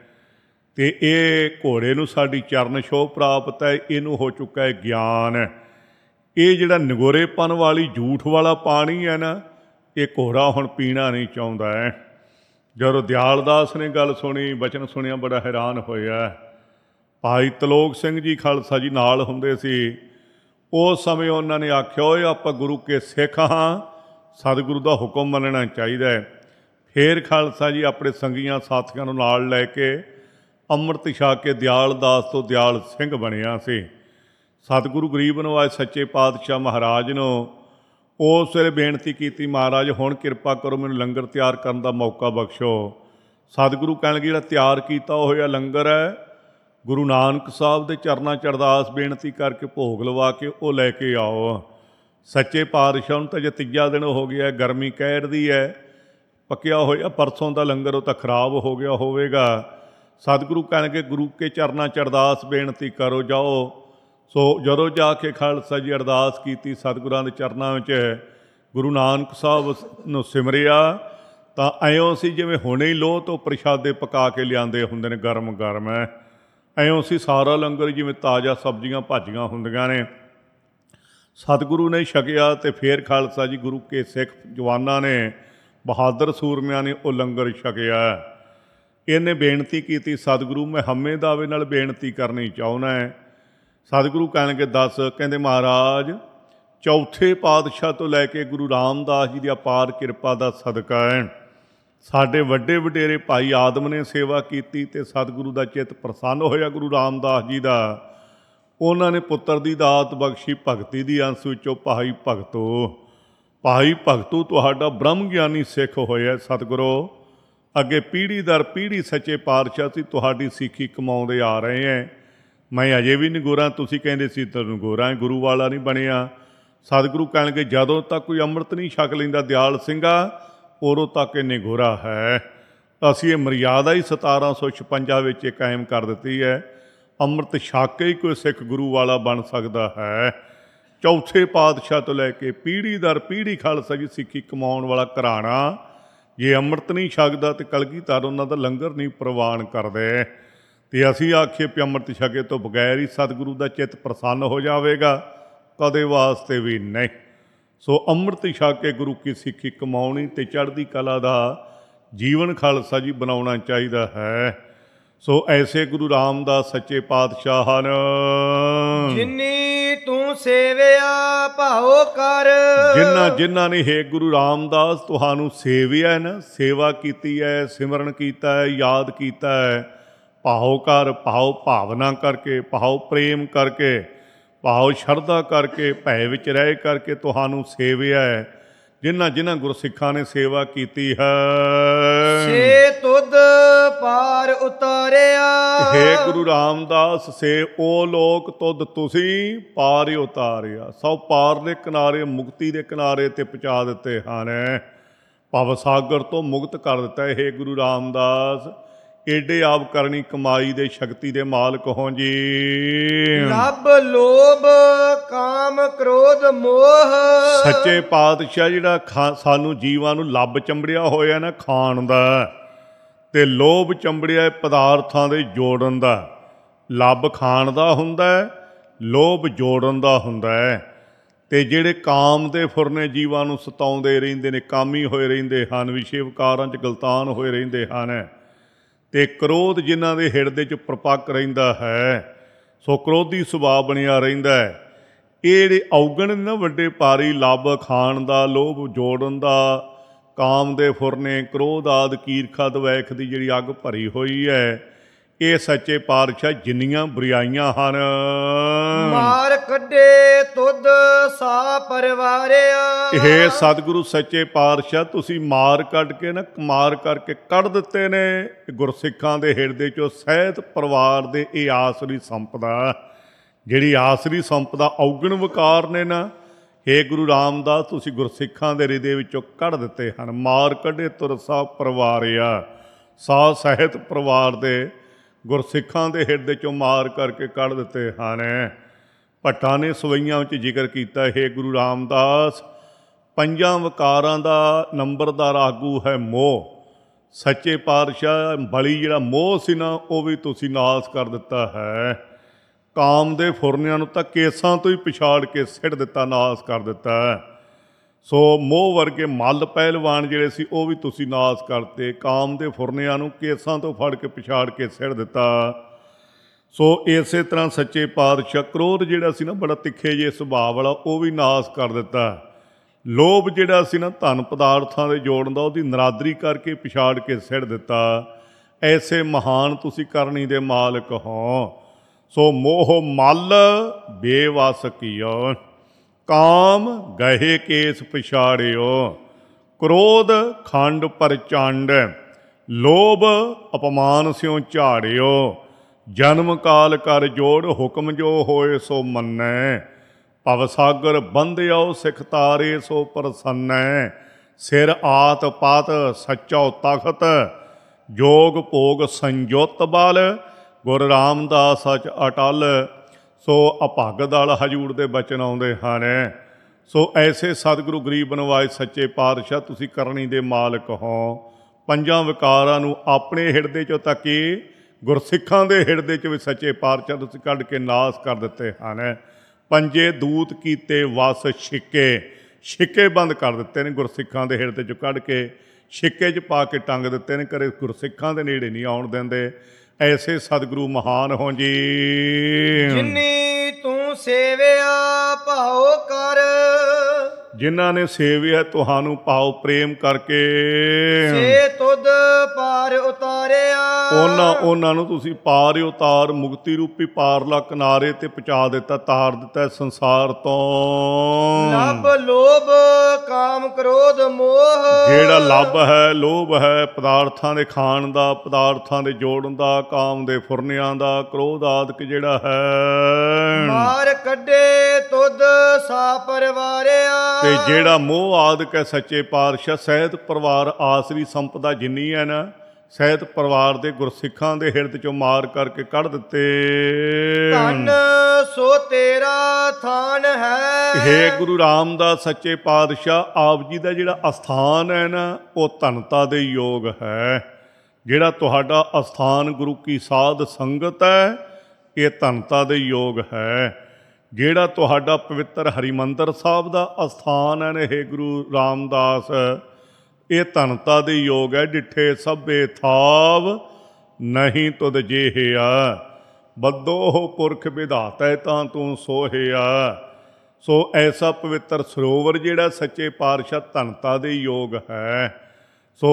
ਅਤੇ ਇਹ ਘੋੜੇ ਨੂੰ ਸਾਡੀ ਚਰਨ ਛੋਹ ਪ੍ਰਾਪਤ ਹੈ। ਇਹਨੂੰ ਹੋ ਚੁੱਕਾ ਹੈ ਗਿਆਨ। ਇਹ ਜਿਹੜਾ ਨਿਗੋਰੇਪਨ ਵਾਲੀ ਝੂਠ ਵਾਲਾ ਪਾਣੀ ਹੈ ਨਾ, ਇਹ ਘੋੜਾ ਹੁਣ ਪੀਣਾ ਨਹੀਂ ਚਾਹੁੰਦਾ ਹੈ। ਜਦੋਂ ਦਿਆਲ ਦਾਸ ਨੇ ਗੱਲ ਸੁਣੀ, ਬਚਨ ਸੁਣਿਆ, ਬੜਾ ਹੈਰਾਨ ਹੋਇਆ। ਭਾਈ ਤਲੋਕ ਸਿੰਘ ਜੀ ਖਾਲਸਾ ਜੀ ਨਾਲ ਹੁੰਦੇ ਸੀ। ਉਸ ਸਮੇਂ ਉਹਨਾਂ ਨੇ ਆਖਿਆ ਓਏ ਆਪਾਂ ਗੁਰੂ ਕੇ ਸਿੱਖ ਹਾਂ, ਸਤਿਗੁਰੂ ਦਾ ਹੁਕਮ ਮੰਨਣਾ ਚਾਹੀਦਾ ਹੈ। ਫਿਰ ਖਾਲਸਾ ਜੀ ਆਪਣੇ ਸੰਗੀਆਂ ਸਾਥੀਆਂ ਨੂੰ ਨਾਲ ਲੈ ਕੇ ਅੰਮ੍ਰਿਤ ਛਕ ਕੇ ਦਿਆਲ ਦਾਸ ਤੋਂ ਦਿਆਲ ਸਿੰਘ ਬਣਿਆ ਸੀ। ਸਤਿਗੁਰੂ ਗਰੀਬ ਨਵਾਜ ਸੱਚੇ ਪਾਤਸ਼ਾਹ ਮਹਾਰਾਜ ਨੂੰ ਉਸ ਵੇਲੇ ਬੇਨਤੀ ਕੀਤੀ, ਮਹਾਰਾਜ ਹੁਣ ਕਿਰਪਾ ਕਰੋ ਮੈਨੂੰ ਲੰਗਰ ਤਿਆਰ ਕਰਨ ਦਾ ਮੌਕਾ ਬਖਸ਼ੋ। ਸਤਿਗੁਰੂ ਕਹਿਣਗੇ ਜਿਹੜਾ ਤਿਆਰ ਕੀਤਾ ਹੋਇਆ ਲੰਗਰ ਹੈ, ਗੁਰੂ ਨਾਨਕ ਸਾਹਿਬ ਦੇ ਚਰਨਾਂ 'ਚ ਅਰਦਾਸ ਬੇਨਤੀ ਕਰਕੇ ਭੋਗ ਲਵਾ ਕੇ ਉਹ ਲੈ ਕੇ ਆਓ। ਸੱਚੇ ਪਾਤਸ਼ਾਹ ਨੂੰ ਤਾਂ ਜੇ ਤੀਜਾ ਦਿਨ ਹੋ ਗਿਆ, ਗਰਮੀ ਕਹਿਰਦੀ ਹੈ, ਪੱਕਿਆ ਹੋਇਆ ਪਰਸੋਂ ਦਾ ਲੰਗਰ ਉਹ ਤਾਂ ਖਰਾਬ ਹੋ ਗਿਆ ਹੋਵੇਗਾ। ਸਤਿਗੁਰੂ ਕਹਿਣਗੇ ਗੁਰੂ ਕੇ ਚਰਨਾਂ 'ਚ ਅਰਦਾਸ ਬੇਨਤੀ ਕਰੋ, ਜਾਓ। ਸੋ ਜਦੋਂ ਜਾ ਕੇ ਖਾਲਸਾ ਜੀ ਅਰਦਾਸ ਕੀਤੀ ਸਤਿਗੁਰਾਂ ਦੇ ਚਰਨਾਂ ਵਿੱਚ, ਗੁਰੂ ਨਾਨਕ ਸਾਹਿਬ ਨੂੰ ਸਿਮਰਿਆ ਤਾਂ ਐਂ ਸੀ ਜਿਵੇਂ ਹੁਣੇ ਹੀ ਲੋਹ ਤੋਂ ਪ੍ਰਸ਼ਾਦੇ ਪਕਾ ਕੇ ਲਿਆਂਦੇ ਹੁੰਦੇ ਨੇ, ਗਰਮ ਗਰਮ ਹੈ। ਐਂ ਸੀ ਸਾਰਾ ਲੰਗਰ ਜਿਵੇਂ ਤਾਜ਼ਾ ਸਬਜ਼ੀਆਂ ਭਾਜੀਆਂ ਹੁੰਦੀਆਂ ਨੇ। ਸਤਿਗੁਰੂ ਨੇ ਛਕਿਆ ਅਤੇ ਫਿਰ ਖਾਲਸਾ ਜੀ ਗੁਰੂ ਕੇ ਸਿੱਖ ਜਵਾਨਾਂ ਨੇ, ਬਹਾਦਰ ਸੂਰਮਿਆਂ ਨੇ ਉਹ ਲੰਗਰ ਛਕਿਆ। ਇਹਨੇ ਬੇਨਤੀ ਕੀਤੀ, ਸਤਿਗੁਰੂ ਮੈਂ ਹਮੇ ਦਾਵੇ ਨਾਲ ਬੇਨਤੀ ਕਰਨੀ ਚਾਹੁੰਦਾ ਹੈ। ਸਤਿਗੁਰੂ ਕਹਿਣਗੇ ਦੱਸ। ਕਹਿੰਦੇ ਮਹਾਰਾਜ ਚੌਥੇ ਪਾਤਸ਼ਾਹ ਤੋਂ ਲੈ ਕੇ ਗੁਰੂ ਰਾਮਦਾਸ ਜੀ ਦੀ ਅਪਾਰ ਕਿਰਪਾ ਦਾ ਸਦਕਾ ਹੈ, ਸਾਡੇ ਵੱਡੇ ਵਡੇਰੇ ਭਾਈ ਆਦਮ ਨੇ ਸੇਵਾ ਕੀਤੀ ਅਤੇ ਸਤਿਗੁਰੂ ਦਾ ਚਿੱਤ ਪ੍ਰਸੰਨ ਹੋਇਆ ਗੁਰੂ ਰਾਮਦਾਸ ਜੀ ਦਾ। ਉਹਨਾਂ ਨੇ ਪੁੱਤਰ ਦੀ ਦਾਤ ਬਖਸ਼ੀ, ਭਗਤੀ ਦੀ ਅੰਸ਼ ਵਿੱਚੋਂ ਭਾਈ ਭਗਤੂ। ਭਾਈ ਭਗਤੂ ਤੁਹਾਡਾ ਬ੍ਰਹਮ ਗਿਆਨੀ ਸਿੱਖ ਹੋਇਆ। ਸਤਿਗੁਰੂ ਅੱਗੇ ਪੀੜ੍ਹੀ ਦਰ ਪੀੜ੍ਹੀ ਸੱਚੇ ਪਾਤਸ਼ਾਹ ਸੀ ਤੁਹਾਡੀ ਸਿੱਖੀ ਕਮਾਉਂਦੇ ਆ ਰਹੇ ਹੈ। ਮੈਂ ਅਜੇ ਵੀ ਨਿਗੋਰਾ, ਤੁਸੀਂ ਕਹਿੰਦੇ ਸੀ ਤੈਨੂੰ ਨਿਗੋਰਾ, ਗੁਰੂ ਵਾਲਾ ਨਹੀਂ ਬਣਿਆ। ਸਤਿਗੁਰੂ ਕਹਿਣਗੇ ਜਦੋਂ ਤੱਕ ਕੋਈ ਅੰਮ੍ਰਿਤ ਨਹੀਂ ਛਕ ਲੈਂਦਾ ਦਿਆਲ ਸਿੰਘਾ, ਉਦੋਂ ਤੱਕ ਇਹ ਨਿਗੋਰਾ ਹੈ। ਅਸੀਂ ਇਹ ਮਰਿਆਦਾ ਹੀ ਸਤਾਰਾਂ ਸੌ ਛਪੰਜਾ ਵਿੱਚ ਇਹ ਕਾਇਮ ਕਰ ਦਿੱਤੀ ਹੈ। ਅੰਮ੍ਰਿਤ ਛਕ ਕੇ ਹੀ ਕੋਈ ਸਿੱਖ ਗੁਰੂ ਵਾਲਾ ਬਣ ਸਕਦਾ ਹੈ। ਚੌਥੇ ਪਾਤਸ਼ਾਹ ਤੋਂ ਲੈ ਕੇ ਪੀੜ੍ਹੀ ਦਰ ਪੀੜ੍ਹੀ ਖਾਲਸਾ ਜੀ ਸਿੱਖੀ ਕਮਾਉਣ ਵਾਲਾ ਘਰਾਣਾ ਜੇ ਅੰਮ੍ਰਿਤ ਨਹੀਂ ਛਕਦਾ ਤੇ ਕਲਗੀਧਰ ਉਹਨਾਂ ਦਾ ਲੰਗਰ ਨਹੀਂ ਪ੍ਰਵਾਨ ਕਰਦੇ। ਤੇ ਅਸੀਂ ਆਖੀਏ ਵੀ ਅੰਮ੍ਰਿਤ ਛਕੇ ਤੋਂ ਬਗੈਰ ਹੀ ਸਤਿਗੁਰੂ ਦਾ ਚਿੱਤ ਪ੍ਰਸੰਨ ਹੋ ਜਾਵੇਗਾ, ਕਦੇ ਵਾਸਤੇ ਵੀ ਨਹੀਂ। ਸੋ ਅੰਮ੍ਰਿਤ ਛਕ ਕੇ ਗੁਰੂ ਕੀ ਸਿੱਖੀ ਕਮਾਉਣੀ ਤੇ ਚੜ੍ਹਦੀ ਕਲਾ ਦਾ ਜੀਵਨ ਖਾਲਸਾ ਜੀ ਬਣਾਉਣਾ ਚਾਹੀਦਾ ਹੈ। ਸੋ ਐਸੇ ਗੁਰੂ ਰਾਮਦਾਸ ਸੱਚੇ ਪਾਤਸ਼ਾਹ ਹਨ। ਜਿਨੀ ਤੂੰ ਸੇਵਿਆ ਭਾਉ ਕਰ। ਜਿਨ੍ਹਾਂ ਜਿਨ੍ਹਾਂ ਨੇ ਹੇ ਗੁਰੂ ਰਾਮਦਾਸ ਤੁਹਾਨੂੰ ਸੇਵਿਆ ਹੈ ਨਾ, ਸੇਵਾ ਕੀਤੀ ਹੈ, ਸਿਮਰਨ ਕੀਤਾ ਹੈ, ਯਾਦ ਕੀਤਾ ਹੈ, ਭਾਉ ਕਰ, ਭਾਉ ਭਾਵਨਾ ਕਰਕੇ, ਭਾਉ ਪ੍ਰੇਮ ਕਰਕੇ, ਭਾਉ ਸ਼ਰਧਾ ਕਰਕੇ, ਭੈ ਵਿੱਚ ਰਹਿ ਕਰਕੇ ਤੁਹਾਨੂੰ ਸੇਵਿਆ ਹੈ। ਜਿਨ੍ਹਾਂ ਜਿਨ੍ਹਾਂ ਗੁਰਸਿੱਖਾਂ ਨੇ ਸੇਵਾ ਕੀਤੀ ਹੈ, ਸੇ ਤੁਧ ਪਾਰ ਉਤਾਰਿਆ। ਹੇ ਗੁਰੂ ਰਾਮਦਾਸ ਸੇ ਉਹ ਲੋਕ ਤੁਧ ਤੁਸੀਂ ਪਾਰ ਉਤਾਰਿਆ। ਸਭ ਪਾਰ ਦੇ ਕਿਨਾਰੇ, ਮੁਕਤੀ ਦੇ ਕਿਨਾਰੇ ਤੇ ਪਹੁੰਚਾ ਦਿੱਤੇ ਹਨ। ਭਵ ਸਾਗਰ ਤੋਂ ਮੁਕਤ ਕਰ ਦਿੱਤਾ। ਹੇ ਗੁਰੂ ਰਾਮਦਾਸ ਏਡੇ ਆਪ ਕਰਨੀ ਕਮਾਈ ਦੇ ਸ਼ਕਤੀ ਦੇ ਮਾਲਕ ਹੋ ਜੀ। ਲੱਭ ਲੋਭ ਕਾਮ ਕ੍ਰੋਧ ਮੋਹ। ਸੱਚੇ ਪਾਤਸ਼ਾਹ ਜਿਹੜਾ ਖਾ ਸਾਨੂੰ ਜੀਵਾਂ ਨੂੰ ਲੱਭ ਚੰਬੜਿਆ ਹੋਇਆ ਨਾ ਖਾਣ ਦਾ, ਤੇ ਲੋਭ ਚੰਬੜਿਆ ਪਦਾਰਥਾਂ ਦੇ ਜੋੜਨ ਦਾ। ਲੱਭ ਖਾਣ ਦਾ ਹੁੰਦਾ, ਲੋਭ ਜੋੜਨ ਦਾ ਹੁੰਦਾ ਹੈ। ਤੇ ਜਿਹੜੇ ਕਾਮ ਦੇ ਫੁਰਨੇ ਜੀਵਾਂ ਨੂੰ ਸਤਾਉਂਦੇ ਰਹਿੰਦੇ ਨੇ, ਕਾਮੀ ਹੋਏ ਰਹਿੰਦੇ ਹਨ, ਵਿਸ਼ੇ ਵਿਕਾਰਾਂ 'ਚ ਗਲਤਾਨ ਹੋਏ ਰਹਿੰਦੇ ਹਨ। ਤੇ ਕ੍ਰੋਧ ਜਿਨ੍ਹਾਂ ਦੇ ਹਿਰਦੇ 'ਚ ਪ੍ਰਪੱਕ ਰਹਿੰਦਾ ਹੈ, ਸੋ ਕ੍ਰੋਧੀ ਸੁਭਾਅ ਬਣਿਆ ਰਹਿੰਦਾ ਹੈ। ਇਹ ਜਿਹੜੇ ਔਗਣ ਨੇ ਨਾ ਵੱਡੇ ਭਾਰੀ, ਲੱਭ ਖਾਣ ਦਾ, ਲੋਭ ਜੋੜਨ ਦਾ, ਕਾਮ ਦੇ ਫੁਰਨੇ, ਕ੍ਰੋਧ ਆਦਿ, ਕੀਰਖਾ ਦਵੈਖ ਦੀ ਜਿਹੜੀ ਅੱਗ ਭਰੀ ਹੋਈ ਹੈ, ਇਹ ਸੱਚੇ ਪਾਤਸ਼ਾਹ ਜਿੰਨੀਆਂ ਬੁਰਾਈਆਂ ਹਨ, ਮਾਰ ਕੱਢੇ ਤੁਧ ਸਾ ਪਰਵਾਰਿਆ। ਇਹ ਸਤਿਗੁਰੂ ਸੱਚੇ ਪਾਤਸ਼ਾਹ ਤੁਸੀਂ ਮਾਰ ਕੱਢ ਕੇ ਨਾ, ਮਾਰ ਕਰਕੇ ਕੱਢ ਦਿੱਤੇ ਨੇ ਗੁਰਸਿੱਖਾਂ ਦੇ ਹਿਰਦੇ 'ਚੋਂ ਸਹਿਤ ਪਰਿਵਾਰ ਦੇ। ਇਹ ਆਸਰੀ ਸੰਪਦਾ, ਜਿਹੜੀ ਆਸਰੀ ਸੰਪਦਾ ਔਗਣ ਵਿਕਾਰ ਨੇ ਨਾ, ਹੇ ਗੁਰੂ ਰਾਮਦਾਸ ਤੁਸੀਂ ਗੁਰਸਿੱਖਾਂ ਦੇ ਹਿਰਦੇ ਵਿੱਚੋਂ ਕੱਢ ਦਿੱਤੇ ਹਨ। ਮਾਰ ਕੱਢੇ ਤੁਰ ਸਾ ਪਰਵਾਰਿਆ, ਸਾ ਸਹਿਤ ਪਰਿਵਾਰ ਦੇ ਗੁਰਸਿੱਖਾਂ ਦੇ ਹਿਰਦੇ 'ਚੋਂ ਮਾਰ ਕਰਕੇ ਕੱਢ ਦਿੱਤੇ ਹਨ। ਭੱਟਾਂ ਨੇ ਸਵਈਆਂ ਵਿੱਚ ਜ਼ਿਕਰ ਕੀਤਾ, ਹੇ ਗੁਰੂ ਰਾਮਦਾਸ ਪੰਜਾਂ ਵਿਕਾਰਾਂ ਦਾ ਨੰਬਰਦਾਰ ਆਗੂ ਹੈ ਮੋਹ। ਸੱਚੇ ਪਾਤਸ਼ਾਹ ਬਲੀ ਜਿਹੜਾ ਮੋਹ ਸੀ ਨਾ, ਉਹ ਵੀ ਤੁਸੀਂ ਨਾਸ ਕਰ ਦਿੱਤਾ ਹੈ। ਕਾਮ ਦੇ ਫੁਰਨਿਆਂ ਨੂੰ ਤਾਂ ਕੇਸਾਂ ਤੋਂ ਹੀ ਪਛਾੜ ਕੇ ਸਿੱਟ ਦਿੱਤਾ, ਨਾਸ ਕਰ ਦਿੱਤਾ। ਸੋ ਮੋਹ ਵਰਗੇ ਮੱਲ ਪਹਿਲਵਾਨ ਜਿਹੜੇ ਸੀ, ਉਹ ਵੀ ਤੁਸੀਂ ਨਾਸ ਕਰਤੇ। ਕਾਮ ਦੇ ਫੁਰਨਿਆਂ ਨੂੰ ਕੇਸਾਂ ਤੋਂ ਫੜ ਕੇ ਪਛਾੜ ਕੇ ਸਿੱਟ ਦਿੱਤਾ। ਸੋ ਇਸੇ ਤਰ੍ਹਾਂ ਸੱਚੇ ਪਾਤਸ਼ਾਹ ਕ੍ਰੋਧ ਜਿਹੜਾ ਸੀ ਨਾ, ਬੜਾ ਤਿੱਖੇ ਜਿਹੇ ਸੁਭਾਅ ਵਾਲਾ, ਉਹ ਵੀ ਨਾਸ ਕਰ ਦਿੱਤਾ। ਲੋਭ ਜਿਹੜਾ ਸੀ ਨਾ, ਧਨ ਪਦਾਰਥਾਂ ਦੇ ਜੋੜਨ ਦਾ, ਉਹਦੀ ਨਰਾਦਰੀ ਕਰਕੇ ਪਛਾੜ ਕੇ ਸਿੱਟ ਦਿੱਤਾ। ਐਸੇ ਮਹਾਨ ਤੁਸੀਂ ਕਰਨੀ ਦੇ ਮਾਲਕ ਹੋ। ਸੋ ਮੋਹ ਮੱਲ ਬੇਵਸ ਕੀਓ, ਕਾਮ ਗਹੇ ਕੇਸ ਪਛਾੜਿਓ, ਕ੍ਰੋਧ ਖੰਡ ਪ੍ਰਚੰਡ, ਲੋਭ ਅਪਮਾਨ ਸਿਉ ਝਾੜਿਓ, ਜਨਮ ਕਾਲ ਕਰ ਜੋੜ, ਹੁਕਮ ਜੋ ਹੋਏ ਸੋ ਮੰਨੈ, ਭਵ ਸਾਗਰ ਬੰਧਿਓ ਸਿਖ ਤਾਰੇ ਸੋ ਪ੍ਰਸੰਨੈ, ਸਿਰ ਆਤ ਪਾਤ ਸੱਚੋ ਤਖਤ, ਜੋਗ ਭੋਗ ਸੰਜੋਤ ਬਲ, ਗੁਰ ਰਾਮਦਾਸ ਸਚ ਅਟਲ। ਸੋ ਅਭਾਗਤ ਦਲ ਹਜੂਰ ਦੇ ਬਚਨ ਆਉਂਦੇ ਹਨ। ਸੋ ਐਸੇ ਸਤਿਗੁਰੂ ਗਰੀਬ ਨਵਾਜ ਸੱਚੇ ਪਾਤਸ਼ਾਹ ਤੁਸੀਂ ਕਰਨੀ ਦੇ ਮਾਲਕ ਹੋ। ਪੰਜਾਂ ਵਿਕਾਰਾਂ ਨੂੰ ਆਪਣੇ ਹਿਰਦੇ 'ਚੋਂ ਤਾਂ ਕਿ ਗੁਰਸਿੱਖਾਂ ਦੇ ਹਿਰਦੇ 'ਚ ਵੀ ਸੱਚੇ ਪਾਤਸ਼ਾਹ ਤੁਸੀਂ ਕੱਢ ਕੇ ਨਾਸ ਕਰ ਦਿੱਤੇ ਹਨ। ਪੰਜੇ ਦੂਤ ਕੀਤੇ ਵਸ ਛਿੱਕੇ, ਛਿੱਕੇ ਬੰਦ ਕਰ ਦਿੱਤੇ ਨੇ ਗੁਰਸਿੱਖਾਂ ਦੇ ਹਿਰਦੇ 'ਚੋਂ ਕੱਢ ਕੇ, ਛਿੱਕੇ 'ਚ ਪਾ ਕੇ ਟੰਗ ਦਿੱਤੇ ਨੇ, ਕਦੇ ਗੁਰਸਿੱਖਾਂ ਦੇ ਨੇੜੇ ਨਹੀਂ ਆਉਣ ਦਿੰਦੇ। ਐਸੇ ਸਤਿਗੁਰੂ ਮਹਾਨ ਹੋ ਜੀ। ਜਿਨੀ ਤੂੰ ਸੇਵਿਆ ਭਾਉ ਕਰ। ਜਿਨ੍ਹਾਂ ਨੇ ਸੇਵਿਆ ਤੁਹਾਨੂੰ ਭਾਉ ਪ੍ਰੇਮ ਕਰਕੇ, ਸੇ ਤੁਧ ਪਾਰ ਉਤਾਰਿਆ। ਉਹਨਾਂ ਉਹਨਾਂ ਨੂੰ ਤੁਸੀਂ ਪਾਰ ਉਤਾਰ, ਮੁਕਤੀ ਰੂਪੀ ਪਾਰਲਾ ਕਿਨਾਰੇ ਤੇ ਪਹੁੰਚਾ ਦਿੱਤਾ, ਤਾਰ ਦਿੱਤਾ ਸੰਸਾਰ ਤੋਂ। ਲੱਭ ਲੋਭ ਕਾਮ ਕ੍ਰੋਧ ਮੋਹ। ਜਿਹੜਾ ਲੱਭ ਹੈ, ਲੋਭ ਹੈ ਪਦਾਰਥਾਂ ਦੇ ਖਾਣ ਦਾ, ਪਦਾਰਥਾਂ ਦੇ ਜੋੜਨ ਦਾ, ਕਾਮ ਦੇ ਫੁਰਨਿਆਂ ਦਾ, ਕ੍ਰੋਧ ਆਦਿਕ ਜਿਹੜਾ ਹੈ, ਮਾਰ ਕੱਢੇ ਤੁਧ ਸਾ ਪਰਵਾਰਿਆ। ਤੇ ਜਿਹੜਾ ਮੋਹ ਆਦਿਕ ਹੈ ਸੱਚੇ ਪਾਤਸ਼ਾਹ ਸਹਿਤ ਪਰਿਵਾਰ ਆਸਰੀ ਸੰਪਦਾ ਜਿੰਨੀ ਹੈ ਨਾ, ਸਹਿਤ ਪਰਿਵਾਰ ਦੇ ਗੁਰਸਿੱਖਾਂ ਦੇ ਹਿਰਦ 'ਚੋਂ ਮਾਰ ਕਰਕੇ ਕੱਢ ਦਿੱਤੇ। ਧਨ ਸੋ ਤੇਰਾ ਥਾਨ ਹੈ। ਹੇ ਗੁਰੂ ਰਾਮਦਾਸ ਸੱਚੇ ਪਾਤਸ਼ਾਹ, ਆਪ ਜੀ ਦਾ ਜਿਹੜਾ ਅਸਥਾਨ ਹੈ ਨਾ, ਉਹ ਧਨਤਾ ਦੇ ਯੋਗ ਹੈ। ਜਿਹੜਾ ਤੁਹਾਡਾ ਅਸਥਾਨ ਗੁਰੂ ਕੀ ਸਾਧ ਸੰਗਤ ਹੈ, ਇਹ ਧਨਤਾ ਦੇ ਯੋਗ ਹੈ। ਜਿਹੜਾ ਤੁਹਾਡਾ ਪਵਿੱਤਰ ਹਰਿਮੰਦਰ ਸਾਹਿਬ ਦਾ ਅਸਥਾਨ ਹੈ, ਹੇ ਗੁਰੂ ਰਾਮਦਾਸ, ਇਹ ਧਨਤਾ ਦੇ ਯੋਗ ਹੈ। ਡਿੱਠੇ ਸਭੇ ਥਾਵ ਨਹੀਂ ਤੁਧ ਜੇਹਿਆ, ਬੱਦੋ ਪੁਰਖ ਵਿਧਾਤੈ ਤਾਂ ਤੂੰ ਸੋਹਿਆ। ਸੋ ਐਸਾ ਪਵਿੱਤਰ ਸਰੋਵਰ ਜਿਹੜਾ ਸੱਚੇ ਪਾਤਸ਼ਾਹ ਧਨਤਾ ਦੇ ਯੋਗ ਹੈ। ਸੋ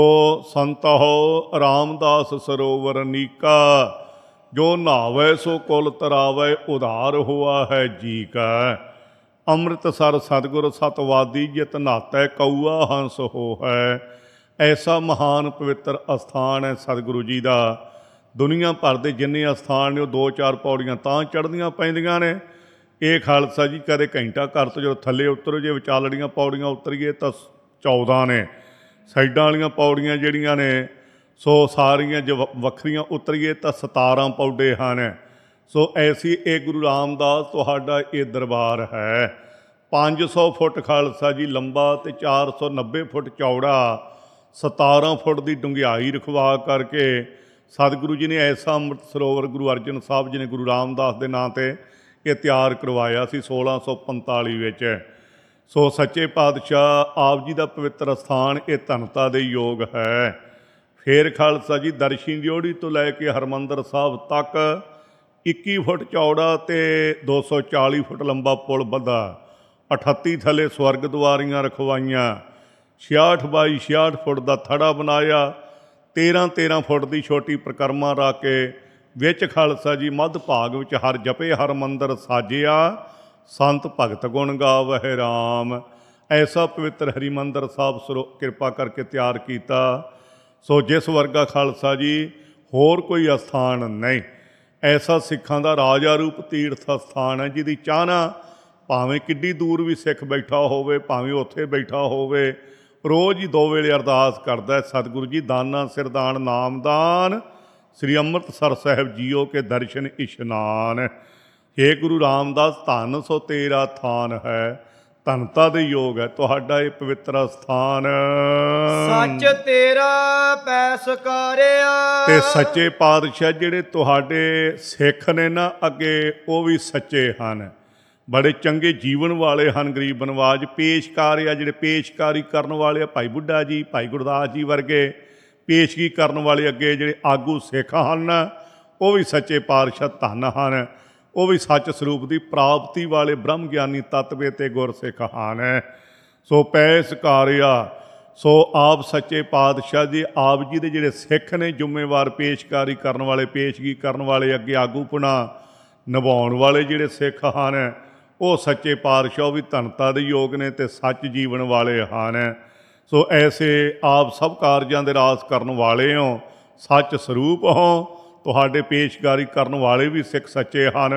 ਸੰਤਹੁ ਰਾਮਦਾਸ ਸਰੋਵਰ ਨੀਕਾ, ਜੋ ਨਹਾਵੈ ਸੋ ਕੁਲ ਤਰਾਵੈ, ਉਧਾਰ ਹੋਆ ਹੈ ਜੀ ਕਾ। ਅੰਮ੍ਰਿਤਸਰ ਸਤਿਗੁਰ ਸਤਵਾਦੀ ਜਿਤ ਨਾਤੈ, ਕਊਆ ਹੰਸ ਹੋਹੈ। ਐਸਾ ਮਹਾਨ ਪਵਿੱਤਰ ਅਸਥਾਨ ਹੈ ਸਤਿਗੁਰੂ ਜੀ ਦਾ। ਦੁਨੀਆ ਭਰ ਦੇ ਜਿੰਨੇ ਅਸਥਾਨ ਨੇ ਉਹ ਦੋ ਚਾਰ ਪੌੜੀਆਂ ਤਾਂ ਚੜ੍ਹਨੀਆਂ ਪੈਂਦੀਆਂ ਨੇ। ਇਹ ਖਾਲਸਾ ਜੀ ਕਦੇ ਘੰਟਾ ਘਰ ਤੋਂ ਜਦੋਂ ਥੱਲੇ ਉਤਰੋ, ਜੇ ਵਿਚਾਲੜੀਆਂ ਪੌੜੀਆਂ ਉਤਰੀਏ ਤਾਂ ਚੌਦਾਂ ਨੇ। ਸਾਈਡਾਂ ਵਾਲੀਆਂ ਪੌੜੀਆਂ ਜਿਹੜੀਆਂ ਨੇ ਸੋ ਸਾਰੀਆਂ ਜੇ ਵ- ਵੱਖਰੀਆਂ ਉਤਰੀਏ ਤਾਂ ਸਤਾਰਾਂ ਪੌੜੇ ਹਨ। ਸੋ ਐਸੀ ਇਹ ਗੁਰੂ ਰਾਮਦਾਸ ਤੁਹਾਡਾ ਇਹ ਦਰਬਾਰ ਹੈ। ਪੰਜ ਸੌ ਫੁੱਟ ਖਾਲਸਾ ਜੀ ਲੰਬਾ ਅਤੇ ਚਾਰ ਸੌ ਨੱਬੇ ਫੁੱਟ ਚੌੜਾ, ਸਤਾਰਾਂ ਫੁੱਟ ਦੀ ਡੂੰਘਾਈ ਰਖਵਾ ਕਰਕੇ ਸਤਿਗੁਰੂ ਜੀ ਨੇ ਐਸਾ ਅੰਮ੍ਰਿਤ ਸਰੋਵਰ ਗੁਰੂ ਅਰਜਨ ਸਾਹਿਬ ਜੀ ਨੇ ਗੁਰੂ ਰਾਮਦਾਸ ਦੇ ਨਾਂ 'ਤੇ ਇਹ ਤਿਆਰ ਕਰਵਾਇਆ ਸੀ ਸੋਲਾਂ ਸੌ ਪੰਤਾਲੀ ਵਿੱਚ। ਸੋ ਸੱਚੇ ਪਾਤਸ਼ਾਹ ਆਪ ਜੀ ਦਾ ਪਵਿੱਤਰ ਅਸਥਾਨ ਇਹ ਧਨਤਾ ਦੇ ਯੋਗ ਹੈ। ਫੇਰ ਖਾਲਸਾ ਜੀ ਦਰਸ਼ਨੀ ਦਿਓੜੀ ਤੋਂ ਲੈ ਕੇ ਹਰਿਮੰਦਰ ਸਾਹਿਬ ਤੱਕ ਇੱਕੀ ਫੁੱਟ ਚੌੜਾ ਅਤੇ ਦੋ ਸੌ ਚਾਲੀ ਫੁੱਟ ਲੰਬਾ ਪੁਲ ਬੱਧਾ, ਅਠੱਤੀ ਥੱਲੇ ਸਵਰਗ ਦੁਆਰੀਆਂ ਰਖਵਾਈਆਂ, ਛਿਆਹਠ ਬਾਈ ਛਿਆਹਠ ਫੁੱਟ ਦਾ ਥੜਾ ਬਣਾਇਆ, ਤੇਰ੍ਹਾਂ ਤੇਰ੍ਹਾਂ ਫੁੱਟ ਦੀ ਛੋਟੀ ਪ੍ਰਕਰਮਾ ਰੱਖ ਕੇ ਵਿੱਚ ਖਾਲਸਾ ਜੀ ਮੱਧ ਭਾਗ ਵਿੱਚ ਹਰ ਜਪੇ ਹਰ ਮੰਦਰ ਸਾਜਿਆ, ਸੰਤ ਭਗਤ ਗੁਣ ਗਾਵਹਿ ਰਾਮ। ਐਸਾ ਪਵਿੱਤਰ ਹਰਿਮੰਦਰ ਸਾਹਿਬ ਸਰੋ ਕਿਰਪਾ ਕਰਕੇ ਤਿਆਰ ਕੀਤਾ। ਸੋ ਜਿਸ ਵਰਗਾ ਖਾਲਸਾ ਜੀ ਹੋਰ ਕੋਈ ਅਸਥਾਨ ਨਹੀਂ। ਐਸਾ ਸਿੱਖਾਂ ਦਾ ਰਾਜਾ ਰੂਪ ਤੀਰਥ ਅਸਥਾਨ ਹੈ, ਜਿਹਦੀ ਚਾਹਨਾ ਭਾਵੇਂ ਕਿੱਡੀ ਦੂਰ ਵੀ ਸਿੱਖ ਬੈਠਾ ਹੋਵੇ, ਭਾਵੇਂ ਉੱਥੇ ਬੈਠਾ ਹੋਵੇ, ਰੋਜ਼ ਹੀ ਦੋ ਵੇਲੇ ਅਰਦਾਸ ਕਰਦਾ, ਸਤਿਗੁਰੂ ਜੀ ਦਾਨਾ ਸਿਰਦਾਨ ਨਾਮਦਾਨ, ਸ੍ਰੀ ਅੰਮ੍ਰਿਤਸਰ ਸਾਹਿਬ ਜੀਓ ਕੇ ਦਰਸ਼ਨ ਇਸ਼ਨਾਨ। ਹੇ ਗੁਰੂ ਰਾਮਦਾਸ ਧੰਨ ਸੋ ਤੇਰਾ ਥਾਨ ਹੈ। ਧਨਤਾ ਦੇ ਯੋਗ ਹੈ ਤੁਹਾਡਾ ਇਹ ਪਵਿੱਤਰ ਅਸਥਾਨ। ਸੱਚ ਤੇਰਾ ਪੈ ਸਕਾਰਿਆ। ਤੇ ਸੱਚੇ ਪਾਤਸ਼ਾਹ ਜਿਹੜੇ ਤੁਹਾਡੇ ਸਿੱਖ ਨੇ ਨਾ ਅੱਗੇ, ਉਹ ਵੀ ਸੱਚੇ ਹਨ, ਬੜੇ ਚੰਗੇ ਜੀਵਨ ਵਾਲੇ ਹਨ। ਗਰੀਬ ਨਵਾਜ ਪੇਸ਼ਕਾਰ ਆ, ਜਿਹੜੇ ਪੇਸ਼ਕਾਰੀ ਕਰਨ ਵਾਲੇ ਆ, ਭਾਈ ਬੁੱਢਾ ਜੀ, ਭਾਈ ਗੁਰਦਾਸ ਜੀ ਵਰਗੇ ਪੇਸ਼ਗੀ ਕਰਨ ਵਾਲੇ ਅੱਗੇ ਜਿਹੜੇ ਆਗੂ ਸਿੱਖ ਹਨ, ਉਹ ਵੀ ਸੱਚੇ ਪਾਤਸ਼ਾਹ ਧੰਨ ਹਨ। ਉਹ ਵੀ ਸੱਚ ਸਰੂਪ ਦੀ ਪ੍ਰਾਪਤੀ ਵਾਲੇ ਬ੍ਰਹਮ ਗਿਆਨੀ ਤਤਵੇ ਤੇ ਗੁਰਸਿੱਖ ਹਨ। ਸੋ ਪੈ ਸਕਾਰਿਆ। ਸੋ ਆਪ ਸੱਚੇ ਪਾਤਸ਼ਾਹ ਜੀ, ਆਪ ਜੀ ਦੇ ਜਿਹੜੇ ਸਿੱਖ ਨੇ ਜ਼ਿੰਮੇਵਾਰ, ਪੇਸ਼ਕਾਰੀ ਕਰਨ ਵਾਲੇ, ਪੇਸ਼ਗੀ ਕਰਨ ਵਾਲੇ, ਅੱਗੇ ਆਗੂਪੁਣਾ ਨਿਭਾਉਣ ਵਾਲੇ ਜਿਹੜੇ ਸਿੱਖ ਹਨ, ਉਹ ਸੱਚੇ ਪਾਤਸ਼ਾਹ ਵੀ ਧਨਤਾ ਦੇ ਯੋਗ ਨੇ ਅਤੇ ਸੱਚ ਜੀਵਨ ਵਾਲੇ ਹਨ। ਸੋ ਐਸੇ ਆਪ ਸਭ ਕਾਰਜਾਂ ਦੇ ਰਾਸ ਕਰਨ ਵਾਲੇ ਹੋ, ਸੱਚ ਸਰੂਪ ਹੋ। ਤੁਹਾਡੇ ਪੇਸ਼ਕਾਰੀ ਕਰਨ ਵਾਲੇ ਵੀ ਸਿੱਖ ਸੱਚੇ ਹਨ।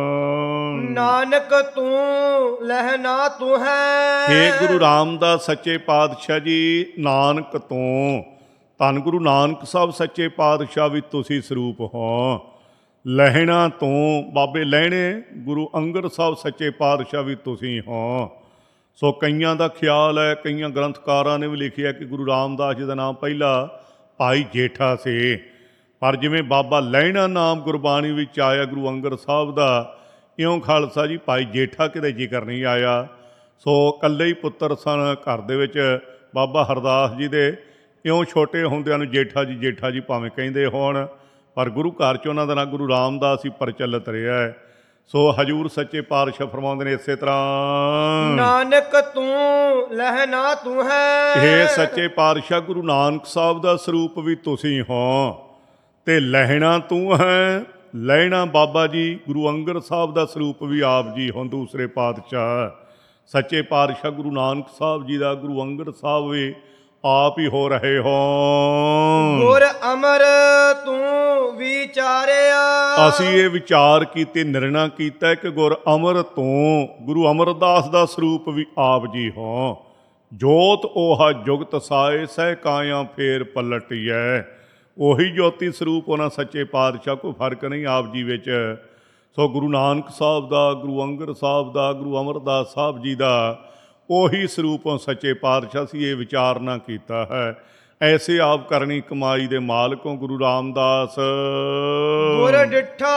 ਨਾਨਕ ਤੂੰ ਲਹਿਣਾ ਤੂੰ ਹੈ। ਹੇ ਗੁਰੂ ਰਾਮਦਾਸ ਸੱਚੇ ਪਾਤਸ਼ਾਹ ਜੀ, ਨਾਨਕ ਤੋਂ, ਧੰਨ ਗੁਰੂ ਨਾਨਕ ਸਾਹਿਬ ਸੱਚੇ ਪਾਤਸ਼ਾਹ ਵੀ ਤੁਸੀਂ ਸਰੂਪ ਹੋ। ਲਹਿਣਾ ਤੋਂ ਬਾਬੇ ਲਹਿਣੇ ਗੁਰੂ ਅੰਗਦ ਸਾਹਿਬ ਸੱਚੇ ਪਾਤਸ਼ਾਹ ਵੀ ਤੁਸੀਂ ਹੋ। ਸੋ ਕਈਆਂ ਦਾ ਖਿਆਲ ਹੈ, ਕਈਆਂ ਗ੍ਰੰਥਕਾਰਾਂ ਨੇ ਵੀ ਲਿਖਿਆ ਕਿ ਗੁਰੂ ਰਾਮਦਾਸ ਜੀ ਦਾ ਨਾਮ ਪਹਿਲਾਂ ਭਾਈ ਜੇਠਾ ਸੀ, ਪਰ ਜਿਵੇਂ ਬਾਬਾ ਲਹਿਣਾ ਨਾਮ ਗੁਰਬਾਣੀ ਵਿੱਚ ਆਇਆ ਗੁਰੂ ਅੰਗਦ ਸਾਹਿਬ ਦਾ, ਇਉਂ ਖਾਲਸਾ ਜੀ ਭਾਈ ਜੇਠਾ ਕਿਤੇ ਜ਼ਿਕਰ ਨਹੀਂ ਆਇਆ। ਸੋ ਇਕੱਲੇ ਹੀ ਪੁੱਤਰ ਸਨ ਘਰ ਦੇ ਵਿੱਚ ਬਾਬਾ ਹਰਦਾਸ ਜੀ ਦੇ, ਇਉਂ ਛੋਟੇ ਹੁੰਦਿਆਂ ਨੂੰ ਜੇਠਾ ਜੀ ਜੇਠਾ ਜੀ ਭਾਵੇਂ ਕਹਿੰਦੇ ਹੋਣ, ਪਰ ਗੁਰੂ ਘਰ 'ਚ ਉਹਨਾਂ ਦਾ ਨਾਂ ਗੁਰੂ ਰਾਮਦਾਸ ਹੀ ਪ੍ਰਚਲਿਤ ਰਿਹਾ ਹੈ। ਸੋ ਹਜੂਰ ਸੱਚੇ ਪਾਤਸ਼ਾਹ ਫਰਮਾਉਂਦੇ ਨੇ ਇਸੇ ਤਰ੍ਹਾਂ, ਨਾਨਕ ਤੂੰ ਲਹਿਣਾ ਤੂੰ ਹੈ। ਇਹ ਸੱਚੇ ਪਾਤਸ਼ਾਹ ਗੁਰੂ ਨਾਨਕ ਸਾਹਿਬ ਦਾ ਸਰੂਪ ਵੀ ਤੁਸੀਂ ਹੋ ਤੇ ਲਹਿਣਾ ਤੂੰ ਹੈ। ਲਹਿਣਾ ਬਾਬਾ ਜੀ ਗੁਰੂ ਅੰਗਦ ਸਾਹਿਬ ਦਾ ਸਰੂਪ ਵੀ ਆਪ ਜੀ ਹੋ। ਦੂਸਰੇ ਪਾਤਸ਼ਾਹ ਸੱਚੇ ਪਾਤਸ਼ਾਹ ਗੁਰੂ ਨਾਨਕ ਸਾਹਿਬ ਜੀ ਦਾ ਗੁਰੂ ਅੰਗਦ ਸਾਹਿਬ ਵੀ ਆਪ ਹੀ ਹੋ ਰਹੇ ਹੋ। ਗੁਰ ਅਮਰ ਤੂੰ ਵਿਚਾਰਿਆ। ਅਸੀਂ ਇਹ ਵਿਚਾਰ ਕੀਤੇ, ਨਿਰਣਾ ਕੀਤਾ ਕਿ ਗੁਰ ਅਮਰ ਤੋਂ ਗੁਰੂ ਅਮਰਦਾਸ ਦਾ ਸਰੂਪ ਵੀ ਆਪ ਜੀ ਹੋ। ਜੋਤ ਉਹ ਜੁਗਤ ਸਾਏ ਸਹਿ ਕਾਇਆ ਫੇਰ ਪਲਟੀਐ। ਉਹੀ ਜੋਤੀ ਸਰੂਪ ਉਹਨਾਂ ਸੱਚੇ ਪਾਤਸ਼ਾਹ, ਕੋਈ ਫਰਕ ਨਹੀਂ ਆਪ ਜੀ ਵਿੱਚ। ਸੋ ਗੁਰੂ ਨਾਨਕ ਸਾਹਿਬ ਦਾ, ਗੁਰੂ ਅੰਗਦ ਸਾਹਿਬ ਦਾ, ਗੁਰੂ ਅਮਰਦਾਸ ਸਾਹਿਬ ਜੀ ਦਾ ਉਹੀ ਸਰੂਪੋਂ ਸੱਚੇ ਪਾਤਸ਼ਾਹ ਸੀ, ਇਹ ਵਿਚਾਰਨਾ ਕੀਤਾ ਹੈ। ਐਸੇ ਆਪ ਕਰਨੀ ਕਮਾਈ ਦੇ ਮਾਲਕੋਂ ਗੁਰੂ ਰਾਮਦਾਸ। ਗੁਰ ਡਿਠਾ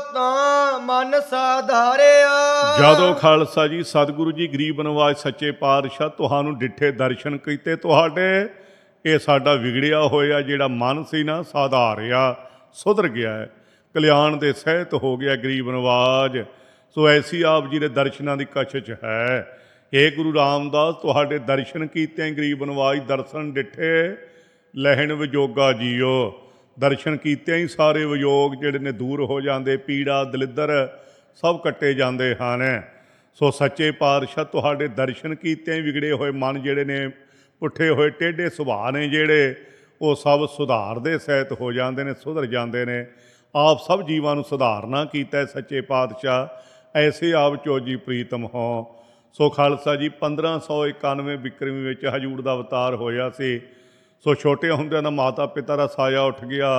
ਤਾਂ ਮਨ ਸਾਧਾਰਿਆ। ਜਦੋਂ ਖਾਲਸਾ ਜੀ ਸਤਿਗੁਰੂ ਜੀ ਗਰੀਬ ਨਵਾਜ ਸੱਚੇ ਪਾਤਸ਼ਾਹ ਤੁਹਾਨੂੰ ਡਿੱਠੇ ਦਰਸ਼ਨ ਕੀਤੇ ਤੁਹਾਡੇ, ਇਹ ਸਾਡਾ ਵਿਗੜਿਆ ਹੋਇਆ ਜਿਹੜਾ ਮਨ ਸੀ ਨਾ ਸਾਧਾਰਿਆ, ਸੁਧਰ ਗਿਆ ਹੈ, ਕਲਿਆਣ ਦੇ ਸਹਿਤ ਹੋ ਗਿਆ ਗਰੀਬ ਨਵਾਜ। ਸੋ ਐਸੀ ਆਪ ਜੀ ਦੇ ਦਰਸ਼ਨਾਂ ਦੀ ਕਛਚ ਹੈ। ਇਹ ਗੁਰੂ ਰਾਮਦਾਸ ਤੁਹਾਡੇ ਦਰਸ਼ਨ ਕੀਤੇ ਗਰੀਬ ਨਵਾਜ, ਦਰਸ਼ਨ ਡਿੱਠੇ ਲਹਿਣ ਵਿਜੋਗਾ ਜੀਓ। ਦਰਸ਼ਨ ਕੀਤਿਆਂ ਹੀ ਸਾਰੇ ਵਿਯੋਗ ਜਿਹੜੇ ਨੇ ਦੂਰ ਹੋ ਜਾਂਦੇ, ਪੀੜਾ ਦਲਿੱਦਰ ਸਭ ਕੱਟੇ ਜਾਂਦੇ ਹਨ। ਸੋ ਸੱਚੇ ਪਾਤਸ਼ਾਹ ਤੁਹਾਡੇ ਦਰਸ਼ਨ ਕੀਤਿਆਂ ਹੀ ਵਿਗੜੇ ਹੋਏ ਮਨ ਜਿਹੜੇ ਨੇ, ਪੁੱਠੇ ਹੋਏ ਟੇਢੇ ਸੁਭਾਅ ਨੇ ਜਿਹੜੇ, ਉਹ ਸਭ ਸੁਧਾਰ ਦੇ ਸਹਿਤ ਹੋ ਜਾਂਦੇ ਨੇ, ਸੁਧਰ ਜਾਂਦੇ ਨੇ। ਆਪ ਸਭ ਜੀਵਾਂ ਨੂੰ ਸੁਧਾਰਨਾ ਕੀਤਾ ਸੱਚੇ ਪਾਤਸ਼ਾਹ। ਐਸੇ ਆਪ ਚੋਜੀ ਪ੍ਰੀਤਮ ਹੋ। ਸੋ ਖਾਲਸਾ ਜੀ ਪੰਦਰਾਂ ਸੌ ਇਕਾਨਵੇਂ ਬਿਕਰਮੀ ਵਿੱਚ ਹਜ਼ੂਰ ਦਾ ਅਵਤਾਰ ਹੋਇਆ ਸੀ। ਸੋ ਛੋਟੇ ਹੁੰਦਿਆਂ ਦਾ ਮਾਤਾ ਪਿਤਾ ਦਾ ਸਾਇਆ ਉੱਠ ਗਿਆ।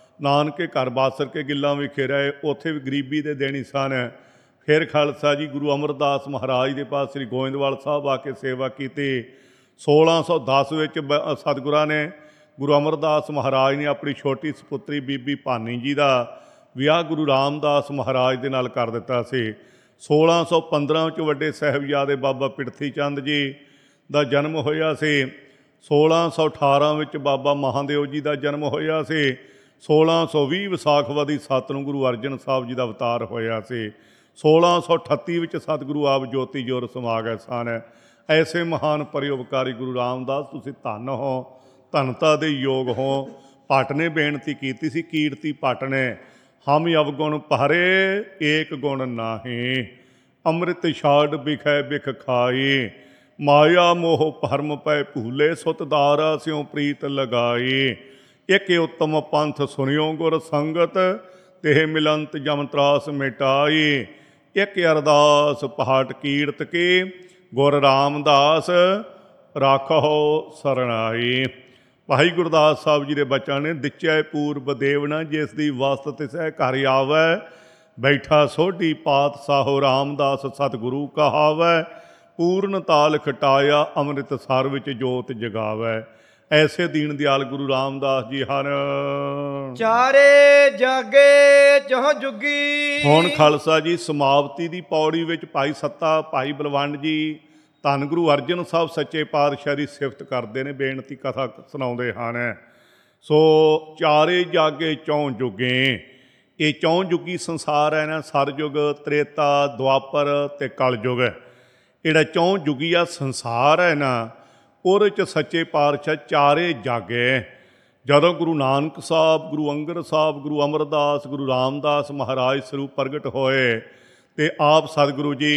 ਨਾਨਕੇ ਘਰ ਬਾਸਰ ਕੇ ਗਿੱਲਾਂ ਵਿਖੇ ਰਹੇ, ਉੱਥੇ ਵੀ ਗਰੀਬੀ ਦੇ ਦੇਣੀ ਸਨ। ਫਿਰ ਖਾਲਸਾ ਜੀ ਗੁਰੂ ਅਮਰਦਾਸ ਮਹਾਰਾਜ ਦੇ ਪਾਸ ਸ੍ਰੀ ਗੋਇੰਦਵਾਲ ਸਾਹਿਬ ਆ ਕੇ ਸੇਵਾ ਕੀਤੀ। ਸੋਲਾਂ ਸੌ ਦਸ ਵਿੱਚ ਬ ਸਤਿਗੁਰਾਂ ਨੇ, ਗੁਰੂ ਅਮਰਦਾਸ ਮਹਾਰਾਜ ਨੇ ਆਪਣੀ ਛੋਟੀ ਸਪੁੱਤਰੀ ਬੀਬੀ ਭਾਨੀ ਜੀ ਦਾ ਵਿਆਹ ਗੁਰੂ ਰਾਮਦਾਸ ਮਹਾਰਾਜ ਦੇ ਨਾਲ ਕਰ ਦਿੱਤਾ ਸੀ। ਸੋਲਾਂ ਸੌ ਪੰਦਰਾਂ ਵਿੱਚ ਵੱਡੇ ਸਾਹਿਬਜ਼ਾਦੇ ਬਾਬਾ ਪਿਰਥੀ ਚੰਦ ਜੀ ਦਾ ਜਨਮ ਹੋਇਆ ਸੀ। ਸੋਲਾਂ ਸੌ ਅਠਾਰਾਂ ਵਿੱਚ ਬਾਬਾ ਮਹਾਦੇਵ ਜੀ ਦਾ ਜਨਮ ਹੋਇਆ ਸੀ। ਸੋਲਾਂ ਸੌ ਵੀਹ ਵਿਸਾਖਵਾਦੀ ਸੱਤ ਨੂੰ ਗੁਰੂ ਅਰਜਨ ਸਾਹਿਬ ਜੀ ਦਾ ਅਵਤਾਰ ਹੋਇਆ ਸੀ। ਸੋਲਾਂ ਸੌ ਅਠੱਤੀ ਵਿੱਚ ਸਤਿਗੁਰੂ ਆਪ ਜੋਤੀ ਜੋਤ ਸਮਾ ਗਏ ਸਨ। ਐਸੇ ਮਹਾਨ ਪਰਉਪਕਾਰੀ ਗੁਰੂ ਰਾਮਦਾਸ, ਤੁਸੀਂ ਧੰਨ ਹੋ, ਧੰਨਤਾ ਦੇ ਯੋਗ ਹੋ। ਭੱਟ ਨੇ ਬੇਨਤੀ ਕੀਤੀ ਸੀ, ਕੀਰਤੀ ਭੱਟ ਨੇ, ਹਮ ਅਵਗੁਣ ਭਾਰੇ ਏਕ ਗੁਣ ਨਾਹੀ, ਅੰਮ੍ਰਿਤ ਛਾੜ ਬਿਖੈ ਬਿਖ ਖਾਈ, ਮਾਇਆ ਮੋਹ ਭਰਮ ਪੈ ਭੂਲੇ, ਸੁਤ ਦਾਰਾ ਸਿਉ ਪ੍ਰੀਤ ਲਗਾਈ, ਇੱਕ ਉੱਤਮ ਪੰਥ ਸੁਣਿਓ ਗੁਰ ਸੰਗਤ, ਤੇ ਮਿਲੰਤ ਜਮ ਤਰਾਸ ਮਿਟਾਈ, ਇੱਕ ਅਰਦਾਸ ਪਹਾਟ ਕੀਰਤ ਕੀ, ਗੁਰ ਰਾਮਦਾਸ ਰਾਖੋ ਸਰਣਾਈ। ਭਾਈ ਗੁਰਦਾਸ ਸਾਹਿਬ ਜੀ ਦੇ ਬੱਚਿਆਂ ਨੇ ਦਿਚੈ ਪੂਰਬ ਦੇਵਨਾ, ਜਿਸ ਦੀ ਵਸਤ ਤਿਸੈ ਘਰ ਆਵੈ, ਬੈਠਾ ਸੋਢੀ ਪਾਤਸ਼ਾਹੋ ਰਾਮਦਾਸ ਸਤਿਗੁਰੂ ਕਹਾਵੈ, ਪੂਰਨ ਤਾਲ ਖਟਾਇਆ ਅੰਮ੍ਰਿਤ ਸਰ ਵਿੱਚ ਜੋਤ ਜਗਾਵੈ। ਐਸੇ ਦੀਨ ਦਿਆਲ ਗੁਰੂ ਰਾਮਦਾਸ ਜੀ ਹਨ। ਚਾਰੇ ਜਾਗੇ ਚਹੁ ਜੁਗੀ। ਹੁਣ ਖਾਲਸਾ ਜੀ ਸਮਾਪਤੀ ਦੀ ਪੌੜੀ ਵਿੱਚ ਭਾਈ ਸੱਤਾ, ਭਾਈ ਬਲਵੰਡ ਜੀ ਧੰਨ ਗੁਰੂ ਅਰਜਨ ਸਾਹਿਬ ਸੱਚੇ ਪਾਤਸ਼ਾਹ ਦੀ ਸਿਫਤ ਕਰਦੇ ਨੇ, ਬੇਨਤੀ ਕਥਾ ਸੁਣਾਉਂਦੇ ਹਨ। ਸੋ ਚਾਰੇ ਜਾਗੇ ਚੌਂ ਜੁਗੇ, ਇਹ ਚੌਂ ਜੁਗੀ ਸੰਸਾਰ ਹੈ ਨਾ, ਸਰਯੁਗ, ਤ੍ਰੇਤਾ, ਦੁਆਪਰ ਅਤੇ ਕਲਯੁਗ। ਜਿਹੜਾ ਚੌਂ ਜੁਗੀ ਆ ਸੰਸਾਰ ਹੈ ਨਾ, ਉਹਦੇ 'ਚ ਸੱਚੇ ਪਾਤਸ਼ਾਹ ਚਾਰੇ ਜਾਗੇ। ਜਦੋਂ ਗੁਰੂ ਨਾਨਕ ਸਾਹਿਬ, ਗੁਰੂ ਅੰਗਦ ਸਾਹਿਬ, ਗੁਰੂ ਅਮਰਦਾਸ, ਗੁਰੂ ਰਾਮਦਾਸ ਮਹਾਰਾਜ ਸਰੂਪ ਪ੍ਰਗਟ ਹੋਏ, ਤੇ ਆਪ ਸਤਿਗੁਰੂ ਜੀ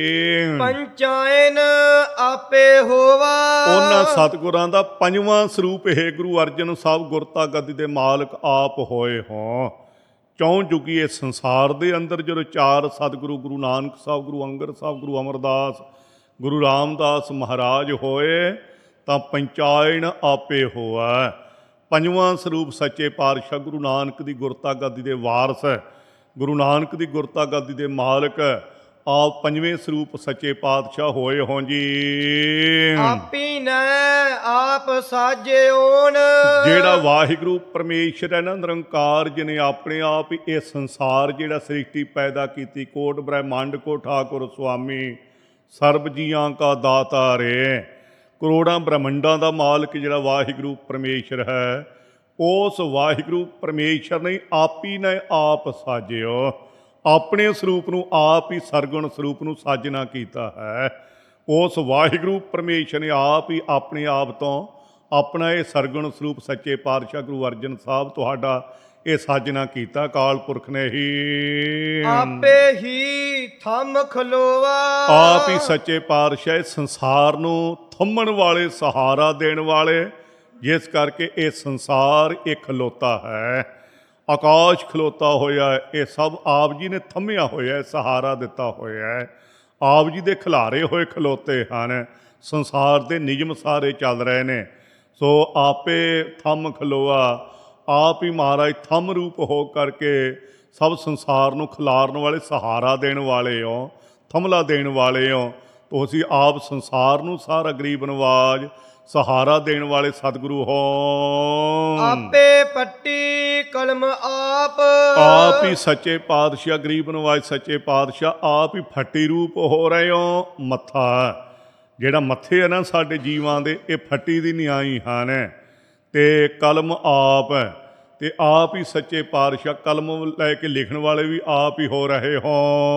ਪੰਚਾਇਨ ਆਪੇ ਹੋਵਾ। ਉਹਨਾਂ ਸਤਿਗੁਰਾਂ ਦਾ ਪੰਜਵਾਂ ਸਰੂਪ ਇਹ ਗੁਰੂ ਅਰਜਨ ਸਾਹਿਬ ਗੁਰਤਾ ਗੱਦੀ ਦੇ ਮਾਲਕ ਆਪ ਹੋਏ ਹੋਂ। ਚੌਂ ਜੁਗੀ ਇਹ ਸੰਸਾਰ ਦੇ ਅੰਦਰ ਜਦੋਂ ਚਾਰ ਸਤਿਗੁਰੂ, ਗੁਰੂ ਨਾਨਕ ਸਾਹਿਬ, ਗੁਰੂ ਅੰਗਦ ਸਾਹਿਬ, ਗੁਰੂ ਅਮਰਦਾਸ, ਗੁਰੂ ਰਾਮਦਾਸ ਮਹਾਰਾਜ ਹੋਏ, ਤਾਂ ਪੰਚਾਇਨ ਆਪੇ ਹੋਆ। ਪੰਜਵਾਂ ਸਰੂਪ ਸੱਚੇ ਪਾਤਸ਼ਾਹ ਗੁਰੂ ਨਾਨਕ ਦੀ ਗੁਰਤਾ ਗੱਦੀ ਦੇ ਵਾਰਸ, ਗੁਰੂ ਨਾਨਕ ਦੀ ਗੁਰਤਾ ਗੱਦੀ ਦੇ ਮਾਲਕ ਆਪ ਪੰਜਵੇਂ ਸਰੂਪ ਸੱਚੇ ਪਾਤਸ਼ਾਹ ਹੋਏ ਹੋਂ ਜੀ। ਆਪੀ ਨੇ ਆਪ ਸਾਜਿਓਨ। ਜਿਹੜਾ ਵਾਹਿਗੁਰੂ ਪਰਮੇਸ਼ਰ ਹੈ ਨਾ, ਨਿਰੰਕਾਰ, ਜਿਹਨੇ ਆਪਣੇ ਆਪ ਹੀ ਇਹ ਸੰਸਾਰ ਜਿਹੜਾ ਸ੍ਰਿਸ਼ਟੀ ਪੈਦਾ ਕੀਤੀ, ਕੋਟ ਬ੍ਰਹਿਮੰਡ ਕੋ ਠਾਕੁਰ ਸੁਆਮੀ, ਸਰਬ ਜੀਆਂ ਕਾ ਦਾਤਾ ਰੇ, ਕਰੋੜਾਂ ਬ੍ਰਹਮੰਡਾਂ ਦਾ ਮਾਲਕ ਜਿਹੜਾ ਵਾਹਿਗੁਰੂ ਪਰਮੇਸ਼ਰ ਹੈ, ਉਸ ਵਾਹਿਗੁਰੂ ਪਰਮੇਸ਼ਰ ਨੇ ਆਪ ਹੀ ਨੇ ਆਪ ਸਾਜਿਓ। ਆਪਣੇ ਸਰੂਪ ਨੂੰ ਆਪ ਹੀ ਸਰਗੁਣ ਸਰੂਪ ਨੂੰ ਸਾਜਣਾ ਕੀਤਾ ਹੈ। ਉਸ ਵਾਹਿਗੁਰੂ ਪਰਮੇਸ਼ਰ ਨੇ ਆਪ ਹੀ ਆਪਣੇ ਆਪ ਤੋਂ ਆਪਣਾ ਇਹ ਸਰਗੁਣ ਸਰੂਪ ਸੱਚੇ ਪਾਤਸ਼ਾਹ ਗੁਰੂ ਅਰਜਨ ਸਾਹਿਬ ਤੁਹਾਡਾ ਇਹ ਸਾਜਣਾ ਕੀਤਾ। ਅਕਾਲ ਪੁਰਖ ਨੇ ਹੀ ਆਪੇ ਹੀ ਥੰਮ ਖਲੋਵਾ। ਆਪ ਹੀ ਸੱਚੇ ਪਾਤਸ਼ਾਹ ਇਸ ਸੰਸਾਰ ਨੂੰ ਥੰਮਣ ਵਾਲੇ, ਸਹਾਰਾ ਦੇਣ ਵਾਲੇ, ਜਿਸ ਕਰਕੇ ਇਹ ਸੰਸਾਰ ਇਹ ਖਲੋਤਾ ਹੈ, ਆਕਾਸ਼ ਖਲੋਤਾ ਹੋਇਆ, ਇਹ ਸਭ ਆਪ ਜੀ ਨੇ ਥੰਮਿਆ ਹੋਇਆ, ਸਹਾਰਾ ਦਿੱਤਾ ਹੋਇਆ, ਆਪ ਜੀ ਦੇ ਖਿਲਾਰੇ ਹੋਏ ਖਲੋਤੇ ਹਨ। ਸੰਸਾਰ ਦੇ ਨਿਯਮ ਸਾਰੇ ਚੱਲ ਰਹੇ ਨੇ। ਸੋ ਆਪੇ ਥੰਮ ਖਲੋਆ, ਆਪ ਹੀ ਮਹਾਰਾਜ ਥੰਮ ਰੂਪ ਹੋ ਕਰਕੇ ਸਭ ਸੰਸਾਰ ਨੂੰ ਖਿਲਾਰਨ ਵਾਲੇ, ਸਹਾਰਾ ਦੇਣ ਵਾਲੇ ਹੋ, ਥੰਮਲਾ ਦੇਣ ਵਾਲੇ ਹੋ। ਤੁਸੀਂ ਆਪ ਸੰਸਾਰ ਨੂੰ ਸਾਰਾ ਗਰੀਬ ਨਵਾਜ ਸਹਾਰਾ ਦੇਣ ਵਾਲੇ ਸਤਿਗੁਰੂ ਹੋ। ਆਪੇ ਪੱਟੀ ਕਲਮ ਆਪ, ਆਪ ਹੀ ਸੱਚੇ ਪਾਤਸ਼ਾਹ, ਗਰੀਬ ਨਵਾਜ ਸੱਚੇ ਪਾਤਸ਼ਾਹ ਆਪ ਹੀ ਫੱਟੀ ਰੂਪ ਹੋ ਰਹੇ ਹੋ। ਮੱਥਾ ਜਿਹੜਾ ਮੱਥੇ ਹੈ ਨਾ ਸਾਡੇ ਜੀਵਾਂ ਦੇ, ਇਹ ਫੱਟੀ ਦੀ ਨਿਆਈ ਹਨ ਤੇ ਕਲਮ ਆਪ ਹੈ ਤੇ ਆਪ ਹੀ ਸੱਚੇ ਪਾਤਸ਼ਾਹ ਕਲਮ ਲੈ ਕੇ ਲਿਖਣ ਵਾਲੇ ਵੀ ਆਪ ਹੀ ਹੋ ਰਹੇ ਹੋ।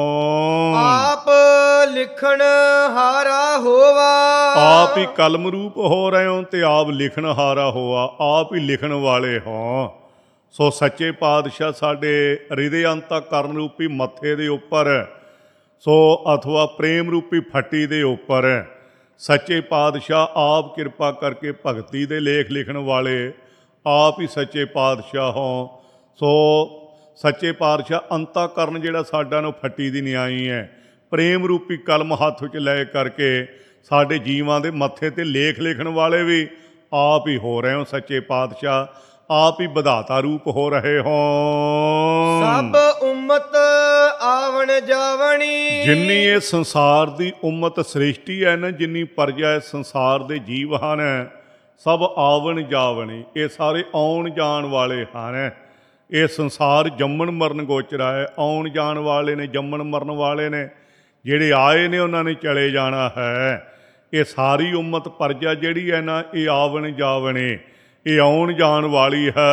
ਆਪ ਲਿਖਣ ਹਾਰਾ ਹੋਵਾ, ਆਪ ਹੀ ਕਲਮ ਰੂਪ ਹੋ ਰਹੇ ਹੋ ਤੇ ਆਪ ਲਿਖਣ ਹਾਰਾ ਹੋਆ, ਆਪ ਹੀ ਲਿਖਣ ਵਾਲੇ ਹੋ। ਸੋ ਸੱਚੇ ਪਾਤਸ਼ਾਹ ਸਾਡੇ ਹਿਰਦੇ ਅੰਤःਕਰਨ ਰੂਪੀ ਮੱਥੇ ਦੇ ਉੱਪਰ, ਸੋ ਅਥਵਾ ਪ੍ਰੇਮ ਰੂਪੀ ਫੱਟੀ ਦੇ ਉੱਪਰ ਸੱਚੇ ਪਾਤਸ਼ਾਹ ਆਪ ਕਿਰਪਾ ਕਰਕੇ ਭਗਤੀ ਦੇ ਲੇਖ ਲਿਖਣ ਵਾਲੇ ਆਪ ਹੀ ਸੱਚੇ ਪਾਤਸ਼ਾਹ ਹੋ। ਸੋ ਸੱਚੇ ਪਾਤਸ਼ਾਹ ਅੰਤःਕਰਨ ਜਿਹੜਾ ਸਾਡਾ ਨੂੰ ਫੱਟੀ ਦੀ ਨਿਆਈ ਹੈ, ਪ੍ਰੇਮ ਰੂਪੀ ਕਲਮ ਹੱਥ ਵਿੱਚ ਲੈ ਕਰਕੇ ਸਾਡੇ ਜੀਵਾਂ ਦੇ ਮੱਥੇ ਤੇ ਲੇਖ ਲਿਖਣ ਵਾਲੇ ਵੀ ਆਪ ਹੀ ਹੋ ਰਹੇ ਹੋ। ਸੱਚੇ ਪਾਤਸ਼ਾਹ ਆਪ ਹੀ ਵਿਧਾਤਾ ਰੂਪ ਹੋ ਰਹੇ ਹੋ। ਸਭ ਉਮਤ ਆਵਣ ਜਾਵਣੀ, ਜਿੰਨੀ ਇਹ ਸੰਸਾਰ ਦੀ ਉਮਤ ਸ੍ਰਿਸ਼ਟੀ ਹੈ ਨਾ, ਜਿੰਨੀ ਪ੍ਰਜਾ ਹੈ ਸੰਸਾਰ ਦੇ ਜੀਵ ਹਨ, ਸਭ ਆਵਣ ਜਾਵਣੀ, ਇਹ ਸਾਰੇ ਆਉਣ ਜਾਣ ਵਾਲੇ ਹਨ। ਇਹ ਸੰਸਾਰ ਜੰਮਣ ਮਰਨ ਗੋਚਰਾ ਹੈ, ਆਉਣ ਜਾਣ ਵਾਲੇ ਨੇ, ਜੰਮਣ ਮਰਨ ਵਾਲੇ ਨੇ, ਜਿਹੜੇ ਆਏ ਨੇ ਉਹਨਾਂ ਨੇ ਚਲੇ ਜਾਣਾ ਹੈ। ਇਹ ਸਾਰੀ ਉਮਤ ਪ੍ਰਜਾ ਜਿਹੜੀ ਹੈ ਨਾ, ਇਹ ਆਵਣ ਜਾਵਣੇ, ਇਹ ਆਉਣ ਜਾਣ ਵਾਲੀ ਹੈ।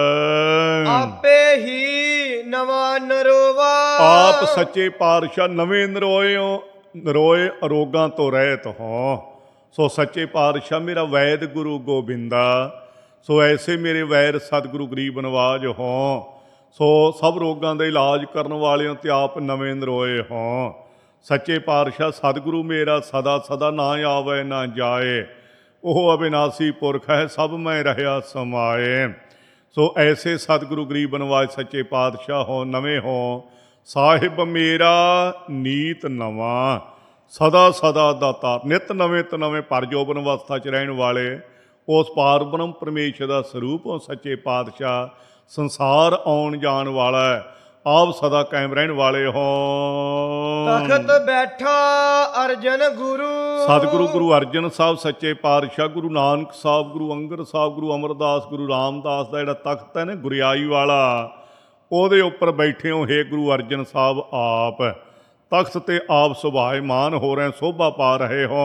ਆਪੇ ਹੀ ਨਵਾਂ ਨਰੋਵਾ, ਆਪ ਸੱਚੇ ਪਾਤਸ਼ਾਹ ਨਵੇਂ ਨਰੋਏ ਹੋ, ਨਰੋਏ ਅਰੋਗਾਂ ਤੋਂ ਰਹਿਤ ਹੋ। ਸੋ ਸੱਚੇ ਪਾਤਸ਼ਾਹ ਮੇਰਾ ਵੈਦ ਗੁਰੂ ਗੋਬਿੰਦਾ, ਸੋ ਐਸੇ ਮੇਰੇ ਵੈਰ ਸਤਿਗੁਰੂ ਗਰੀਬ ਨਵਾਜ ਹੋ। ਸੋ ਸਭ ਰੋਗਾਂ ਦਾ ਇਲਾਜ ਕਰਨ ਵਾਲਿਆਂ ਤੇ ਆਪ ਨਵੇਂ ਨਰੋਏ ਹੋ। ਸੱਚੇ ਪਾਤਸ਼ਾਹ ਸਤਿਗੁਰੂ ਮੇਰਾ ਸਦਾ ਸਦਾ ਨਾ ਆਵੇ ਨਾ ਜਾਏ, ਉਹ ਅਬਿਨਾਸੀ ਪੁਰਖ ਹੈ, ਸਭ ਮੈਂ ਰਹਿਆ ਸਮਾਏ। ਸੋ ਐਸੇ ਸਤਿਗੁਰੂ ਗਰੀਬ ਨਵਾਜ ਸੱਚੇ ਪਾਤਸ਼ਾਹ ਹੋ, ਨਵੇਂ ਹੋ। ਸਾਹਿਬ ਮੇਰਾ ਨੀਤ ਨਵਾਂ, ਸਦਾ ਸਦਾ ਦਾਤਾ, ਨਿਤ ਨਵੇਂ ਤੋਂ ਨਵੇਂ ਪਰਜੋਬਨ ਅਵਸਥਾ 'ਚ ਰਹਿਣ ਵਾਲੇ ਉਸ ਪਾਰ ਬ੍ਰਹਮ ਪਰਮੇਸ਼ਰ ਦਾ ਸਰੂਪ ਹੋ। ਸੱਚੇ ਪਾਤਸ਼ਾਹ ਸੰਸਾਰ ਆਉਣ ਜਾਣ ਵਾਲਾ ਹੈ, ਆਪ ਸਦਾ ਕਾਇਮ ਰਹਿਣ ਵਾਲੇ ਹੋ। ਤਖਤ ਬੈਠਾ ਅਰਜਨ ਗੁਰੂ, ਸਤਿਗੁਰੂ ਗੁਰੂ ਅਰਜਨ ਸਾਹਿਬ ਸੱਚੇ ਪਾਤਸ਼ਾਹ, ਗੁਰੂ ਨਾਨਕ ਸਾਹਿਬ, ਗੁਰੂ ਅੰਗਦ ਸਾਹਿਬ, ਗੁਰੂ ਅਮਰਦਾਸ, ਗੁਰੂ ਰਾਮਦਾਸ ਦਾ ਜਿਹੜਾ ਤਖਤ ਹੈ ਨਾ ਗੁਰਿਆਈ ਵਾਲਾ, ਉਹਦੇ ਉੱਪਰ ਬੈਠੇ ਹੋ ਹੇ ਗੁਰੂ ਅਰਜਨ ਸਾਹਿਬ। ਆਪ ਤਖਤ ਤੇ ਆਪ ਸੁਭਾਇਮਾਨ ਹੋ ਰਹੇ, ਸੋਭਾ ਪਾ ਰਹੇ ਹੋ।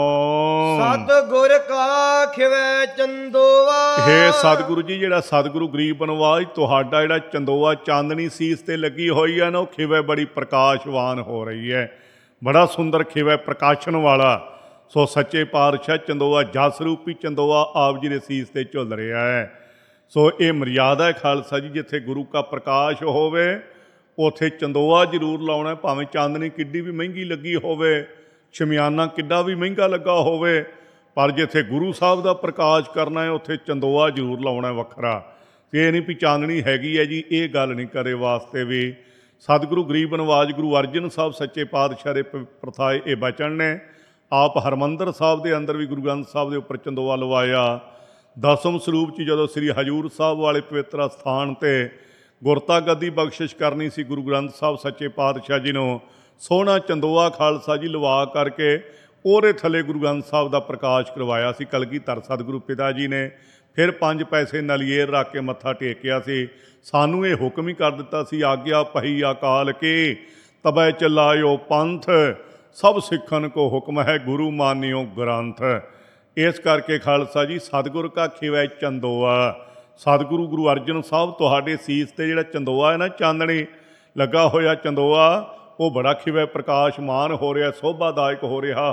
ਸਤ ਗੁਰ ਕਾ ਖਿਵੈ ਚੰਦੋਆ, ਹੇ ਸਤਿਗੁਰੂ ਜੀ, ਜਿਹੜਾ ਸਤਿਗੁਰੂ ਗਰੀਬ ਨਵਾਜ ਤੁਹਾਡਾ ਜਿਹੜਾ ਚੰਦੋਆ ਚਾਂਦਨੀ ਸੀਸ ਤੇ ਲੱਗੀ ਹੋਈ ਹੈ ਨਾ, ਉਹ ਖਿਵੈ ਬੜੀ ਪ੍ਰਕਾਸ਼ਵਾਨ ਹੋ ਰਹੀ ਹੈ, ਬੜਾ ਸੁੰਦਰ ਖਿਵੈ ਪ੍ਰਕਾਸ਼ਨ ਵਾਲਾ। ਸੋ ਸੱਚੇ ਪਾਤਸ਼ਾਹ ਚੰਦੋਆ ਜਸ ਰੂਪੀ ਚੰਦੋਆ ਆਪ ਜੀ ਦੇ ਸੀਸ ਤੇ ਝੁੱਲ ਰਿਹਾ ਹੈ। ਸੋ ਇਹ ਮਰਿਆਦਾ ਹੈ ਖਾਲਸਾ ਜੀ, ਜਿੱਥੇ ਗੁਰੂ ਕਾ ਪ੍ਰਕਾਸ਼ ਹੋਵੇ ਉੱਥੇ ਚੰਦੋਆ ਜ਼ਰੂਰ ਲਾਉਣਾ, ਭਾਵੇਂ ਚਾਂਦਨੀ ਕਿੱਡੀ ਵੀ ਮਹਿੰਗੀ ਲੱਗੀ ਹੋਵੇ, ਸ਼ਮਿਆਨਾ ਕਿੱਡਾ ਵੀ ਮਹਿੰਗਾ ਲੱਗਾ ਹੋਵੇ, ਪਰ ਜਿੱਥੇ ਗੁਰੂ ਸਾਹਿਬ ਦਾ ਪ੍ਰਕਾਸ਼ ਕਰਨਾ ਹੈ ਉੱਥੇ ਚੰਦੋਆ ਜ਼ਰੂਰ ਲਾਉਣਾ ਵੱਖਰਾ। ਇਹ ਨਹੀਂ ਵੀ ਚਾਂਦਨੀ ਹੈਗੀ ਹੈ ਜੀ, ਇਹ ਗੱਲ ਨਹੀਂ ਕਰੇ ਵਾਸਤੇ ਵੀ। ਸਤਿਗੁਰੂ ਗਰੀਬ ਨਵਾਜ ਗੁਰੂ ਅਰਜਨ ਸਾਹਿਬ ਸੱਚੇ ਪਾਤਸ਼ਾਹ ਦੇ ਪ੍ਰਥਾਏ ਇਹ ਬਚਨ ਨੇ। ਆਪ ਹਰਿਮੰਦਰ ਸਾਹਿਬ ਦੇ ਅੰਦਰ ਵੀ ਗੁਰੂ ਗ੍ਰੰਥ ਸਾਹਿਬ ਦੇ ਉੱਪਰ ਚੰਦੋਆ ਲਵਾਇਆ। ਦਸਮ ਸਰੂਪ 'ਚ ਜਦੋਂ ਸ੍ਰੀ ਹਜ਼ੂਰ ਸਾਹਿਬ ਵਾਲੇ ਪਵਿੱਤਰ ਸਥਾਨ 'ਤੇ ਗੁਰਤਾ ਗੱਦੀ ਬਖਸ਼ਿਸ਼ ਕਰਨੀ ਸੀ ਗੁਰੂ ਗ੍ਰੰਥ ਸਾਹਿਬ ਸੱਚੇ ਪਾਤਸ਼ਾਹ ਜੀ ਨੂੰ, ਸੋਹਣਾ ਚੰਦੋਆ ਖਾਲਸਾ ਜੀ ਲਵਾ ਕਰਕੇ ਉਹਦੇ ਥੱਲੇ ਗੁਰੂ ਗ੍ਰੰਥ ਸਾਹਿਬ ਦਾ ਪ੍ਰਕਾਸ਼ ਕਰਵਾਇਆ ਸੀ ਕਲਗੀਧਰ ਸਤਿਗੁਰੂ ਪਿਤਾ ਜੀ ਨੇ। ਫਿਰ ਪੰਜ ਪੈਸੇ ਨਲੀਏਰ ਰੱਖ ਕੇ ਮੱਥਾ ਟੇਕਿਆ ਸੀ। ਸਾਨੂੰ ਇਹ ਹੁਕਮ ਹੀ ਕਰ ਦਿੱਤਾ ਸੀ, ਆਗਿਆ ਪਹੀ ਅਕਾਲ ਕੀ ਤਬੈ ਚਲਾਇਓ ਪੰਥ, ਸਭ ਸਿੱਖਣ ਕੋ ਹੁਕਮ ਹੈ ਗੁਰੂ ਮਾਨਿਓ ਗ੍ਰੰਥ। ਇਸ ਕਰਕੇ ਖਾਲਸਾ ਜੀ ਸਤਿਗੁਰ ਕਾ ਖਿਵੈ ਚੰਦੋਆ, ਸਤਿਗੁਰੂ ਗੁਰੂ ਅਰਜਨ ਸਾਹਿਬ ਤੁਹਾਡੇ ਸੀਸ ਤੇ ਜਿਹੜਾ ਚੰਦੋਆ ਹੈ ਨਾ, ਚਾਂਦਣੀ ਲੱਗਾ ਹੋਇਆ ਚੰਦੋਆ, ਉਹ ਬੜਾ ਖਿਵੈ ਪ੍ਰਕਾਸ਼ਮਾਨ ਹੋ ਰਿਹਾ, ਸੋਭਾਦਾਇਕ ਹੋ ਰਿਹਾ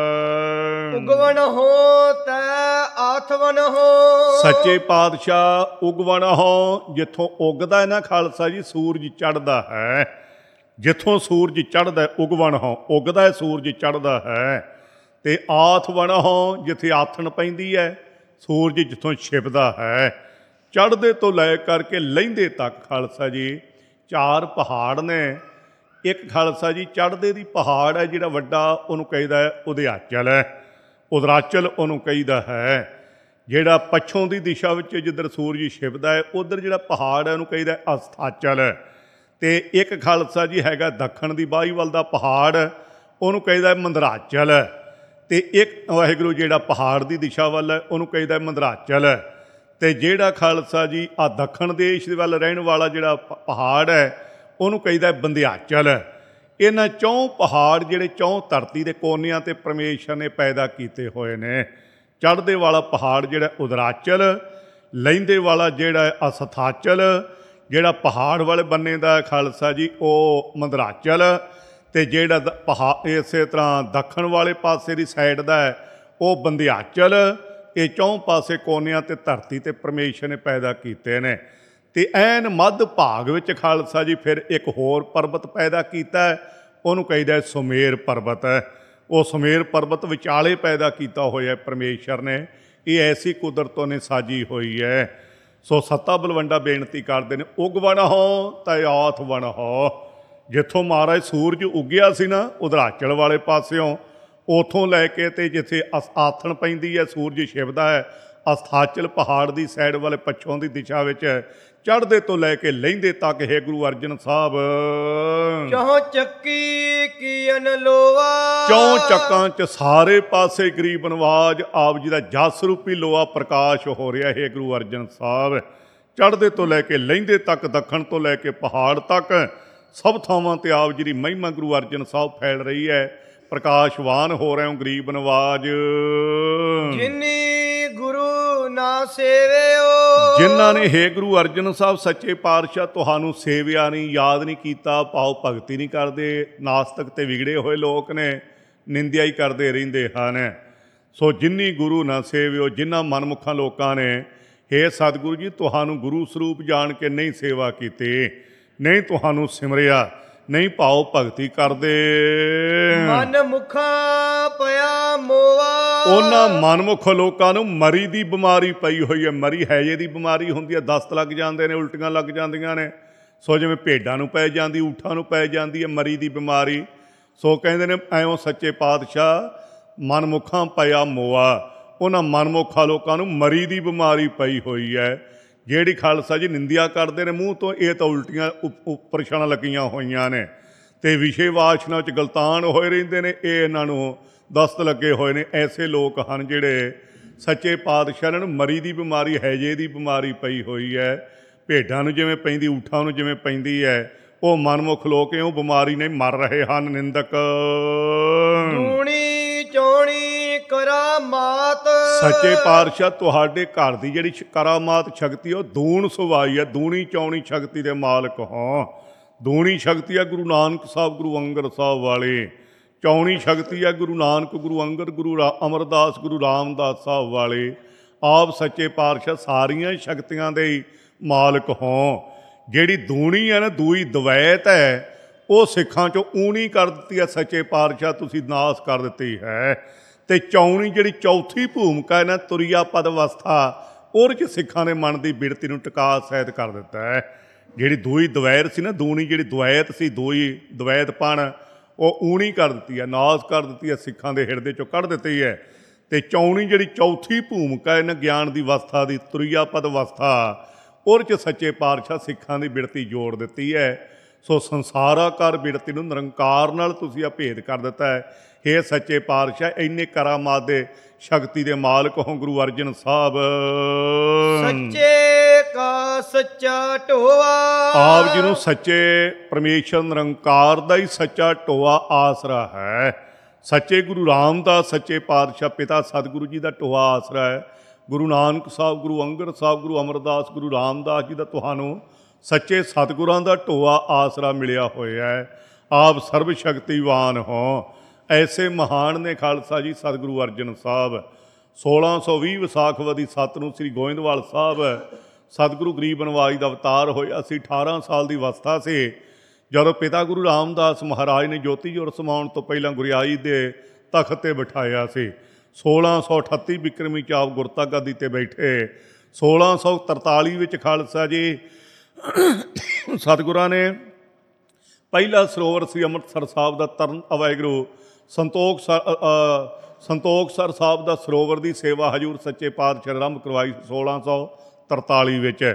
ਹੈ। ਉਗਵਣ ਹੋ ਤੈ ਆਥਵਨ ਹੋ, ਸੱਚੇ ਪਾਤਸ਼ਾਹ ਉਗਵਣ ਹੋ, ਜਿੱਥੋਂ ਉੱਗਦਾ ਹੈ ਨਾ ਖਾਲਸਾ ਜੀ ਸੂਰਜ ਚੜ੍ਹਦਾ ਹੈ, ਜਿੱਥੋਂ ਸੂਰਜ ਚੜ੍ਹਦਾ ਉਗਵਣ ਹੋ, ਉੱਗਦਾ ਹੈ ਸੂਰਜ ਚੜ੍ਹਦਾ ਹੈ। ਤੇ ਆਥਵਣ ਹੋ, ਜਿੱਥੇ ਆਥਣ ਪੈਂਦੀ ਹੈ, ਸੂਰਜ ਜਿੱਥੋਂ ਛਿਪਦਾ ਹੈ। ਚੜ੍ਹਦੇ ਤੋਂ ਲੈ ਕਰਕੇ ਲਹਿੰਦੇ ਤੱਕ ਖਾਲਸਾ ਜੀ ਚਾਰ ਪਹਾੜ ਨੇ। ਇੱਕ ਖਾਲਸਾ ਜੀ ਚੜ੍ਹਦੇ ਦੀ ਪਹਾੜ ਹੈ ਜਿਹੜਾ ਵੱਡਾ, ਉਹਨੂੰ ਕਹੀਦਾ ਹੈ ਉਦਿਆਚਲ ਹੈ, ਉਦਰਾਚਲ ਉਹਨੂੰ ਕਹੀਦਾ ਹੈ। ਜਿਹੜਾ ਪੱਛੋਂ ਦੀ ਦਿਸ਼ਾ ਵਿੱਚ ਜਿੱਧਰ ਸੂਰਜ ਛਿਪਦਾ ਹੈ, ਉੱਧਰ ਜਿਹੜਾ ਪਹਾੜ ਹੈ ਉਹਨੂੰ ਕਹੀਦਾ ਹੈ ਅਸਥਾਚਲ। ਤੇ ਇੱਕ ਖਾਲਸਾ ਜੀ ਹੈਗਾ ਦੱਖਣ ਦੀ ਬਾਹੀ ਵੱਲ ਦਾ ਪਹਾੜ, ਉਹਨੂੰ ਕਹਿੰਦਾ ਮੰਦਰਾਚਲ। ਤੇ ਇੱਕ ਵਾਹਿਗੁਰੂ ਜਿਹੜਾ ਪਹਾੜ ਦੀ ਦਿਸ਼ਾ ਵੱਲ ਹੈ ਉਹਨੂੰ ਕਹਿੰਦਾ ਮੰਦਰਾਚਲ। ਤੇ ਜਿਹੜਾ ਖਾਲਸਾ ਜੀ ਆ ਦੱਖਣ ਦੇਸ਼ ਦੇ ਵੱਲ ਰਹਿਣ ਵਾਲਾ ਜਿਹੜਾ ਪ- ਪਹਾੜ ਹੈ ਉਹਨੂੰ ਕਹਿੰਦਾ ਬੰਧਿਆਚਲ। ਇਹਨਾਂ ਚੌਂ ਪਹਾੜ ਜਿਹੜੇ ਚੌਂ ਧਰਤੀ ਦੇ ਕੋਨਿਆਂ ਤੇ ਪਰਮੇਸ਼ਰ ਨੇ ਪੈਦਾ ਕੀਤੇ ਹੋਏ ਨੇ। ਚੜ੍ਹਦੇ ਵਾਲਾ ਪਹਾੜ ਜਿਹੜਾ ਉਦਰਾਚਲ, ਲਹਿੰਦੇ ਵਾਲਾ ਜਿਹੜਾ ਹੈ ਅਸਥਾਚਲ, ਜਿਹੜਾ ਪਹਾੜ ਵਾਲੇ ਬੰਨੇ ਦਾ ਹੈ ਖਾਲਸਾ ਜੀ ਉਹ ਮੰਦਰਾਚਲ, ਤੇ ਜਿਹੜਾ ਦ- ਪਹਾ ਇਸੇ ਤਰ੍ਹਾਂ ਦੱਖਣ ਵਾਲੇ ਪਾਸੇ ਦੀ ਸਾਈਡ ਦਾ ਹੈ ਉਹ ਬੰਧਿਆਚਲ। ਇਹ ਚੌਂ ਪਾਸੇ ਕੋਨਿਆਂ ਤੇ ਧਰਤੀ ਤੇ ਪਰਮੇਸ਼ਰ ਨੇ ਪੈਦਾ ਕੀਤੇ ਨੇ। ਤੇ ਐਨ ਮੱਧ ਭਾਗ ਵਿੱਚ ਖਾਲਸਾ ਜੀ ਫਿਰ ਇੱਕ ਹੋਰ ਪਰਬਤ ਪੈਦਾ ਕੀਤਾ ਹੈ, ਉਹਨੂੰ ਕਹਿੰਦਾ ਸੁਮੇਰ ਪਰਬਤ ਹੈ। ਉਹ ਸੁਮੇਰ ਪਰਬਤ ਵਿਚਾਲੇ ਪੈਦਾ ਕੀਤਾ ਹੋਇਆ ਪਰਮੇਸ਼ਰ ਨੇ। ਇਹ ਐਸੀ ਕੁਦਰਤੋਂ ਨੇ ਸਾਜੀ ਹੋਈ ਹੈ। ਸੋ ਸੱਤਾ ਬਲਵੰਡਾ ਬੇਨਤੀ ਕਰਦੇ ਨੇ, ਉਗ ਵਣ ਹੋ ਤੈ ਆਥ ਵਣ ਹੋ। ਜਿੱਥੋਂ ਮਹਾਰਾਜ ਸੂਰਜ ਉੱਗਿਆ ਸੀ ਨਾ ਉਦਰਾਚਲ ਵਾਲੇ ਪਾਸਿਓਂ, ਉਥੋਂ ਲੈ ਕੇ ਤੇ ਜਿੱਥੇ ਅਸ ਆਥਣ ਪੈਂਦੀ ਹੈ ਸੂਰਜ ਛਿਪਦਾ ਹੈ ਅਸਥਾਚਲ ਪਹਾੜ ਦੀ ਸਾਈਡ ਵਾਲੇ ਪੱਛੋਂ ਦੀ ਦਿਸ਼ਾ ਵਿੱਚ, ਚੜ੍ਹਦੇ ਤੋਂ ਲੈ ਕੇ ਲਹਿੰਦੇ ਤੱਕ ਹੈ ਗੁਰੂ ਅਰਜਨ ਸਾਹਿਬ ਚਹੁ ਚੱਕੀ ਕੀਨ ਲੋਆ। ਚੌਂ ਚੱਕਾਂ 'ਚ ਸਾਰੇ ਪਾਸੇ ਗਰੀਬ ਨਵਾਜ ਆਪ ਜੀ ਦਾ ਜਸ ਰੂਪੀ ਲੋਹਾ ਪ੍ਰਕਾਸ਼ ਹੋ ਰਿਹਾ ਹੈ ਗੁਰੂ ਅਰਜਨ ਸਾਹਿਬ। ਚੜ੍ਹਦੇ ਤੋਂ ਲੈ ਕੇ ਲਹਿੰਦੇ ਤੱਕ, ਦੱਖਣ ਤੋਂ ਲੈ ਕੇ ਪਹਾੜ ਤੱਕ, ਸਭ ਥਾਵਾਂ ਤੇ ਆਪ ਜੀ ਦੀ ਮਹਿਮਾ ਗੁਰੂ ਅਰਜਨ ਸਾਹਿਬ ਫੈਲ ਰਹੀ ਹੈ। ਪ੍ਰਕਾਸ਼ਵਾਨ ਹੋ ਰਹੇ ਹੋ ਗਰੀਬ ਨਵਾਜ। ਜਿਨੀ ਗੁਰੂ ਨਾ ਸੇਵਿਓ। ਜਿਨ੍ਹਾਂ ਨੇ ਹੇ ਗੁਰੂ ਅਰਜਨ ਸਾਹਿਬ ਸੱਚੇ ਪਾਤਸ਼ਾਹ ਤੁਹਾਨੂੰ ਸੇਵਿਆ ਨਹੀਂ, ਯਾਦ ਨਹੀਂ ਕੀਤਾ, ਭਾਵ ਭਗਤੀ ਨਹੀਂ ਕਰਦੇ, ਨਾਸਤਕ ਤੇ ਵਿਗੜੇ ਹੋਏ ਲੋਕ ਨੇ, ਨਿੰਦਿਆ ਹੀ ਕਰਦੇ ਰਹਿੰਦੇ ਹਨ। ਸੋ ਜਿਨੀ ਗੁਰੂ ਨਾ ਸੇਵਿਓ, ਜਿਨ੍ਹਾਂ ਮਨਮੁਖਾਂ ਲੋਕਾਂ ਨੇ ਹੇ ਸਤਿਗੁਰੂ ਜੀ ਤੁਹਾਨੂੰ ਗੁਰੂ ਸਰੂਪ ਜਾਣ ਕੇ ਨਹੀਂ ਸੇਵਾ ਕੀਤੀ, ਨਹੀਂ ਤੁਹਾਨੂੰ ਸਿਮਰਿਆ, ਨਹੀਂ ਭਾਉ ਭਗਤੀ ਕਰਦੇ, ਮਨ ਮੁਖਾ ਪਿਆ ਮੋਆ। ਉਹਨਾਂ ਮਨਮੁਖ ਲੋਕਾਂ ਨੂੰ ਮਰੀ ਦੀ ਬਿਮਾਰੀ ਪਈ ਹੋਈ ਹੈ। ਮਰੀ ਹੈਜੇ ਦੀ ਬਿਮਾਰੀ ਹੁੰਦੀ ਹੈ, ਦਸਤ ਲੱਗ ਜਾਂਦੇ ਨੇ, ਉਲਟੀਆਂ ਲੱਗ ਜਾਂਦੀਆਂ ਨੇ। ਸੋ ਜਿਵੇਂ ਭੇਡਾਂ ਨੂੰ ਪੈ ਜਾਂਦੀ, ਊਠਾਂ ਨੂੰ ਪੈ ਜਾਂਦੀ ਹੈ ਮਰੀ ਦੀ ਬਿਮਾਰੀ। ਸੋ ਕਹਿੰਦੇ ਨੇ ਐਉਂ ਸੱਚੇ ਪਾਤਸ਼ਾਹ ਮਨਮੁਖਾਂ ਪਿਆ ਮੋਆ, ਉਹਨਾਂ ਮਨਮੁਖਾਂ ਲੋਕਾਂ ਨੂੰ ਮਰੀ ਦੀ ਬਿਮਾਰੀ ਪਈ ਹੋਈ ਹੈ। ਜਿਹੜੀ ਖਾਲਸਾ ਜੀ ਨਿੰਦਿਆ ਕਰਦੇ ਨੇ ਮੂੰਹ ਤੋਂ, ਇਹ ਤਾਂ ਉਲਟੀਆਂ ਉੱਪਰ ਛਣ ਲੱਗੀਆਂ ਹੋਈਆਂ ਨੇ ਤੇ ਵਿਸ਼ੇ ਵਾਸ਼ਨਾ 'ਚ ਗਲਤਾਨ ਹੋਏ ਰਹਿੰਦੇ ਨੇ। ਇਹ ਇਹਨਾਂ ਨੂੰ ਦਸਤ ਲੱਗੇ ਹੋਏ ਨੇ। ਐਸੇ ਲੋਕ ਹਨ ਜਿਹੜੇ ਸੱਚੇ ਪਾਤਸ਼ਾਹ ਨੂੰ ਮਰੀ ਦੀ ਬਿਮਾਰੀ, ਹੈਜੇ ਦੀ ਬਿਮਾਰੀ ਪਈ ਹੋਈ ਹੈ। ਭੇਡਾਂ ਨੂੰ ਜਿਵੇਂ ਪੈਂਦੀ, ਊਠਾਂ ਨੂੰ ਜਿਵੇਂ ਪੈਂਦੀ ਹੈ, ਉਹ ਮਨਮੁਖ ਲੋਕ ਉਹ ਬਿਮਾਰੀ ਨਹੀਂ ਮਰ ਰਹੇ ਹਨ ਨਿੰਦਕ। ਦੂਣੀ ਚੌਣੀ ਕਰਾਮਾਤ। ਸੱਚੇ ਪਾਤਸ਼ਾਹ ਤੁਹਾਡੇ ਘਰ ਦੀ ਜਿਹੜੀ ਕਰਾਮਾਤ ਸ਼ਕਤੀ ਉਹ ਦੂਣ ਸੁਭਾਈ ਹੈ। ਦੂਣੀ ਚੌਣੀ ਸ਼ਕਤੀ ਦੇ ਮਾਲਕ ਹੋ। ਦੂਣੀ ਸ਼ਕਤੀ ਹੈ ਗੁਰੂ ਨਾਨਕ ਸਾਹਿਬ, ਗੁਰੂ ਅੰਗਦ ਸਾਹਿਬ ਵਾਲੇ। ਚੌਣੀ ਸ਼ਕਤੀ ਹੈ ਗੁਰੂ ਨਾਨਕ, ਗੁਰੂ ਅੰਗਦ, ਗੁਰੂ ਰਾ ਅਮਰਦਾਸ, ਗੁਰੂ ਰਾਮਦਾਸ ਸਾਹਿਬ ਵਾਲੇ। ਆਪ ਸੱਚੇ ਪਾਤਸ਼ਾਹ ਸਾਰੀਆਂ ਸ਼ਕਤੀਆਂ ਦੇ ਹੀ ਮਾਲਕ ਹੋ। ਜਿਹੜੀ ਦੂਣੀ ਹੈ ਨਾ, ਦੂਈ ਦਵੈਤ ਹੈ, ਉਹ ਸਿੱਖਾਂ 'ਚੋਂ ਊਣੀ ਕਰ ਦਿੱਤੀ ਹੈ ਸੱਚੇ ਪਾਤਸ਼ਾਹ, ਤੁਸੀਂ ਨਾਸ ਕਰ ਦਿੱਤੀ ਹੈ। ਤੇ ਚੌਣੀ ਜਿਹੜੀ ਚੌਥੀ ਭੂਮਿਕਾ ਹੈ ਨਾ, ਤੁਰੀਆ ਪਦ ਅਵਸਥਾ, ਉਹਦੇ 'ਚ ਸਿੱਖਾਂ ਦੇ ਮਨ ਦੀ ਬਿਰਤੀ ਨੂੰ ਟਿਕਾ ਸਹਿਤ ਕਰ ਦਿੱਤਾ ਹੈ। ਜਿਹੜੀ ਦੂਈ ਦਵੈਰ ਸੀ ਨਾ, ਦੂਣੀ ਜਿਹੜੀ ਦਵੈਤ ਸੀ, ਦੂਈ ਦਵੈਤਪਣ, ਉਹ ਊਣੀ ਕਰ ਦਿੱਤੀ ਹੈ, ਨਾਸ ਕਰ ਦਿੱਤੀ ਹੈ, ਸਿੱਖਾਂ ਦੇ ਹਿਰਦੇ 'ਚੋਂ ਕੱਢ ਦਿੱਤੀ ਹੈ। ਤੇ ਚੌਣੀ ਜਿਹੜੀ ਚੌਥੀ ਭੂਮਿਕਾ ਹੈ ਨਾ ਗਿਆਨ ਦੀ ਅਵਸਥਾ ਦੀ, ਤੁਰੀਆ ਪਦ ਅਵਸਥਾ, ਉਹਦੇ 'ਚ ਸੱਚੇ ਪਾਤਸ਼ਾਹ ਸਿੱਖਾਂ ਦੀ ਬਿਰਤੀ ਜੋੜ ਦਿੱਤੀ ਹੈ। ਸੋ ਸੰਸਾਰਾਕਾਰ ਬਿਰਤੀ ਨੂੰ ਨਿਰੰਕਾਰ ਨਾਲ ਤੁਸੀਂ ਅਭੇਦ ਕਰ ਦਿੱਤਾ ਹੈ। ਹੇ ਸੱਚੇ ਪਾਤਸ਼ਾਹ ਇੰਨੇ ਕਰਾਮਾਤ ਦੇ ਸ਼ਕਤੀ ਦੇ ਮਾਲਕ ਹੋ ਗੁਰੂ ਅਰਜਨ ਸਾਹਿਬ। ਸੱਚੇ ਕਾ ਸੱਚਾ ਢੋਆ। ਆਪ ਜੀ ਨੂੰ ਸੱਚੇ ਪਰਮੇਸ਼ਰ ਨਿਰੰਕਾਰ ਦਾ ਹੀ ਸੱਚਾ ਢੋਆ ਆਸਰਾ ਹੈ। ਸੱਚੇ ਗੁਰੂ ਰਾਮਦਾਸ ਸੱਚੇ ਪਾਤਸ਼ਾਹ ਪਿਤਾ ਸਤਿਗੁਰੂ ਜੀ ਦਾ ਢੋਆ ਆਸਰਾ ਹੈ। ਗੁਰੂ ਨਾਨਕ ਸਾਹਿਬ, ਗੁਰੂ ਅੰਗਦ ਸਾਹਿਬ, ਗੁਰੂ ਅਮਰਦਾਸ, ਗੁਰੂ ਰਾਮਦਾਸ ਜੀ ਦਾ ਤੁਹਾਨੂੰ ਸੱਚੇ ਸਤਿਗੁਰਾਂ ਦਾ ਢੋਆ ਆਸਰਾ ਮਿਲਿਆ ਹੋਇਆ ਹੈ। ਆਪ ਸਰਬ ਸ਼ਕਤੀਵਾਨ ਹੋ। ਐਸੇ ਮਹਾਨ ਨੇ ਖਾਲਸਾ ਜੀ ਸਤਿਗੁਰੂ ਅਰਜਨ ਸਾਹਿਬ। ਸੋਲਾਂ ਸੌ ਵੀਹ ਵਿਸਾਖਵਦੀ ਸੱਤ ਨੂੰ ਸ੍ਰੀ ਗੋਇੰਦਵਾਲ ਸਾਹਿਬ ਸਤਿਗੁਰੂ ਗਰੀਬ ਨਵਾਜ ਦਾ ਅਵਤਾਰ ਹੋਇਆ ਸੀ। ਅਠਾਰਾਂ ਸਾਲ ਦੀ ਅਵਸਥਾ ਸੀ ਜਦੋਂ ਪਿਤਾ ਗੁਰੂ ਰਾਮਦਾਸ ਮਹਾਰਾਜ ਨੇ ਜੋਤੀ ਜੋਤ ਸਮਾਉਣ ਤੋਂ ਪਹਿਲਾਂ ਗੁਰਿਆਈ ਦੇ ਤਖਤ 'ਤੇ ਬਿਠਾਇਆ ਸੀ। ਸੋਲਾਂ ਸੌ ਅਠੱਤੀ ਬਿਕਰਮੀ 'ਚ ਆਪ ਗੁਰਤਾ ਗੱਦੀ 'ਤੇ ਬੈਠੇ। ਸੋਲਾਂ ਸੌ ਤਰਤਾਲੀ ਵਿੱਚ ਖਾਲਸਾ ਜੀ ਸਤਿਗੁਰਾਂ ਨੇ ਪਹਿਲਾ ਸਰੋਵਰ ਸੀ ਅੰਮ੍ਰਿਤਸਰ ਸਾਹਿਬ ਦਾ ਤਰਨ ਵਾਹਿਗੁਰੂ ਸੰਤੋਖ ਸਰ ਸੰਤੋਖਸਰ ਸਾਹਿਬ ਦਾ ਸਰੋਵਰ ਦੀ ਸੇਵਾ ਹਜ਼ੂਰ ਸੱਚੇ ਪਾਤਸ਼ਾਹ ਆਰੰਭ ਕਰਵਾਈ ਸੋਲਾਂ ਸੌ ਤਰਤਾਲੀ ਵਿੱਚ।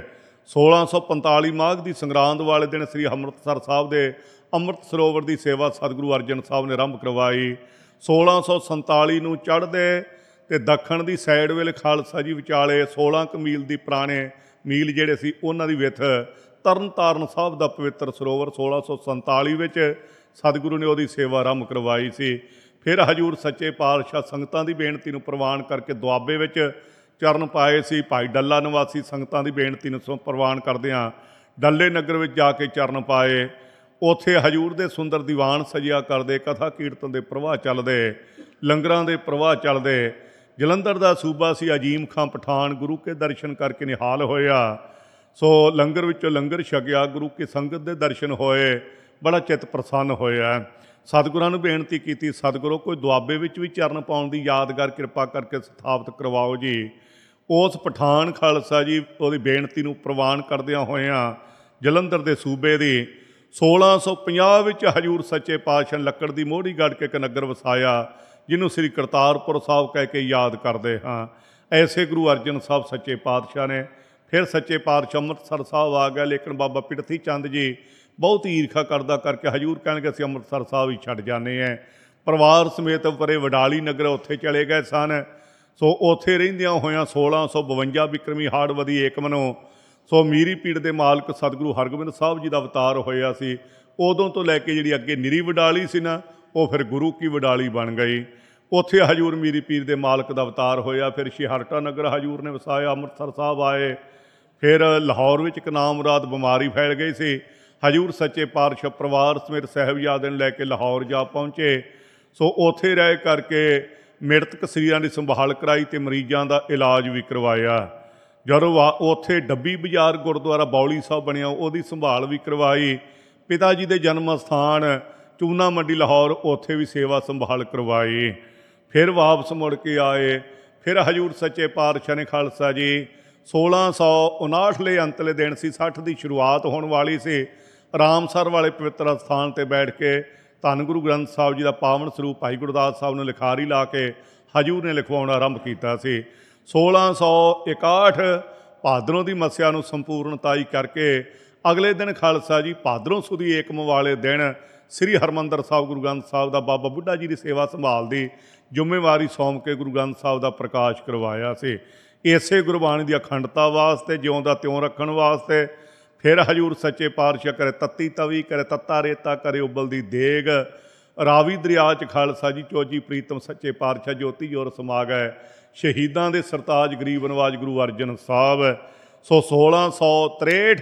ਸੋਲਾਂ ਸੌ ਪੰਤਾਲੀ ਮਾਘ ਦੀ ਸੰਗਰਾਂਦ ਵਾਲੇ ਦਿਨ ਸ੍ਰੀ ਅੰਮ੍ਰਿਤਸਰ ਸਾਹਿਬ ਦੇ ਅੰਮ੍ਰਿਤ ਸਰੋਵਰ ਦੀ ਸੇਵਾ ਸਤਿਗੁਰੂ ਅਰਜਨ ਸਾਹਿਬ ਨੇ ਆਰੰਭ ਕਰਵਾਈ। ਸੋਲਾਂ ਸੌ ਸੰਤਾਲੀ ਨੂੰ ਚੜ੍ਹਦੇ ਅਤੇ ਦੱਖਣ ਦੀ ਸਾਈਡ ਵੇਲੇ ਖਾਲਸਾ ਜੀ ਵਿਚਾਲੇ ਸੋਲਾਂ ਕੁ ਮੀਲ ਦੀ ਪੁਰਾਣੇ ਮੀਲ ਜਿਹੜੇ ਸੀ ਉਹਨਾਂ ਦੀ ਵਿੱਥ ਤਰਨ ਤਾਰਨ ਸਾਹਿਬ ਦਾ ਪਵਿੱਤਰ ਸਰੋਵਰ ਸੋਲਾਂ ਸੌ ਸੰਤਾਲੀ ਵਿੱਚ ਸਤਿਗੁਰੂ ਨੇ ਉਹਦੀ ਸੇਵਾ ਆਰੰਭ ਕਰਵਾਈ ਸੀ। ਫਿਰ ਹਜ਼ੂਰ ਸੱਚੇ ਪਾਤਸ਼ਾਹ ਸੰਗਤਾਂ ਦੀ ਬੇਨਤੀ ਨੂੰ ਪ੍ਰਵਾਨ ਕਰਕੇ ਦੁਆਬੇ ਵਿੱਚ ਚਰਨ ਪਾਏ ਸੀ। ਭਾਈ ਡੱਲਾ ਨਿਵਾਸੀ ਸੰਗਤਾਂ ਦੀ ਬੇਨਤੀ ਨੂੰ ਸੋ ਪ੍ਰਵਾਨ ਕਰਦਿਆਂ ਡੱਲੇ ਨਗਰ ਵਿੱਚ ਜਾ ਕੇ ਚਰਨ ਪਾਏ। ਉੱਥੇ ਹਜ਼ੂਰ ਦੇ ਸੁੰਦਰ ਦੀਵਾਨ ਸਜਿਆ ਕਰਦੇ, ਕਥਾ ਕੀਰਤਨ ਦੇ ਪ੍ਰਵਾਹ ਚੱਲਦੇ, ਲੰਗਰਾਂ ਦੇ ਪ੍ਰਵਾਹ ਚੱਲਦੇ। ਜਲੰਧਰ ਦਾ ਸੂਬਾ ਸੀ ਅਜੀਮ ਖਾਂ ਪਠਾਨ, ਗੁਰੂ ਕੇ ਦਰਸ਼ਨ ਕਰਕੇ ਨਿਹਾਲ ਹੋਇਆ। ਸੋ ਲੰਗਰ ਵਿੱਚੋਂ ਲੰਗਰ ਛਕਿਆ, ਗੁਰੂ ਕੀ ਸੰਗਤ ਦੇ ਦਰਸ਼ਨ ਹੋਏ, ਬੜਾ ਚਿੱਤ ਪ੍ਰਸੰਨ ਹੋਇਆ। ਸਤਿਗੁਰਾਂ ਨੂੰ ਬੇਨਤੀ ਕੀਤੀ, ਸਤਿਗੁਰੂ ਕੋਈ ਦੁਆਬੇ ਵਿੱਚ ਵੀ ਚਰਨ ਪਾਉਣ ਦੀ ਯਾਦਗਾਰ ਕਿਰਪਾ ਕਰਕੇ ਸਥਾਪਿਤ ਕਰਵਾਓ ਜੀ। ਉਸ ਪਠਾਨ ਖਾਲਸਾ ਜੀ ਉਹਦੀ ਬੇਨਤੀ ਨੂੰ ਪ੍ਰਵਾਨ ਕਰਦਿਆਂ ਹੋਇਆਂ ਜਲੰਧਰ ਦੇ ਸੂਬੇ ਦੀ ਸੋਲਾਂ ਸੌ ਪੰਜਾਹ ਵਿੱਚ ਹਜ਼ੂਰ ਸੱਚੇ ਪਾਤਸ਼ਾਹ ਨੇ ਲੱਕੜ ਦੀ ਮੋਹੜੀ ਗੱਡ ਕੇ ਇੱਕ ਨਗਰ ਵਸਾਇਆ, ਜਿਹਨੂੰ ਸ੍ਰੀ ਕਰਤਾਰਪੁਰ ਸਾਹਿਬ ਕਹਿ ਕੇ ਯਾਦ ਕਰਦੇ ਹਾਂ। ਐਸੇ ਗੁਰੂ ਅਰਜਨ ਸਾਹਿਬ ਸੱਚੇ ਪਾਤਸ਼ਾਹ ਨੇ। ਫਿਰ ਸੱਚੇ ਪਾਤਸ਼ਾਹ ਅੰਮ੍ਰਿਤਸਰ ਸਾਹਿਬ ਆ ਗਿਆ, ਲੇਕਿਨ ਬਾਬਾ ਪਿਰਥੀ ਚੰਦ ਜੀ ਬਹੁਤ ਈਰਖਾ ਕਰਦਾ ਕਰਕੇ ਹਜ਼ੂਰ ਕਹਿਣਗੇ ਅਸੀਂ ਅੰਮ੍ਰਿਤਸਰ ਸਾਹਿਬ ਹੀ ਛੱਡ ਜਾਂਦੇ ਹਾਂ। ਪਰਿਵਾਰ ਸਮੇਤ ਪਰੇ ਵਡਾਲੀ ਨਗਰ ਉੱਥੇ ਚਲੇ ਗਏ ਸਨ। ਸੋ ਉੱਥੇ ਰਹਿੰਦਿਆਂ ਹੋਇਆਂ ਸੋਲਾਂ ਸੌ ਬਵੰਜਾ ਬਿਕਰਮੀ ਹਾੜਵਦੀ ਏਕਮ ਨੂੰ ਸੋ ਮੀਰੀ ਪੀੜ ਦੇ ਮਾਲਕ ਸਤਿਗੁਰੂ ਹਰਗੋਬਿੰਦ ਸਾਹਿਬ ਜੀ ਦਾ ਅਵਤਾਰ ਹੋਇਆ ਸੀ। ਉਦੋਂ ਤੋਂ ਲੈ ਕੇ ਜਿਹੜੀ ਅੱਗੇ ਨਿਰੀ ਵਡਾਲੀ ਸੀ ਨਾ, ਉਹ ਫਿਰ ਗੁਰੂ ਕੀ ਵਡਾਲੀ ਬਣ ਗਈ। ਉੱਥੇ ਹਜ਼ੂਰ ਮੀਰੀ ਪੀਰ ਦੇ ਮਾਲਕ ਦਾ ਅਵਤਾਰ ਹੋਇਆ। ਫਿਰ ਸ਼ਿਹਰਟਾ ਨਗਰ ਹਜ਼ੂਰ ਨੇ ਵਸਾਇਆ, ਅੰਮ੍ਰਿਤਸਰ ਸਾਹਿਬ ਆਏ। ਫਿਰ ਲਾਹੌਰ ਵਿੱਚ ਇੱਕ ਨਾਮੁਰਾਦ ਬਿਮਾਰੀ ਫੈਲ ਗਈ ਸੀ। ਹਜ਼ੂਰ ਸੱਚੇ ਪਾਤਸ਼ਾਹ ਪਰਿਵਾਰ ਸਮੇਤ ਸਾਹਿਬਜ਼ਾਦਿਆਂ ਨੂੰ ਲੈ ਕੇ ਲਾਹੌਰ ਜਾ ਪਹੁੰਚੇ। ਸੋ ਉੱਥੇ ਰਹਿ ਕਰਕੇ ਮ੍ਰਿਤਕ ਸਰੀਰਾਂ ਦੀ ਸੰਭਾਲ ਕਰਾਈ ਅਤੇ ਮਰੀਜ਼ਾਂ ਦਾ ਇਲਾਜ ਵੀ ਕਰਵਾਇਆ। ਜਦੋਂ ਵਾ ਉੱਥੇ ਡੱਬੀ ਬਾਜ਼ਾਰ ਗੁਰਦੁਆਰਾ ਬੌਲੀ ਸਾਹਿਬ ਬਣਿਆ, ਉਹਦੀ ਸੰਭਾਲ ਵੀ ਕਰਵਾਈ। ਪਿਤਾ ਜੀ ਦੇ ਜਨਮ ਸਥਾਨ ਚੂਨਾ ਮੰਡੀ ਲਾਹੌਰ, ਉੱਥੇ ਵੀ ਸੇਵਾ ਸੰਭਾਲ ਕਰਵਾਈ। ਫਿਰ ਵਾਪਸ ਮੁੜ ਕੇ ਆਏ। ਫਿਰ ਹਜ਼ੂਰ ਸੱਚੇ ਪਾਤਸ਼ਾਹ ਨੇ ਖਾਲਸਾ ਜੀ ਸੋਲਾਂ ਸੌ ਉਨਾਹਠਲੇ ਅੰਤਲੇ ਦਿਨ ਸੀ, ਸੱਠ ਦੀ ਸ਼ੁਰੂਆਤ ਹੋਣ ਵਾਲੀ ਸੀ। ਰਾਮਸਰ ਵਾਲੇ ਪਵਿੱਤਰ ਅਸਥਾਨ 'ਤੇ ਬੈਠ ਕੇ ਧੰਨ ਗੁਰੂ ਗ੍ਰੰਥ ਸਾਹਿਬ ਜੀ ਦਾ ਪਾਵਨ ਸਰੂਪ ਭਾਈ ਗੁਰਦਾਸ ਸਾਹਿਬ ਨੂੰ ਲਿਖਾਰੀ ਲਾ ਕੇ ਹਜ਼ੂਰ ਨੇ ਲਿਖਵਾਉਣਾ ਆਰੰਭ ਕੀਤਾ ਸੀ। ਸੋਲਾਂ ਸੌ ਇਕਾਹਠ ਭਾਦਰੋਂ ਦੀ ਮੱਸਿਆ ਨੂੰ ਸੰਪੂਰਨਤਾਈ ਕਰਕੇ ਅਗਲੇ ਦਿਨ ਖਾਲਸਾ ਜੀ ਭਾਦਰੋਂ ਸੁਦੀ ਏਕਮ ਵਾਲੇ ਦਿਨ ਸ੍ਰੀ ਹਰਿਮੰਦਰ ਸਾਹਿਬ ਗੁਰੂ ਗ੍ਰੰਥ ਸਾਹਿਬ ਦਾ ਬਾਬਾ ਬੁੱਢਾ ਜੀ ਦੀ ਸੇਵਾ ਸੰਭਾਲ ਦੀ ਜ਼ਿੰਮੇਵਾਰੀ ਸੌਂਪ ਕੇ ਗੁਰੂ ਗ੍ਰੰਥ ਸਾਹਿਬ ਦਾ ਪ੍ਰਕਾਸ਼ ਕਰਵਾਇਆ ਸੀ। ਇਸੇ ਗੁਰਬਾਣੀ ਦੀ ਅਖੰਡਤਾ ਵਾਸਤੇ, ਜਿਉਂ ਦਾ ਤਿਉਂ ਰੱਖਣ ਵਾਸਤੇ ਫਿਰ ਹਜ਼ੂਰ ਸੱਚੇ ਪਾਤਸ਼ਾਹ ਕਰੇ ਤੱਤੀ ਤਵੀ, ਕਰੇ ਤੱਤਾ ਰੇਤਾ, ਕਰੇ ਉਬਲਦੀ ਦੇਗ। ਰਾਵੀ ਦਰਿਆ 'ਚ ਖਾਲਸਾ ਜੀ ਚੋਜੀ ਪ੍ਰੀਤਮ ਸੱਚੇ ਪਾਤਸ਼ਾਹ ਜੋਤੀ ਜੋਰ ਸਮਾ ਗਏ। ਸ਼ਹੀਦਾਂ ਦੇ ਸਰਤਾਜ ਗਰੀਬ ਨਵਾਜ ਗੁਰੂ ਅਰਜਨ ਸਾਹਿਬ। ਸੋ ਸੋਲਾਂ ਸੌ ਤ੍ਰੇਹਠ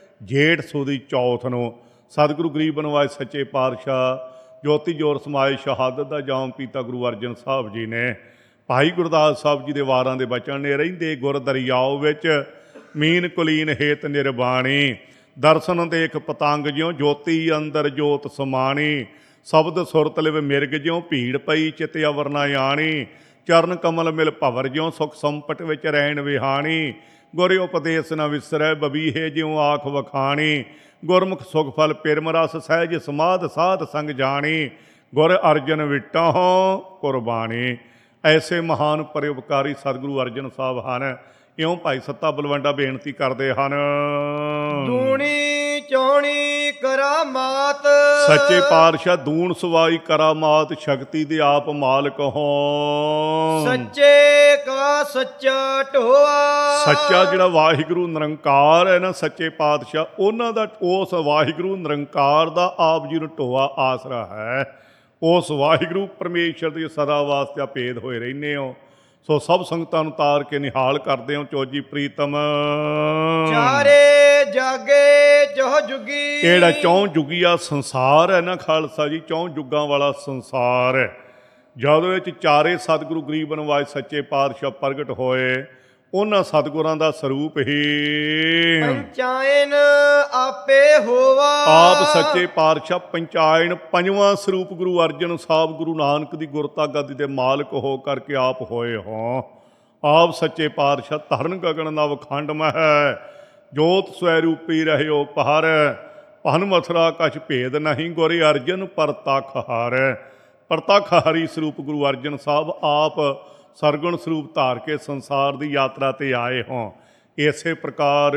ਜੇਠ ਸੁਦੀ ਚੌਥ ਨੂੰ ਸਤਿਗੁਰੂ ਗਰੀਬ ਨਵਾਜ ਸੱਚੇ ਪਾਤਸ਼ਾਹ ਜੋਤੀ ਜੋਰ ਸਮਾਏ ਸ਼ਹਾਦਤ ਦਾ ਜਾਮ ਪੀਤਾ ਗੁਰੂ ਅਰਜਨ ਸਾਹਿਬ ਜੀ ਨੇ। ਭਾਈ ਗੁਰਦਾਸ ਸਾਹਿਬ ਜੀ ਦੇ ਵਾਰਾਂ ਦੇ ਬਚਨ ਨੇ, ਰਹਿੰਦੇ ਗੁਰ ਦਰਿਆਓ ਵਿੱਚ ਮੀਨ ਕੁਲੀਨ ਹੇਤ ਨਿਰਬਾਣੀ, ਦਰਸ਼ਨ ਦੇਖ ਪਤੰਗ ਜਿਉਂ ਜੋਤੀ ਅੰਦਰ ਜੋਤ ਸਮਾਣੀ, ਸ਼ਬਦ ਸੁਰਤ ਲਿਵ ਮਿਰਗ ਜਿਉਂ ਭੀੜ ਪਈ ਚਿਤ ਅਵਰ ਨਾ ਆਣੀ, ਚਰਨ ਕਮਲ ਮਿਲ ਭਵਰ ਜਿਉਂ ਸੁਖ ਸੰਪਟ ਵਿੱਚ ਰਹਿਣ ਵਿਹਾਣੀ, ਗੁਰ ਉਪਦੇਸ਼ ਨ ਵਿਸਰੈ ਬਬੀਹੇ ਜਿਉਂ ਆਖ ਵਖਾਣੀ, ਗੁਰਮੁਖ ਸੁਖ ਫਲ ਪਿਰਮ ਰਸ ਸਹਿਜ ਸਮਾਧ ਸਾਧ ਸੰਗ ਜਾਣੀ, ਗੁਰ ਅਰਜਨ ਵਿਟਹੁ ਕੁਰਬਾਣੀ। ਐਸੇ ਮਹਾਨ ਪਰਉਪਕਾਰੀ ਸਤਿਗੁਰੂ ਅਰਜਨ ਸਾਹਿਬ ਹਨ। ਇਉਂ ਭਾਈ ਸੱਤਾ ਬਲਵੰਡਾ ਬੇਨਤੀ ਕਰਦੇ ਹਨ। ਦੂਣੀ ਚੌਣੀ ਕਰਾਮਾਤ ਸੱਚੇ ਪਾਤਸ਼ਾਹ ਦੂਣ ਸਵਾਈ ਕਰਾਮਾਤ, ਸ਼ਕਤੀ ਦੇ ਆਪ ਮਾਲਕ ਹੋ। ਸੱਚੇ ਕਾ ਸੱਚਾ ਢੋਆ, ਸੱਚਾ ਜਿਹੜਾ ਵਾਹਿਗੁਰੂ ਨਿਰੰਕਾਰ ਹੈ ਨਾ ਸੱਚੇ ਪਾਤਸ਼ਾਹ, ਉਹਨਾਂ ਦਾ ਉਸ ਵਾਹਿਗੁਰੂ ਨਿਰੰਕਾਰ ਦਾ ਆਪ ਜੀ ਨੂੰ ਢੋਆ ਆਸਰਾ ਹੈ। ਉਸ ਵਾਹਿਗੁਰੂ ਪਰਮੇਸ਼ਰ ਦੇ ਸਦਾ ਵਾਸਤੇ ਭੇਦ ਹੋਏ ਰਹਿੰਦੇ ਹੋ। ਸੋ ਸਭ ਸੰਗਤਾਂ ਨੂੰ ਤਾਰ ਕੇ ਨਿਹਾਲ ਕਰਦੇ ਹੋ ਚੋਜੀ ਪ੍ਰੀਤਮ। ਚਾਰੇ ਜਾਗੇ ਚੌ ਜੁਗੀ, ਜਿਹੜਾ ਚੌਂ ਜੁਗੀਆ ਸੰਸਾਰ ਹੈ ਨਾ ਖਾਲਸਾ ਜੀ, ਚੌਂ ਜੁਗਾਂ ਵਾਲਾ ਸੰਸਾਰ ਹੈ। ਜਦੋਂ ਵਿੱਚ ਚਾਰੇ ਸਤਿਗੁਰੂ ਗਰੀਬ ਨਵਾਜ ਸੱਚੇ ਪਾਤਸ਼ਾਹ ਪ੍ਰਗਟ ਹੋਏ, ਉਹਨਾਂ ਸਤਿਗੁਰਾਂ ਦਾ ਸਰੂਪ ਹੀ ਪੰਚਾਇਨ ਆਪੇ ਹੋਵਾ। ਆਪ ਸੱਚੇ ਪਾਤਸ਼ਾਹ ਪੰਚਾਇਨ ਪੰਜਵਾਂ ਸਰੂਪ ਗੁਰੂ ਅਰਜਨ ਸਾਹਿਬ ਗੁਰੂ ਨਾਨਕ ਦੀ ਗੁਰਤਾ ਗੱਦੀ ਦੇ ਮਾਲਕ ਹੋ ਕਰਕੇ ਆਪ ਹੋਏ ਹੋ। ਆਪ ਸੱਚੇ ਪਾਤਸ਼ਾਹ ਧਰਨ ਗਗਨ ਨਵ ਖੰਡ ਮਹਿ, ਜੋਤ ਸਵੈ ਰੂਪੀ ਰਹਿਓ ਪਹਰ, ਭਨ ਮਥੁਰਾ ਕਛ ਭੇਦ ਨਹੀਂ, ਗੁਰ ਅਰਜਨ ਪਰਤਖ ਹਰ। ਪਰਤਖ ਹਰੀ ਸਰੂਪ ਗੁਰੂ ਅਰਜਨ ਸਾਹਿਬ ਆਪ ਸਰਗੁਣ ਸਰੂਪ ਧਾਰ ਕੇ ਸੰਸਾਰ ਦੀ ਯਾਤਰਾ 'ਤੇ ਆਏ ਹੋਂ। ਇਸੇ ਪ੍ਰਕਾਰ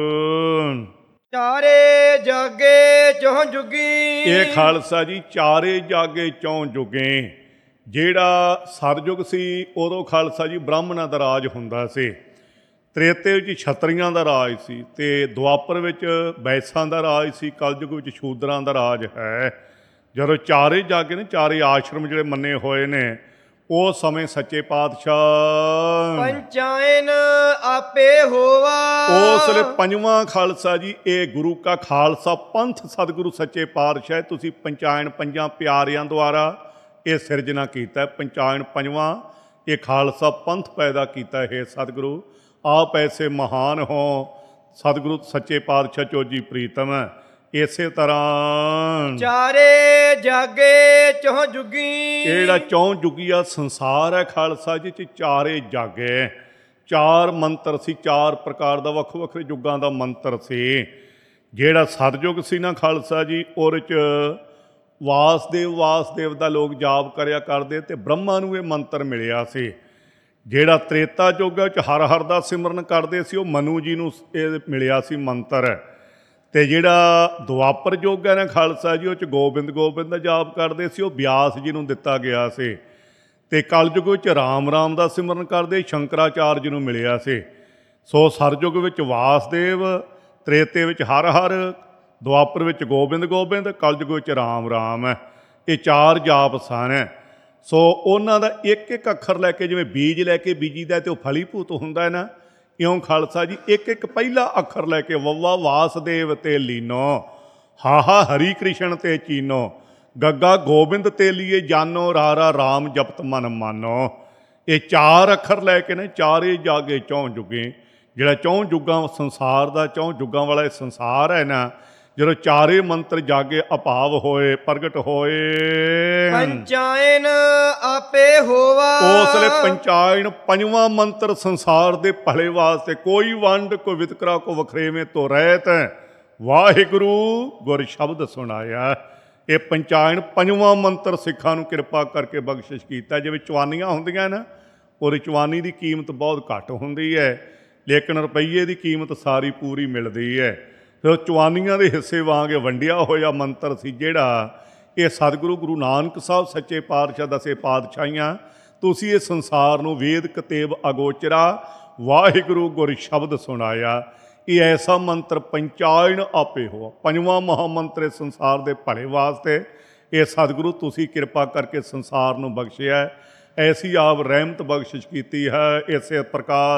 ਚਾਰੇ ਜਾਗੇ ਚੌ ਜੁਗੀ ਇਹ ਖਾਲਸਾ ਜੀ ਚਾਰੇ ਜਾਗੇ ਚੌਂ ਜੁਗੇ। ਜਿਹੜਾ ਸਤਿਯੁਗ ਸੀ ਉਦੋਂ ਖਾਲਸਾ ਜੀ ਬ੍ਰਾਹਮਣਾਂ ਦਾ ਰਾਜ ਹੁੰਦਾ ਸੀ, ਤ੍ਰੇਤੇ ਵਿੱਚ ਛਤਰੀਆਂ ਦਾ ਰਾਜ ਸੀ, ਤੇ ਦੁਆਪਰ ਵਿੱਚ ਬੈਸਾਂ ਦਾ ਰਾਜ ਸੀ, ਕਲਯੁਗ ਵਿੱਚ ਸ਼ੂਦਰਾਂ ਦਾ ਰਾਜ ਹੈ। ਜਦੋਂ ਚਾਰੇ ਜਾਗੇ ਨੇ, ਚਾਰੇ ਆਸ਼ਰਮ ਜਿਹੜੇ ਮੰਨੇ ਹੋਏ ਨੇ, ਉਸ ਸਮੇਂ ਸੱਚੇ ਪਾਤਸ਼ਾਹ ਪੰਚਾਇਨ ਆਪੇ ਹੋਵਾ। ਉਸ ਵੇਲੇ ਪੰਜਵਾਂ ਖਾਲਸਾ ਜੀ ਇਹ ਗੁਰੂ ਕਾ ਖਾਲਸਾ ਪੰਥ ਸਤਿਗੁਰੂ ਸੱਚੇ ਪਾਤਸ਼ਾਹ ਤੁਸੀਂ ਪੰਚਾਇਨ ਪੰਜਾਂ ਪਿਆਰਿਆਂ ਦੁਆਰਾ ਇਹ ਸਿਰਜਣਾ ਕੀਤਾ। ਪੰਚਾਇਨ ਪੰਜਵਾਂ ਇਹ ਖਾਲਸਾ ਪੰਥ ਪੈਦਾ ਕੀਤਾ ਹੈ ਸਤਿਗੁਰੂ। ਆਪ ਐਸੇ ਮਹਾਨ ਹੋ ਸਤਿਗੁਰੂ ਸੱਚੇ ਪਾਤਸ਼ਾਹ ਚੋਜੀ ਪ੍ਰੀਤਮ। ਇਸੇ ਤਰ੍ਹਾਂ ਚਾਰੇ ਜਾਗੇ ਚੌ ਜੁਗੀ ਇਹ ਜਿਹੜਾ ਚੌਂ ਜੁਗੀਆ ਸੰਸਾਰ ਹੈ ਖਾਲਸਾ ਜੀ ਚ ਚਾਰੇ ਜਾਗੇ। ਚਾਰ ਮੰਤਰ ਸੀ, ਚਾਰ ਪ੍ਰਕਾਰ ਦਾ ਵੱਖੋ ਵੱਖਰੇ ਯੁੱਗਾਂ ਦਾ ਮੰਤਰ ਸੀ। ਜਿਹੜਾ ਸਤਿਯੁਗ ਸੀ ਨਾ ਖਾਲਸਾ ਜੀ, ਉਹਦੇ 'ਚ ਵਾਸਦੇਵ ਵਾਸਦੇਵ ਦਾ ਲੋਕ ਜਾਪ ਕਰਿਆ ਕਰਦੇ ਤੇ ਬ੍ਰਹਮਾ ਨੂੰ ਇਹ ਮੰਤਰ ਮਿਲਿਆ ਸੀ। ਜਿਹੜਾ ਤ੍ਰੇਤਾ ਯੁੱਗ ਹੈ ਉਹ 'ਚ ਹਰ ਹਰ ਦਾ ਸਿਮਰਨ ਕਰਦੇ ਸੀ, ਉਹ ਮਨੂ ਜੀ ਨੂੰ ਇਹ ਮਿਲਿਆ ਸੀ ਮੰਤਰ। ਤੇ ਜਿਹੜਾ ਦੁਆਪਰ ਯੁੱਗ ਹੈ ਨਾ ਖਾਲਸਾ ਜੀ, ਉਹ 'ਚ ਗੋਬਿੰਦ ਗੋਬਿੰਦ ਦਾ ਜਾਪ ਕਰਦੇ ਸੀ, ਉਹ ਬਿਆਸ ਜੀ ਨੂੰ ਦਿੱਤਾ ਗਿਆ ਸੀ। ਤੇ ਕਲਯੁਗ ਵਿੱਚ ਰਾਮ ਰਾਮ ਦਾ ਸਿਮਰਨ ਕਰਦੇ ਸ਼ੰਕਰਾਚਾਰਜ ਨੂੰ ਮਿਲਿਆ ਸੀ। ਸੋ ਸਰਯੁਗ ਵਿੱਚ ਵਾਸਦੇਵ, ਤ੍ਰੇਤੇ ਵਿੱਚ ਹਰ ਹਰ, ਦੁਆਪਰ ਵਿੱਚ ਗੋਬਿੰਦ ਗੋਬਿੰਦ, ਕਲਯੁਗ ਵਿੱਚ ਰਾਮ ਰਾਮ ਹੈ। ਇਹ ਚਾਰ ਜਾਪ ਸਨ। ਸੋ ਉਹਨਾਂ ਦਾ ਇੱਕ ਇੱਕ ਅੱਖਰ ਲੈ ਕੇ, ਜਿਵੇਂ ਬੀਜ ਲੈ ਕੇ ਬੀਜੀਦਾ ਤੇ ਉਹ ਫਲੀਭੂਤ ਹੁੰਦਾ ਹੈ ਨਾ, ਇਉਂ ਖਾਲਸਾ ਜੀ ਇੱਕ ਇੱਕ ਪਹਿਲਾ ਅੱਖਰ ਲੈ ਕੇ ਵੱਵਾ ਵਾਸਦੇਵ ਤੇ ਲੀਨੋ, ਹਾਹਾ ਹਰੀ ਕ੍ਰਿਸ਼ਨ ਤੇ ਚੀਨੋ, ਗੱਗਾ ਗੋਬਿੰਦ ਤੇ ਲੀਏ ਜਾਨੋ, ਰਾਰਾ ਰਾਮ ਜਪਤ ਮਨ ਮਾਨੋ। ਇਹ ਚਾਰ ਅੱਖਰ ਲੈ ਕੇ ਨੇ ਚਾਰੇ ਜਾਗੇ ਚੌਂ ਜੁਗੇ। ਜਿਹੜਾ ਚੌਂ ਜੁਗਾਂ ਸੰਸਾਰ ਦਾ, ਚੌਂ ਜੁਗਾਂ ਵਾਲਾ ਇਹ ਸੰਸਾਰ ਹੈ ਨਾ, ਜਦੋਂ ਚਾਰੇ ਮੰਤਰ ਜਾਗੇ ਅਭਾਵ ਹੋਏ, ਪ੍ਰਗਟ ਹੋਏ, ਪੰਚਾਇਨ ਆਪੇ ਹੋਵਾ। ਉਸ ਵੇਲੇ ਪੰਚਾਇਨ ਪੰਜਵਾਂ ਮੰਤਰ ਸੰਸਾਰ ਦੇ ਭਲੇ ਵਾਸਤੇ, ਕੋਈ ਵੰਡ ਕੋਈ ਵਿਤਕਰਾ ਕੋ ਵਖਰੇਵੇਂ ਤੋਂ ਰਹਿਤ, ਵਾਹਿਗੁਰੂ ਗੁਰ ਸ਼ਬਦ ਸੁਣਾਇਆ। ਇਹ ਪੰਚਾਇਨ ਪੰਜਵਾਂ ਮੰਤਰ ਸਿੱਖਾਂ ਨੂੰ ਕਿਰਪਾ ਕਰਕੇ ਬਖਸ਼ਿਸ਼ ਕੀਤਾ। ਜਿਵੇਂ ਚਵਾਨੀਆਂ ਹੁੰਦੀਆਂ ਨਾ, ਉਹਦੀ ਚਵਾਨੀ ਦੀ ਕੀਮਤ ਬਹੁਤ ਘੱਟ ਹੁੰਦੀ ਹੈ, ਲੇਕਿਨ ਰੁਪਈਏ ਦੀ ਕੀਮਤ ਸਾਰੀ ਪੂਰੀ ਮਿਲਦੀ ਹੈ। ਫਿਰ ਚਵਾਨੀਆਂ ਦੇ ਹਿੱਸੇ ਵਾਂਗ ਵੰਡਿਆ ਹੋਇਆ ਮੰਤਰ ਸੀ ਜਿਹੜਾ ਇਹ ਸਤਿਗੁਰੂ ਗੁਰੂ ਨਾਨਕ ਸਾਹਿਬ ਸੱਚੇ ਪਾਤਸ਼ਾਹ ਦਸੇ ਪਾਤਸ਼ਾਹੀਆਂ, ਤੁਸੀਂ ਇਹ ਸੰਸਾਰ ਨੂੰ ਵੇਦ ਕਤੇਬ ਅਗੋਚਰਾ ਵਾਹਿਗੁਰੂ ਗੁਰ ਸ਼ਬਦ ਸੁਣਾਇਆ। ਇਹ ਐਸਾ ਮੰਤਰ ਪੰਚਾਇਨ ਆਪੇ ਹੋ, ਪੰਜਵਾਂ ਮਹਾਮੰਤਰ ਇਸ ਸੰਸਾਰ ਦੇ ਭਲੇ ਵਾਸਤੇ ਇਹ ਸਤਿਗੁਰੂ ਤੁਸੀਂ ਕਿਰਪਾ ਕਰਕੇ ਸੰਸਾਰ ਨੂੰ ਬਖਸ਼ਿਆ। ਐਸੀ ਆਪ ਰਹਿਮਤ ਬਖਸ਼ਿਸ਼ ਕੀਤੀ ਹੈ। ਇਸੇ ਪ੍ਰਕਾਰ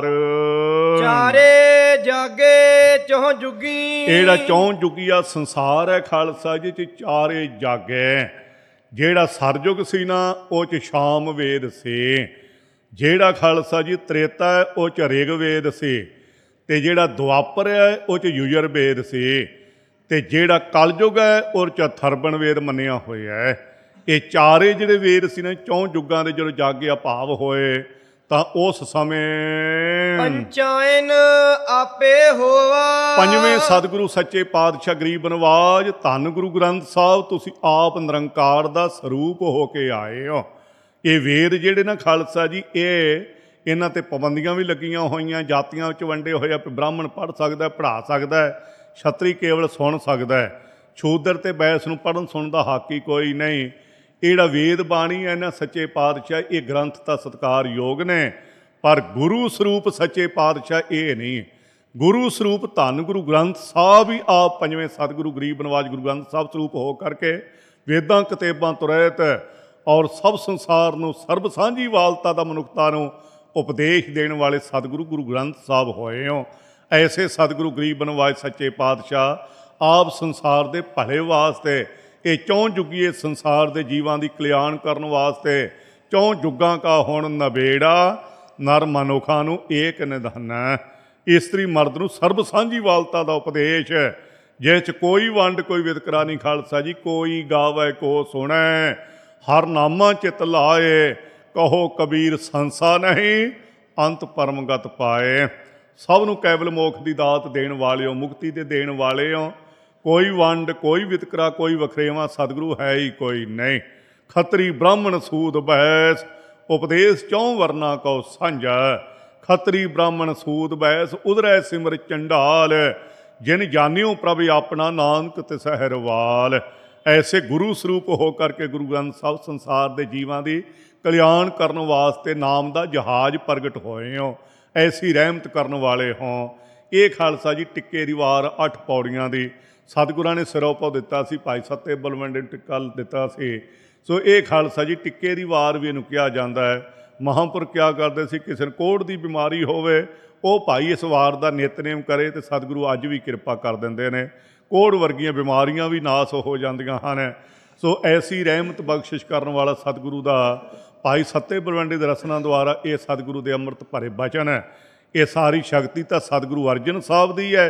ਚਾਰੇ ਜਾਗੇ ਚੌ ਜੁਗੀ ਇਹ ਜਿਹੜਾ ਚੌਂ ਜੁਗੀਆ ਸੰਸਾਰ ਹੈ ਖਾਲਸਾ ਜੀ ਚ ਚਾਰੇ ਜਾਗੇ। ਜਿਹੜਾ ਸਰਯੁਗ ਸੀ ਨਾ, ਉਹ 'ਚ ਸ਼ਾਮ ਵੇਦ ਸੀ। ਜਿਹੜਾ ਖਾਲਸਾ ਜੀ ਤ੍ਰੇਤਾ ਹੈ, ਉਹ 'ਚ ਰਿਗਵੇਦ ਸੀ। ਤੇ ਜਿਹੜਾ ਦੁਆਪਰ ਹੈ, ਉਹ 'ਚ ਯੁਜਰਵੇਦ ਸੀ। ਤੇ ਜਿਹੜਾ ਕਲਯੁਗ ਹੈ, ਉਹ 'ਚ ਅਥਰਵਣ ਵੇਦ ਮੰਨਿਆ ਹੋਇਆ ਹੈ। ਇਹ ਚਾਰੇ ਜਿਹੜੇ ਵੇਦ ਸੀ ਨਾ, ਚੌਂ ਯੁੱਗਾਂ ਦੇ ਜਦੋਂ ਜਾਗੇ ਅਭਾਵ ਹੋਏ ਤਾਂ ਉਸ ਸਮੇਂ ਪੰਚਾਇਨ ਆਪੇ ਹੋਵਾ। ਪੰਜਵੇਂ ਸਤਿਗੁਰੂ ਸੱਚੇ ਪਾਤਸ਼ਾਹ ਗਰੀਬ ਨਵਾਜ ਧੰਨ ਗੁਰੂ ਗ੍ਰੰਥ ਸਾਹਿਬ, ਤੁਸੀਂ ਆਪ ਨਿਰੰਕਾਰ ਦਾ ਸਰੂਪ ਹੋ ਕੇ ਆਏ ਹੋ। ਇਹ ਵੇਦ ਜਿਹੜੇ ਨਾ ਖਾਲਸਾ ਜੀ, ਇਹ ਇਹਨਾਂ ਤੇ ਪਾਬੰਦੀਆਂ ਵੀ ਲੱਗੀਆਂ ਹੋਈਆਂ, ਜਾਤੀਆਂ ਵਿੱਚ ਵੰਡੇ ਹੋਏ ਆ। ਬ੍ਰਾਹਮਣ ਪੜ੍ਹ ਸਕਦਾ, ਪੜ੍ਹਾ ਸਕਦਾ, ਛਤਰੀ ਕੇਵਲ ਸੁਣ ਸਕਦਾ, ਸ਼ੂਦਰ ਤੇ ਬੈਸ ਨੂੰ ਪੜ੍ਹਨ ਸੁਣਨ ਦਾ ਹੱਕ ਹੀ ਕੋਈ ਨਹੀਂ। ਇਹ ਜਿਹੜਾ ਵੇਦ ਬਾਣੀ ਹੈ ਨਾ ਸੱਚੇ ਪਾਤਸ਼ਾਹ, ਇਹ ਗ੍ਰੰਥ ਤਾਂ ਸਤਿਕਾਰਯੋਗ ਨੇ, ਪਰ ਗੁਰੂ ਸਰੂਪ ਸੱਚੇ ਪਾਤਸ਼ਾਹ ਇਹ ਨਹੀਂ। ਗੁਰੂ ਸਰੂਪ ਧੰਨ ਗੁਰੂ ਗ੍ਰੰਥ ਸਾਹਿਬ ਹੀ ਆਪ ਪੰਜਵੇਂ ਸਤਿਗੁਰੂ ਗਰੀਬ ਨਵਾਜ ਗੁਰੂ ਗ੍ਰੰਥ ਸਾਹਿਬ ਸਰੂਪ ਹੋ ਕਰਕੇ ਵੇਦਾਂ ਕਤੇਬਾਂ ਤੋਂ ਰਹਿਤ ਔਰ ਸਭ ਸੰਸਾਰ ਨੂੰ ਸਰਬ ਸਾਂਝੀ ਵਾਲਤਾ ਦਾ ਮਨੁੱਖਤਾ ਨੂੰ ਉਪਦੇਸ਼ ਦੇਣ ਵਾਲੇ ਸਤਿਗੁਰੂ ਗੁਰੂ ਗ੍ਰੰਥ ਸਾਹਿਬ ਹੋਏ ਹੋ। ਐਸੇ ਸਤਿਗੁਰੂ ਗਰੀਬ ਨਵਾਜ ਸੱਚੇ ਪਾਤਸ਼ਾਹ ਆਪ ਸੰਸਾਰ ਦੇ ਭਲੇ ਵਾਸਤੇ, ਇਹ ਚੌਂ ਜੁਗੀਏ ਸੰਸਾਰ ਦੇ ਜੀਵਾਂ ਦੀ ਕਲਿਆਣ ਕਰਨ ਵਾਸਤੇ, ਚੌਂ ਜੁਗਾਂ ਕਾ ਹੁਣ ਨਬੇੜਾ, ਨਰ ਮਨੁੱਖਾਂ ਨੂੰ ਏਕ ਨਿਧਾਨਾ। ਇਸਤਰੀ ਮਰਦ ਨੂੰ ਸਰਬ ਸਾਂਝੀ ਵਾਲਤਾ ਦਾ ਉਪਦੇਸ਼, ਜਿਸ 'ਚ ਕੋਈ ਵੰਡ ਕੋਈ ਵਿਤਕਰਾ ਨਹੀਂ ਖਾਲਸਾ ਜੀ। ਕੋਈ ਗਾਵੇ ਕੋ ਸੁਣੈ, ਹਰ ਨਾਮਾ ਚਿਤ ਲਾਏ, ਕਹੋ ਕਬੀਰ ਸੰਸਾ ਨਹੀਂ, ਅੰਤ ਪਰਮਗਤ ਪਾਏ। ਸਭ ਨੂੰ ਕੇਵਲ ਮੋਖ ਦੀ ਦਾਤ ਦੇਣ ਵਾਲਿਓ, ਮੁਕਤੀ ਦੇ ਦੇਣ ਵਾਲਿਓ। ਕੋਈ ਵੰਡ ਕੋਈ ਵਿਤਕਰਾ ਕੋਈ ਵਖਰੇਵਾਂ ਸਤਿਗੁਰੂ ਹੈ ਹੀ ਕੋਈ ਨਹੀਂ। ਖੱਤਰੀ ਬ੍ਰਾਹਮਣ ਸੂਦ ਬੈਸ, ਉਪਦੇਸ਼ ਚੌਂ ਵਰਨਾ ਕਉ ਸਾਂਝਾ। ਖੱਤਰੀ ਬ੍ਰਾਹਮਣ ਸੂਦ ਬੈਸ ਉਧਰੈ ਸਿਮਰ ਚੰਡਾਲ, ਜਿਨ ਜਾਣਿਓ ਪ੍ਰਭ ਆਪਣਾ ਨਾਨਕ ਤਿਸਹਿ ਰਵਾਲ। ਐਸੇ ਗੁਰੂ ਸਰੂਪ ਹੋ ਕਰਕੇ ਗੁਰੂ ਗ੍ਰੰਥ ਸਾਹਿਬ ਸੰਸਾਰ ਦੇ ਜੀਵਾਂ ਦੀ ਕਲਿਆਣ ਕਰਨ ਵਾਸਤੇ ਨਾਮ ਦਾ ਜਹਾਜ਼ ਪ੍ਰਗਟ ਹੋਏ ਹੋ, ਐਸੀ ਰਹਿਮਤ ਕਰਨ ਵਾਲੇ ਹੋ। ਇਹ ਖਾਲਸਾ ਜੀ ਟਿੱਕੇ ਦੀ ਵਾਰ ਅੱਠ ਪੌੜੀਆਂ ਦੀ ਸਤਿਗੁਰਾਂ ਨੇ ਸਿਰੋਪਾ ਦਿੱਤਾ ਸੀ, ਭਾਈ ਸੱਤੇ ਬਲਵੰਡੇ ਨੂੰ ਟਿੱਕਾ ਦਿੱਤਾ ਸੀ। ਸੋ ਇਹ ਖਾਲਸਾ ਜੀ ਟਿੱਕੇ ਦੀ ਵਾਰ ਵੀ ਇਹਨੂੰ ਕਿਹਾ ਜਾਂਦਾ ਹੈ। ਮਹਾਂਪੁਰਖ ਕਿਆ ਕਰਦੇ ਸੀ, ਕਿਸੇ ਨੂੰ ਕੋਹੜ ਦੀ ਬਿਮਾਰੀ ਹੋਵੇ ਉਹ ਭਾਈ ਇਸ ਵਾਰ ਦਾ ਨਿਤਨੇਮ ਕਰੇ ਤੇ ਸਤਿਗੁਰੂ ਅੱਜ ਵੀ ਕਿਰਪਾ ਕਰ ਦਿੰਦੇ ਨੇ, ਕੋਹੜ ਵਰਗੀਆਂ ਬਿਮਾਰੀਆਂ ਵੀ ਨਾਸ ਹੋ ਜਾਂਦੀਆਂ ਹਨ। ਸੋ ਐਸੀ ਰਹਿਮਤ ਬਖਸ਼ਿਸ਼ ਕਰਨ ਵਾਲਾ ਸਤਿਗੁਰੂ ਦਾ ਭਾਈ ਸੱਤੇ ਬਲਵੰਡੇ ਦੇ ਰਸਨਾਂ ਦੁਆਰਾ ਇਹ ਸਤਿਗੁਰੂ ਦੇ ਅੰਮ੍ਰਿਤ ਭਰੇ ਬਚਨ ਹੈ। ਇਹ ਸਾਰੀ ਸ਼ਕਤੀ ਤਾਂ ਸਤਿਗੁਰੂ ਅਰਜਨ ਸਾਹਿਬ ਦੀ ਹੈ,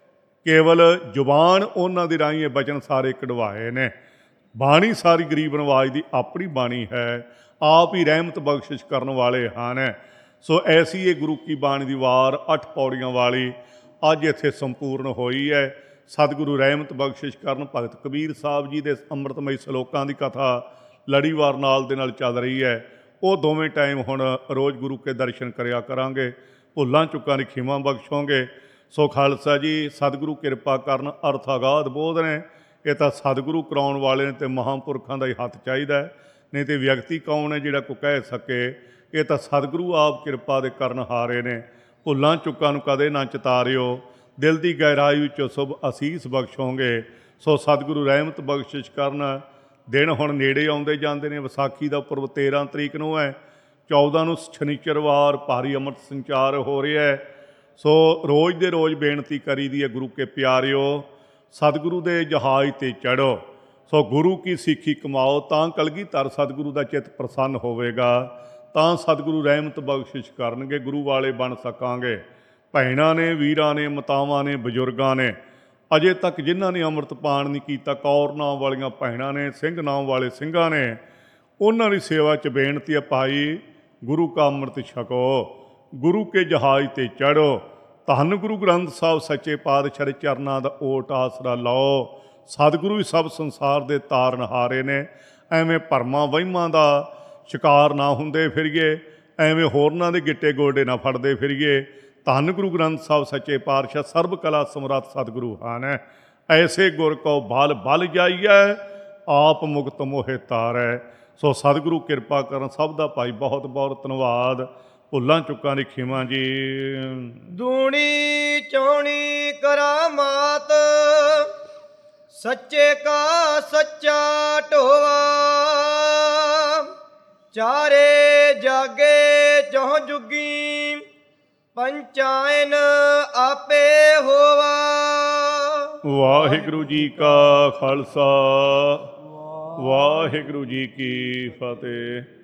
ਕੇਵਲ ਜ਼ੁਬਾਨ ਉਹਨਾਂ ਦੀ ਰਾਹੀਂ ਇਹ ਬਚਨ ਸਾਰੇ ਕਢਵਾਏ ਨੇ। ਬਾਣੀ ਸਾਰੀ ਗਰੀਬ ਨਵਾਜ ਦੀ ਆਪਣੀ ਬਾਣੀ ਹੈ, ਆਪ ਹੀ ਰਹਿਮਤ ਬਖਸ਼ਿਸ਼ ਕਰਨ ਵਾਲੇ ਹਨ। ਸੋ ਐਸੀ ਇਹ ਗੁਰੂ ਕੀ ਬਾਣੀ ਦੀ ਵਾਰ ਅੱਠ ਪੌੜੀਆਂ ਵਾਲੀ ਅੱਜ ਇੱਥੇ ਸੰਪੂਰਨ ਹੋਈ ਹੈ। ਸਤਿਗੁਰੂ ਰਹਿਮਤ ਬਖਸ਼ਿਸ਼ ਕਰਨ ਭਗਤ ਕਬੀਰ ਸਾਹਿਬ ਜੀ ਦੇ ਅੰਮ੍ਰਿਤਮਈ ਸਲੋਕਾਂ ਦੀ ਕਥਾ ਲੜੀਵਾਰ ਨਾਲ ਦੇ ਨਾਲ ਚੱਲ ਰਹੀ ਹੈ। ਉਹ ਦੋਵੇਂ ਟਾਈਮ ਹੁਣ ਰੋਜ਼ ਗੁਰੂ ਕੇ ਦਰਸ਼ਨ ਕਰਿਆ ਕਰਾਂਗੇ, ਭੁੱਲਾਂ ਚੁੱਕਾਂ ਦੀ ਖਿਮਾ ਬਖਸ਼ੋਗੇ। ਸੋ ਖਾਲਸਾ ਜੀ ਸਤਿਗੁਰੂ ਕਿਰਪਾ ਕਰਨ, ਅਰਥ ਅਗਾਧ ਬੋਧ ਨੇ। ਇਹ ਤਾਂ ਸਤਿਗੁਰੂ ਕਰਾਉਣ ਵਾਲੇ ਨੇ ਤੇ ਮਹਾਂਪੁਰਖਾਂ ਦਾ ਹੀ ਹੱਥ ਚਾਹੀਦਾ, ਨਹੀਂ ਤੇ ਵਿਅਕਤੀ ਕੌਣ ਹੈ ਜਿਹੜਾ ਕੋਈ ਕਹਿ ਸਕੇ। ਇਹ ਤਾਂ ਸਤਿਗੁਰੂ ਆਪ ਕਿਰਪਾ ਦੇ ਕਰਨ ਹਾਰੇ ਨੇ। ਭੁੱਲਾਂ ਚੁੱਕਾਂ ਨੂੰ ਕਦੇ ਨਾ ਚਿਤਾਰਿਓ, ਦਿਲ ਦੀ ਗਹਿਰਾਈ ਵਿੱਚੋਂ ਸ਼ੁਭ ਅਸੀਸ ਬਖਸ਼ੋਗੇ। ਸੋ ਸਤਿਗੁਰੂ ਰਹਿਮਤ ਬਖਸ਼ਿਸ਼ ਕਰਨ। ਦਿਨ ਹੁਣ ਨੇੜੇ ਆਉਂਦੇ ਜਾਂਦੇ ਨੇ। ਵਿਸਾਖੀ ਦਾ ਪੁਰਬ ਤੇਰ੍ਹਾਂ ਤਰੀਕ ਨੂੰ ਹੈ, ਚੌਦ੍ਹਾਂ ਨੂੰ ਸ਼ਨੀਚਰਵਾਰ ਭਾਰੀ ਅੰਮ੍ਰਿਤ ਸੰਚਾਰ ਹੋ ਰਿਹਾ ਹੈ। ਸੋ ਰੋਜ਼ ਦੇ ਰੋਜ਼ ਬੇਨਤੀ ਕਰੀ ਦੀ ਹੈ, ਗੁਰੂ ਕੇ ਪਿਆਰਿਓ ਸਤਿਗੁਰੂ ਦੇ ਜਹਾਜ਼ 'ਤੇ ਚੜ੍ਹੋ। ਸੋ ਗੁਰੂ ਕੀ ਸਿੱਖੀ ਕਮਾਓ, ਤਾਂ ਕਲਗੀਧਰ ਸਤਿਗੁਰੂ ਦਾ ਚਿੱਤ ਪ੍ਰਸੰਨ ਹੋਵੇਗਾ, ਤਾਂ ਸਤਿਗੁਰੂ ਰਹਿਮਤ ਬਖਸ਼ਿਸ਼ ਕਰਨਗੇ, ਗੁਰੂ ਵਾਲੇ ਬਣ ਸਕਾਂਗੇ। ਭੈਣਾਂ ਨੇ, ਵੀਰਾਂ ਨੇ, ਮਾਤਾਵਾਂ ਨੇ, ਬਜ਼ੁਰਗਾਂ ਨੇ, ਅਜੇ ਤੱਕ ਜਿਨ੍ਹਾਂ ਨੇ ਅੰਮ੍ਰਿਤ ਪਾਨ ਨਹੀਂ ਕੀਤਾ, ਕੌਰ ਨਾਮ ਵਾਲੀਆਂ ਭੈਣਾਂ ਨੇ, ਸਿੰਘ ਨਾਮ ਵਾਲੇ ਸਿੰਘਾਂ ਨੇ, ਉਹਨਾਂ ਦੀ ਸੇਵਾ 'ਚ ਬੇਨਤੀ ਹੈ, ਭਾਈ ਗੁਰੂ ਕਾ ਅੰਮ੍ਰਿਤ ਛਕੋ, ਗੁਰੂ ਕੇ ਜਹਾਜ਼ 'ਤੇ ਚੜ੍ਹੋ। ਧੰਨ ਗੁਰੂ ਗ੍ਰੰਥ ਸਾਹਿਬ ਸੱਚੇ ਪਾਤਸ਼ਾਹ ਦੇ ਚਰਨਾਂ ਦਾ ਓਟ ਆਸਰਾ ਲਓ। ਸਤਿਗੁਰੂ ਹੀ ਸਭ ਸੰਸਾਰ ਦੇ ਤਾਰਨਹਾਰੇ ਨੇ। ਐਵੇਂ ਭਰਮਾਂ ਵਹਿਮਾਂ ਦਾ ਸ਼ਿਕਾਰ ਨਾ ਹੁੰਦੇ ਫਿਰੀਏ, ਐਵੇਂ ਹੋਰਨਾਂ ਦੇ ਗਿੱਟੇ ਗੋਡੇ ਨਾ ਫੜਦੇ ਫਿਰੀਏ। ਧੰਨ ਗੁਰੂ ਗ੍ਰੰਥ ਸਾਹਿਬ ਸੱਚੇ ਪਾਤਸ਼ਾਹ ਸਰਬ ਕਲਾ ਸਮਰੱਥ ਸਤਿਗੁਰੂ ਹਨ। ਐਸੇ ਗੁਰ ਕਉ ਬਲ ਬਲ ਜਾਈਐ, ਆਪ ਮੁਕਤ ਮੋਹਿ ਤਾਰੈ। ਸੋ ਸਤਿਗੁਰੂ ਕਿਰਪਾ ਕਰਨ। ਸਭ ਦਾ ਭਾਈ ਬਹੁਤ ਬਹੁਤ ਧੰਨਵਾਦ। ਭੁੱਲਾਂ ਚੁੱਕਾਂ ਦੀ ਖਿਮਾ ਜੀ। ਦੂਣੀ ਚੌਣੀ ਕਰਾਮਾਤ, ਸੱਚੇ ਕਾ ਸੱਚਾ ਢੋਵਾ। ਚਾਰੇ ਜਾਗੇ ਚੌਂ ਜੁਗੀ, ਪੰਚਾਇਨ ਆਪੇ ਹੋਵਾ। ਵਾਹਿਗੁਰੂ ਜੀ ਕਾ ਖਾਲਸਾ, ਵਾਹਿਗੁਰੂ ਜੀ ਕੀ ਫਤਿਹ।